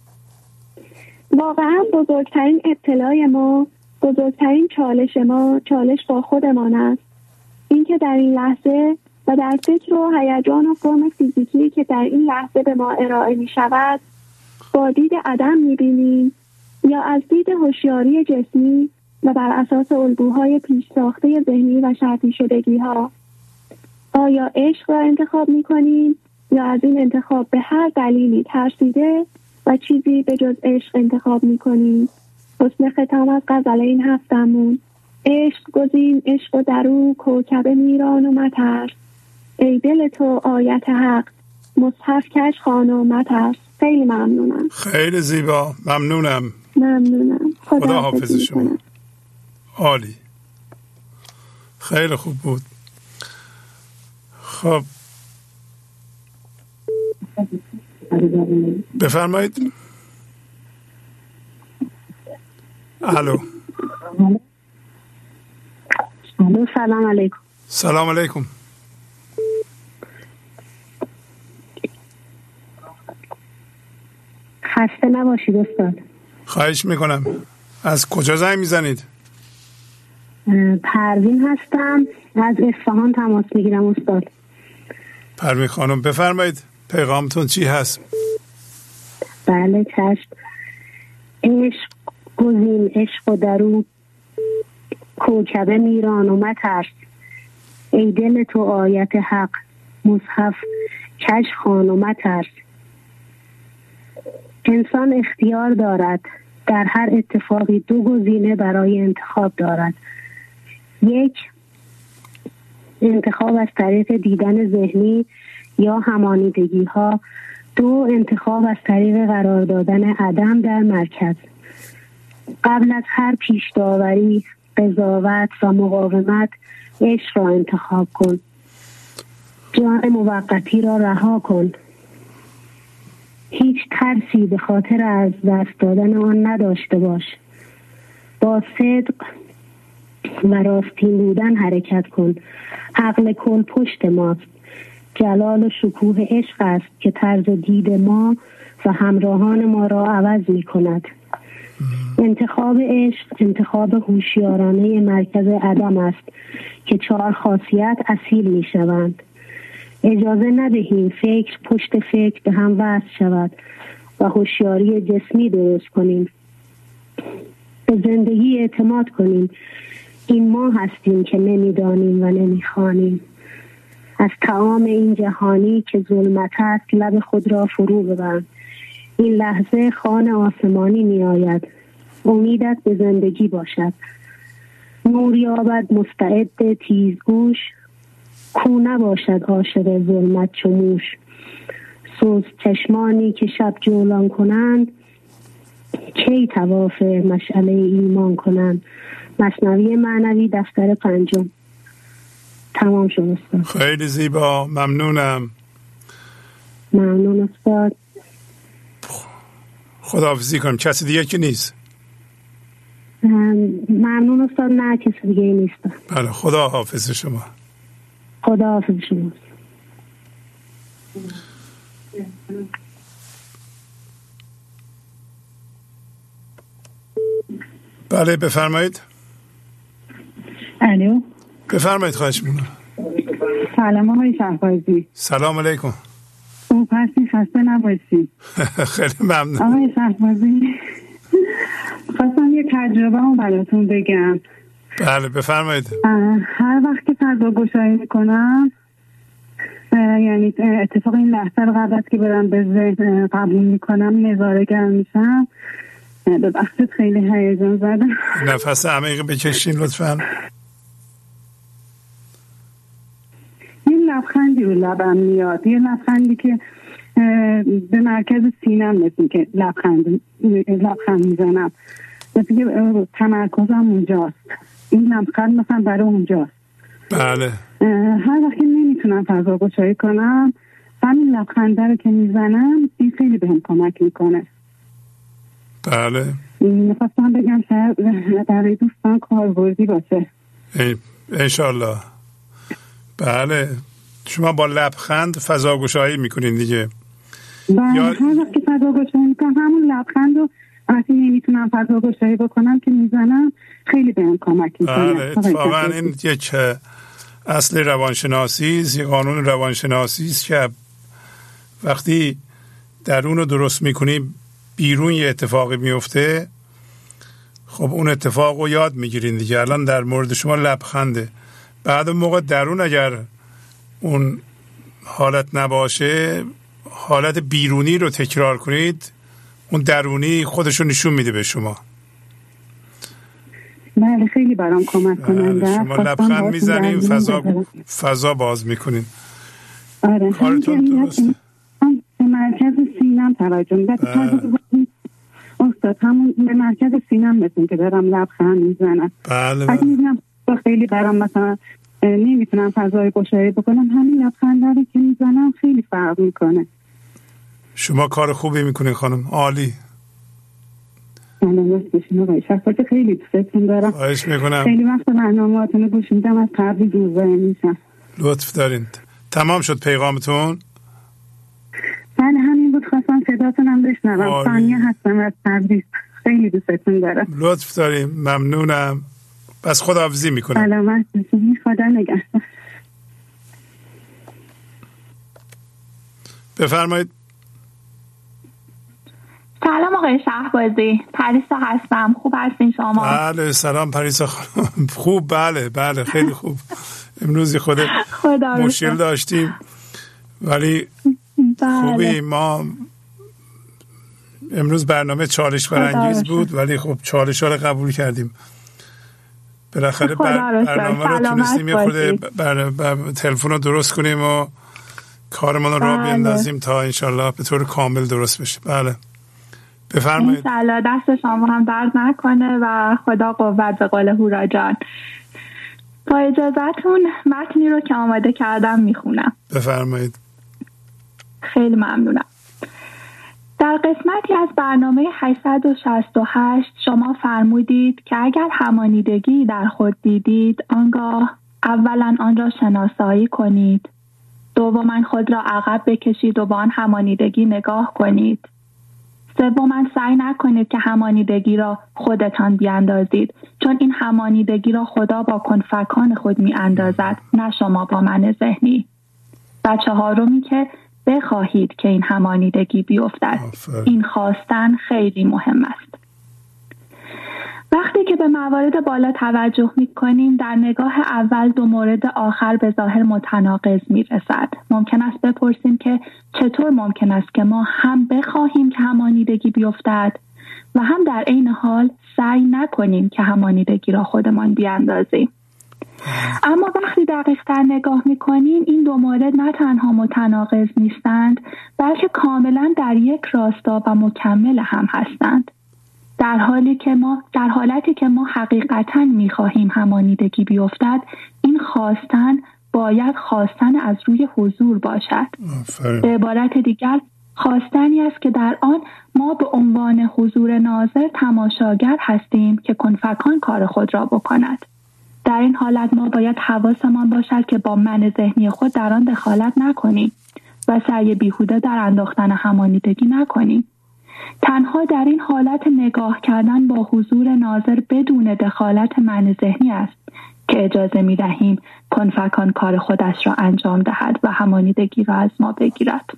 واقعا بزرگترین ابتلای ما، بزرگترین چالش ما، چالش با خودمان است. این که در این لحظه و در فکر و هیجان و فرم فیزیکی که در این لحظه به ما ارائه می شود، با دید عدم می بینیم یا از دید هوشیاری جسمی و بر اساس الگوهای پیش ساخته ذهنی و شرطی شدگی ها. آیا عشق را انتخاب می کنیم یا از این انتخاب به هر دلیلی ترسیده و چیزی به جز عشق انتخاب می کنیم؟ حسن ختام از غزل این هفتمون. عشق گزین عشق و درو کوکبه میران و مترس. ای دل تو آیت حق مصحف کش خوان و مترس. خیلی ممنونم. خیلی زیبا. ممنونم. ممنونم. خدا, خدا حافظ شما. عالی. خیلی خوب بود. خب بفرمایید. الو. الو سلام علیکم. سلام علیکم. خسته نباشید استاد. خواهش میکنم. از کجا زنگ میزنید؟ پروین هستم، از اصفهان تماس میگیرم استاد. پروین خانم بفرمایید، پیغامتون چی هست؟ بله چشم. عشق گزین عشق و درو کوکبه میران و مترس. ای دل تو آیت حق مصحف کش خوان و مترس. انسان اختیار دارد، در هر اتفاقی دو گزینه برای انتخاب دارد. یک، انتخاب از طریق دیدن ذهنی یا همانیدگی ها. دو، انتخاب از طریق قرار دادن عدم در مرکز. قبل از هر پیش داوری، قضاوت و مقاومت عشق را انتخاب کن. جان موقتی را رها کن. هیچ ترسی به خاطر از دست دادن آن نداشته باش. با صدق و راستین بودن حرکت کن. عقل کل پشت ماست. جلال و شکوه عشق است که طرز دید ما و همراهان ما را عوض می کند. انتخاب عشق انتخاب هوشیارانه مرکز عدم است که چهار خاصیت اصیل می شوند. اجازه ندهیم فکر پشت فکر به هم وصل شود و هوشیاری جسمی درست کنیم. به زندگی اعتماد کنیم. این ما هستیم که نمیدانیم و نمیخوانیم. از طعام این جهانی که ظلمت است لب خود را فرو ببند. این لحظه خوان آسمانی می آید. امیدت به زندگی باشد. نور یابد مستعد تیزگوش. کو نباشد عاشق ظلمت چو موش. سوز چشمانی که شب جولان کنند. کی طواف مشعله ایمان کنند. مثنوی معنوی دفتر پنجم. تمام شد استاد. خیلی زیبا، ممنونم. ممنون استاد. خداحافظی کنم. کسی دیگه که نیست؟ ممنون استاد. نه کسی دیگه نیست. بله، خدا حافظ شما. خدا حافظ شما. بله بفرمایید. الو بفرمایید. خواهش میکنم. سلام آقای شهبازی. سلام علیکم. او پسی خسته نباشی. خیلی ممنون آقای شهبازی. خواستم یه تجربه هم براتون بگم. بله بفرمایید. هر وقت که فضا گشایی میکنم، یعنی اتفاق این لحظه رو قبل از که برم به ذهن قبول میکنم، نظاره‌گر میشم. به وقتت خیلی هیجان زدم. نفس عمیق بکشین لطفاً. یه لبخندی رو لبم میاد، یه لبخندی که به مرکز سینم مثل که لبخند لبخند میزنم، مثل که تمرکزم اونجاست. این لبخند مثلا برای اونجاست. بله. هر وقت نمیتونم فضا گشایی کنم، همین لبخنده رو که میزنم این خیلی بهم کمک میکنه. بله. میخواستم بگم شاید برای دوستان کاربردی باشه. انشالله. بله. شما با لبخند فضا گشایی میکنین دیگه. بله. یا... هر وقت که فضا گشایی میکنم همون لبخند رو وقتی نمیتونم فضا گشایی بکنم که میزنم خیلی بهم کمک میکنه. بله. اتفاقا این یک اصل روانشناسی است، یک قانون روانشناسی است که وقتی درون رو درست میکنی بیرون یه اتفاقی میفته، خب اون اتفاق رو یاد میگیرین دیگه. الان در مورد شما لبخنده. بعد اون موقع درون اگر اون حالت نباشه، حالت بیرونی رو تکرار کنید، اون درونی خودشو نشون میده به شما. بله خیلی برام کمک کننده. شما لبخند میزنین، فضا فضا باز میکنین. آره. کارتون درسته. به مرکز سینم توجه میکنم. استاد همون به مرکز سینم مثل که دارم لبخند میزنم. بله بله. خیلی برام مثلا نمیتونم فضای گشایی بکنم، همین لبخند رو که میزنم خیلی فرق میکنه. شما کار خوبی میکنین خانم. عالی. سلامت باشین آقای شهبازی. خیلی دوستتون دارم. خواهش میکنم. خیلی وقت برنامه‌هاتون رو گوش میدم، از قبل دوزه میشم. لطف دارین. تمام شد پیغامتون؟ بله همین بود، خواستم صداتونم بشنوم. ثانیه هستم از تبریز. خیلی دوستتون دارم. لطف داریم. ممنونم. بس خداحافظی میکنم. سلامت باشین. خدا نگهدار. بفرمایید. سلام آقای شهبازی، پریسا هستم. خوب هستین شما؟ بله سلام پریسا خانم. خوب بله بله خیلی خوب. امروزی خود مشکل داشتیم ولی بله. خوبی. ما امروز برنامه چالش برانگیز بود ولی خب چالش ها رو قبول کردیم. بالاخره بر... برنامه رو تونستیم یه خورده بر... بر... تلفن رو درست کنیم و کارمون رو بله. راه بیندازیم تا انشالله به طور کامل درست بشه. بله بفرمایید. انشالله دست شما هم درد نکنه و خدا قوت به قول هورا جان. با اجازتون متنی رو که آماده کردم میخونم. بفرمایید. خیلی ممنونم. در قسمتی از برنامه هشتصد و شصت و هشت شما فرمودید که اگر همانیدگی در خود دیدید آنگاه اولا آن را شناسایی کنید، دوما خود را عقب بکشید و با آن همانیدگی نگاه کنید، سوما سعی نکنید که همانیدگی را خودتان بیاندازید، چون این همانیدگی را خدا با کنفکان خود می اندازد، نه شما با من ذهنی. و چهارمی که بخواهید که این همانیدگی بیفتد. این خواستن خیلی مهم است. وقتی که به موارد بالا توجه می کنیم در نگاه اول دو مورد آخر به ظاهر متناقض می رسد. ممکن است بپرسیم که چطور ممکن است که ما هم بخواهیم که همانیدگی بیفتد و هم در عین حال سعی نکنیم که همانیدگی را خودمان بیاندازیم. اما وقتی دقیق تر نگاه می کنیم این دو مورد نه تنها متناقض نیستند بلکه کاملا در یک راستا و مکمل هم هستند. در حالی که ما در حالتی که ما حقیقتاً می‌خواهیم همانیدگی بیفتد، این خواستن باید خواستن از روی حضور باشد. به عبارت دیگر خواستنی است که در آن ما به عنوان حضور ناظر تماشاگر هستیم که کنفکان کار خود را بکند. در این حالت ما باید حواسمان باشد که با من ذهنی خود در آن دخالت نکنیم و سعی بیهوده در انداختن همانیدگی نکنیم. تنها در این حالت نگاه کردن با حضور ناظر بدون دخالت من ذهنی است که اجازه می دهیم کنفکان کار خودش را انجام دهد و همانیدگی را از ما بگیرد.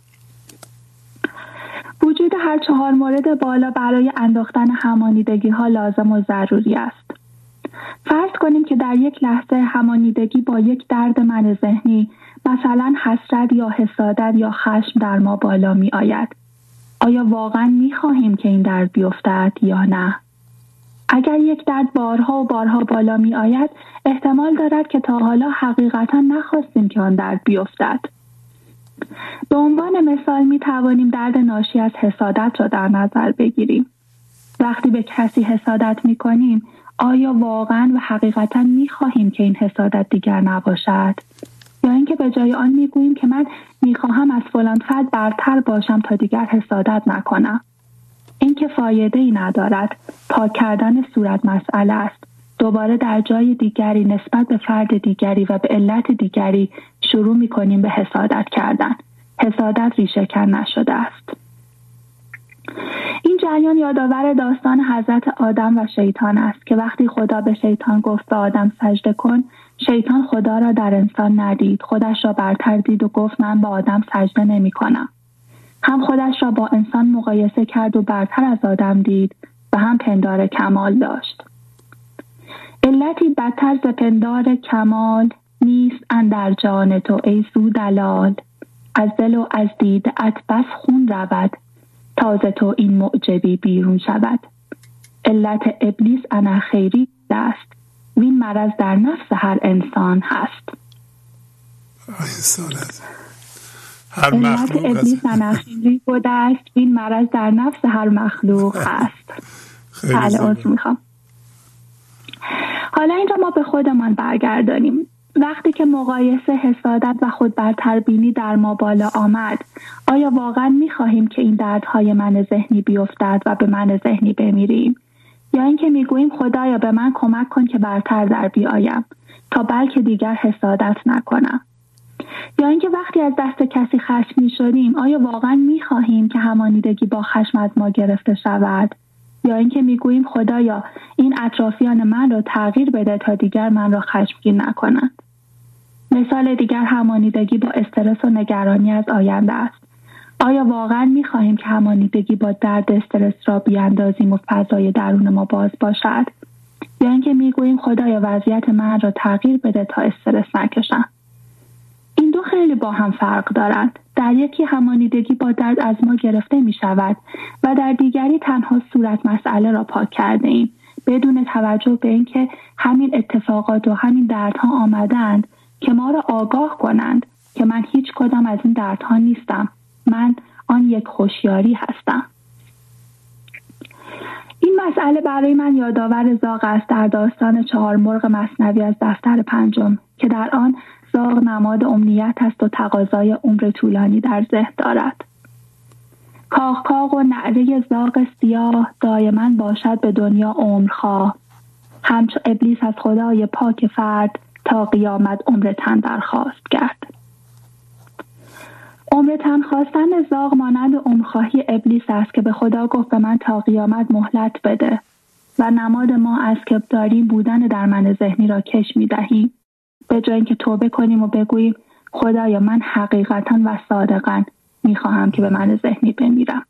وجود هر چهار مورد بالا برای انداختن همانیدگی ها لازم و ضروری است. فرض کنیم که در یک لحظه همانیدگی با یک درد من ذهنی مثلا حسرت یا حسادت یا خشم در ما بالا می آید. آیا واقعا می خواهیم که این درد بیفتد یا نه؟ اگر یک درد بارها و بارها بالا می آید احتمال دارد که تا حالا حقیقتا نخواستیم که آن درد بیفتد. به عنوان مثال می توانیم درد ناشی از حسادت را در نظر بگیریم. وقتی به کسی حسادت می کنیم آیا واقعا و حقیقتا می خواهیم که این حسادت دیگر نباشد؟ یا اینکه به جای آن میگوییم که من میخواهم از فلان فرد برتر باشم تا دیگر حسادت نکنم. این که فایده ای ندارد. پاک کردن صورت مسئله است. دوباره در جای دیگری نسبت به فرد دیگری و به علت دیگری شروع میکنیم به حسادت کردن. حسادت ریشه‌کن نشده است. این جریان یادآور داستان حضرت آدم و شیطان است که وقتی خدا به شیطان گفت به آدم سجده کن، شیطان خدا را در انسان ندید، خودش را برتر دید و گفت من به آدم سجده نمی کنم. هم خودش را با انسان مقایسه کرد و برتر از آدم دید و هم پندار کمال داشت. علتی بدتر ز پندار کمال نیست اندر جان تو ای سو دلال، از دل و از دیده‌ات بس خون رود، تازه تو این معجبی بیرون شود. علت ابلیس انا خیری است، وین مرض در نفس هر انسان هست. هر مخلوق ابلیس انا خیری بوده است، وین مرض در نفس هر مخلوق هست. حالا عذر میخوام. حالا این را ما به خودمان برگردانیم. وقتی که مقایسه، حسادت و خود برتربینی در ما بالا آمد، آیا واقعا می‌خواهیم که این دردهای من ذهنی بیفتد و به من ذهنی بمیریم؟ یا اینکه میگوییم خدایا به من کمک کن که برتر در بیایم تا بلکه دیگر حسادت نکنم؟ یا اینکه وقتی از دست کسی خشمگین شدیم آیا واقعا می‌خواهیم که همانیدگی با خشم از ما گرفته شود؟ یا اینکه میگوییم خدایا این اطرافیان من رو تغییر بده تا دیگر من را خشمگین نکنند. مثال دیگر همانیدگی با استرس و نگرانی از آینده است. آیا واقعا میخواهیم که همانیدگی با درد استرس را بیاندازیم و فضای درون ما باز باشد؟ یا اینکه میگوییم خدایا وضعیت من را تغییر بده تا استرس نکشم؟ این دو خیلی با هم فرق دارند. در یکی همانیدگی با درد از ما گرفته می شود و در دیگری تنها صورت مسئله را پاک کرده ایم بدون توجه به اینکه همین اتفاقات و همین دردها آمدند که ما را آگاه کنند که من هیچ کدام از این دردها نیستم. من آن یک هوشیاری هستم. این مسئله برای من یادآور زاغ است در داستان چهار مرغ مثنوی از دفتر پنجم که در آن زاغ نماد امنیت است و تقاضای عمر طولانی در ذهن دارد. کاغ کاغ و نعره زاغ سیاه دائما باشد به دنیا عمرخواه، همچو ابلیس از خدای پاک فرد تا قیامت عمر تن درخواست کرد. عمر تن خواستن زاغ مانند عمرخواهی ابلیس است که به خدا گفت به من تا قیامت مهلت بده و نماد ما از کبداری بودن در من ذهنی را کش می دهیم به جای اینکه توبه کنیم و بگوییم خدایا من حقیقتا و صادقا می خواهم که به من ذهنی بمیرم.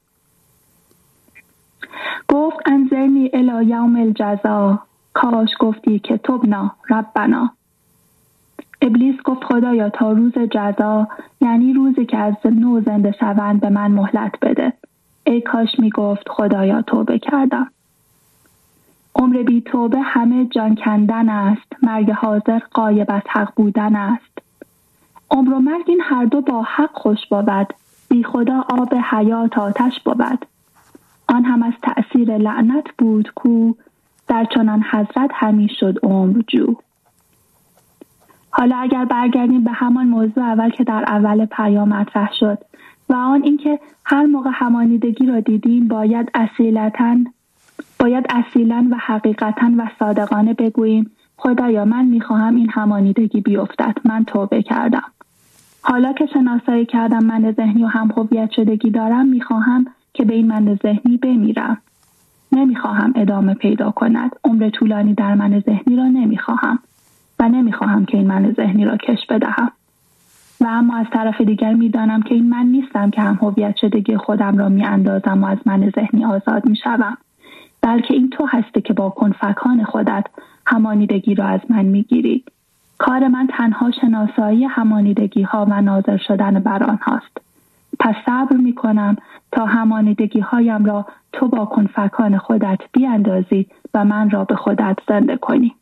گفت انظرنی الی یوم الجزا، کاش گفتی که تبنا ربنا. ابلیس گفت خدایا تا روز جزا، یعنی روزی که از نو زنده شوند به من مهلت بده. ای کاش می گفت خدایا توبه کردم. عمر بی توبه همه جان کندن است، مرگ حاضر غایب از حق بودن است. عمر و مرگ این هر دو با حق خوش بود، بی خدا آب حیات آتش بود. آن هم از تأثیر لعنت بود کو، در چنان حضرت همی شد عمر جو. حالا اگر برگردیم به همان موضوع اول که در اول پیام مطرح شد و آن اینکه هر موقع همانیدگی را دیدیم باید اصیلتاً باید اصیلاً و حقیقتاً و صادقانه بگوییم خدایا من میخواهم این همانیدگی بیفتد، من توبه کردم. حالا که شناسایی کردم من ذهنی و هم هویت شدگی دارم، میخواهم که به این من ذهنی بمیرم. نمیخواهم ادامه پیدا کند. عمر طولانی در من ذهنی را نمیخواهم و نمیخواهم که این من ذهنی را کش بدهم. و اما از طرف دیگر میدانم که این من نیستم که هم هویت شدگی خودم را میاندازم و از من ذهنی آزاد میشوم، بلکه این تو هستی که با کنفکان خودت همانیدگی را از من میگیری. کار من تنها شناسایی همانیدگی ها و ناظر شدن بر آنهاست. پس صبر میکنم تا همانیدگی هایم را تو با کنفکان خودت بیاندازی و من را به خودت زنده کنی.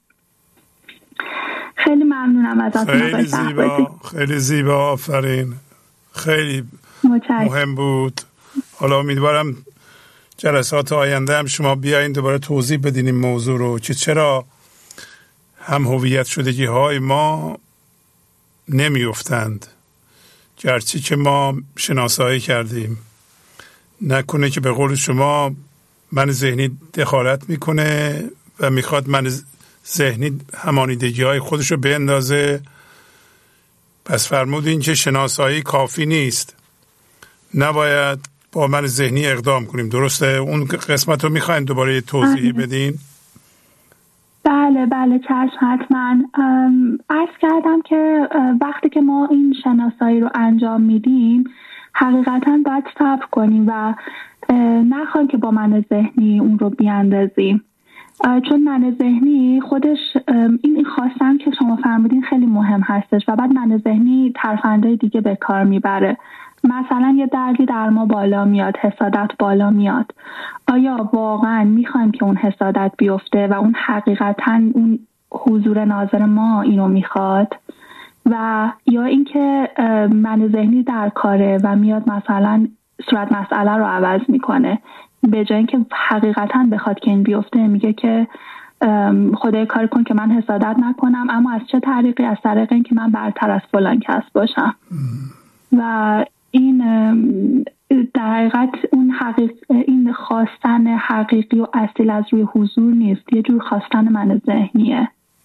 خیلی ممنونم ازت. خیلی زیبا، خیلی زیبا، آفرین. خیلی متشکرم. مهم بود. حالا امیدوارم جلسات آینده هم شما بیاین دوباره توضیح بدین این موضوع رو که چرا هم هویت شدگی های ما نمیافتند گرچه که ما شناسایی کردیم. نکنه که به قول شما من ذهنی دخالت میکنه و میخواد من ذهنی همانیدگی های خودش رو بیندازه. پس فرمودین که شناسایی کافی نیست، نباید با من ذهنی اقدام کنیم. درسته؟ اون قسمت رو میخواین دوباره توضیح بدین؟ بله بله چشم حتما. عرض کردم که وقتی که ما این شناسایی رو انجام میدیم حقیقتا باید صبر کنیم و نخواهیم که با من ذهنی اون رو بیاندازیم، چون من ذهنی خودش این خواستم که شما فرمودین خیلی مهم هستش و بعد من ذهنی ترفندهای دیگه به کار میبره. مثلا یه دردی در ما بالا میاد، حسادت بالا میاد. آیا واقعا میخوایم که اون حسادت بیفته و اون حقیقتا اون حضور ناظر ما اینو میخواد؟ و یا اینکه من ذهنی در کاره و میاد مثلا صورت مسئله رو عوض میکنه، به جای اینکه حقیقتا بخواد که این بیفته میگه که خدای کار کن که من حسادت نکنم، اما از چه طریقی؟ از طریق این که من برتر از فلان کس باشم. و این در حقیقت اون حقیق این خواستن حقیقی و اصیل از روی حضور نیست، یه جور خواستن من ذهنیه.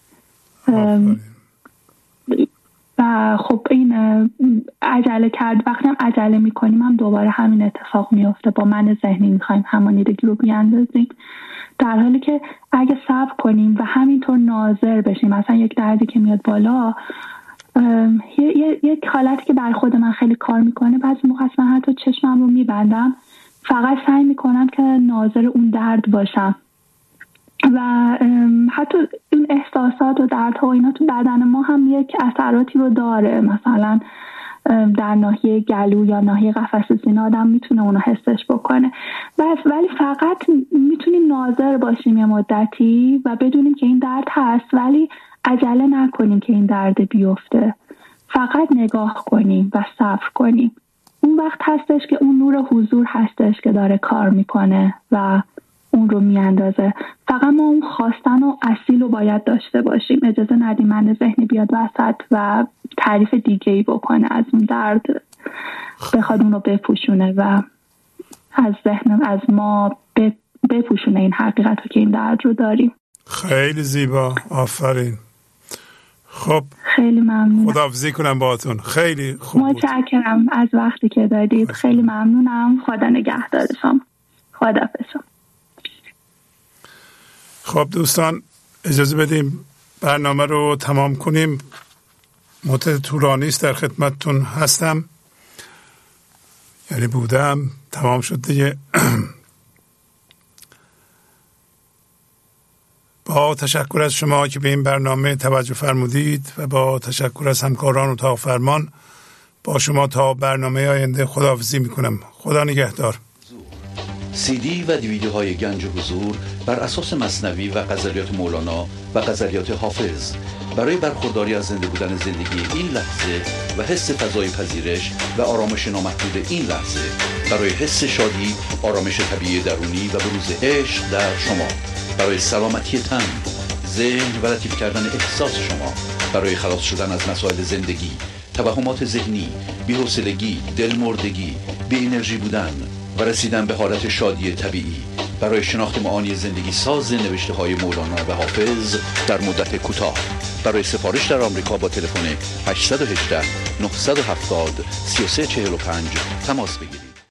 و خب این عجله کرد، وقتی هم عجله میکنیم هم دوباره همین اتفاق میفته، با من ذهنی میخوایم همانیدگی رو بیاندازیم، در حالی که اگه صبر کنیم و همینطور ناظر بشیم، مثلا یک دردی که میاد بالا یه, یه, یک حالتی که بر خود من خیلی کار میکنه، بعضی موقع من حتی چشمم رو میبندم، فقط سعی میکنم که ناظر اون درد باشم و حتی اون احساسات و دردها و اینا تو بدن ما هم یک اثراتی رو داره. مثلا در ناحیه گلو یا ناحیه قفسه سینه آدم میتونه اونو حسش بکنه، بس ولی فقط میتونیم ناظر باشیم یه مدتی و بدونیم که این درد هست، ولی عجله نکنیم که این درد بیفته، فقط نگاه کنیم و صبر کنیم. اون وقت هستش که اون نور حضور هستش که داره کار میکنه و اون رو میاندازه. فقط ما اون خواستن و اصیل رو باید داشته باشیم، اجازه ندیم من ذهنی بیاد وسط و تعریف دیگه ای بکنه از اون درد، بخواد اون رو بپوشونه و از ذهن از ما بپوشونه این حقیقت رو که این درد رو داریم. خیلی زیبا، آفرین. خب خیلی ممنونم. خداحافظی کنم باهاتون. خیلی خوب بود. متشکرم از وقتی که دادید. خیلی ممنونم. خدا نگهدار شما. خداحافظ. خب دوستان اجازه بدیم برنامه رو تمام کنیم. مدت طولانی است در خدمتتون هستم، یعنی بودم، تمام شد دیگه. با تشکر از شما که به این برنامه توجه فرمودید و با تشکر از همکاران اتاق فرمان، با شما تا برنامه آینده خداحافظی میکنم. خدا نگهدار. سی دی و دیویدیوهای گنج حضور بر اساس مثنوی و غزلیات مولانا و غزلیات حافظ برای برخورداری از زنده بودن زندگی این لحظه و حس فضای پذیرش و آرامش نامحدود این لحظه، برای حس شادی، آرامش طبیعی درونی و بروز عشق در شما، برای سلامتی تن، ذهن و لطیف کردن احساس شما، برای خلاص شدن از مسائل زندگی، توهمات ذهنی، بی‌حوصلگی، دلمردگی، بی انرژی بودن و رسیدن به حالت شادی طبیعی، برای شناخت معانی زندگی ساز نوشته های مولانا و حافظ در مدت کوتاه. برای سفارش در آمریکا با تلفن هشت یک هشت نه هفت صفر سه سه چهار پنج تماس بگیرید.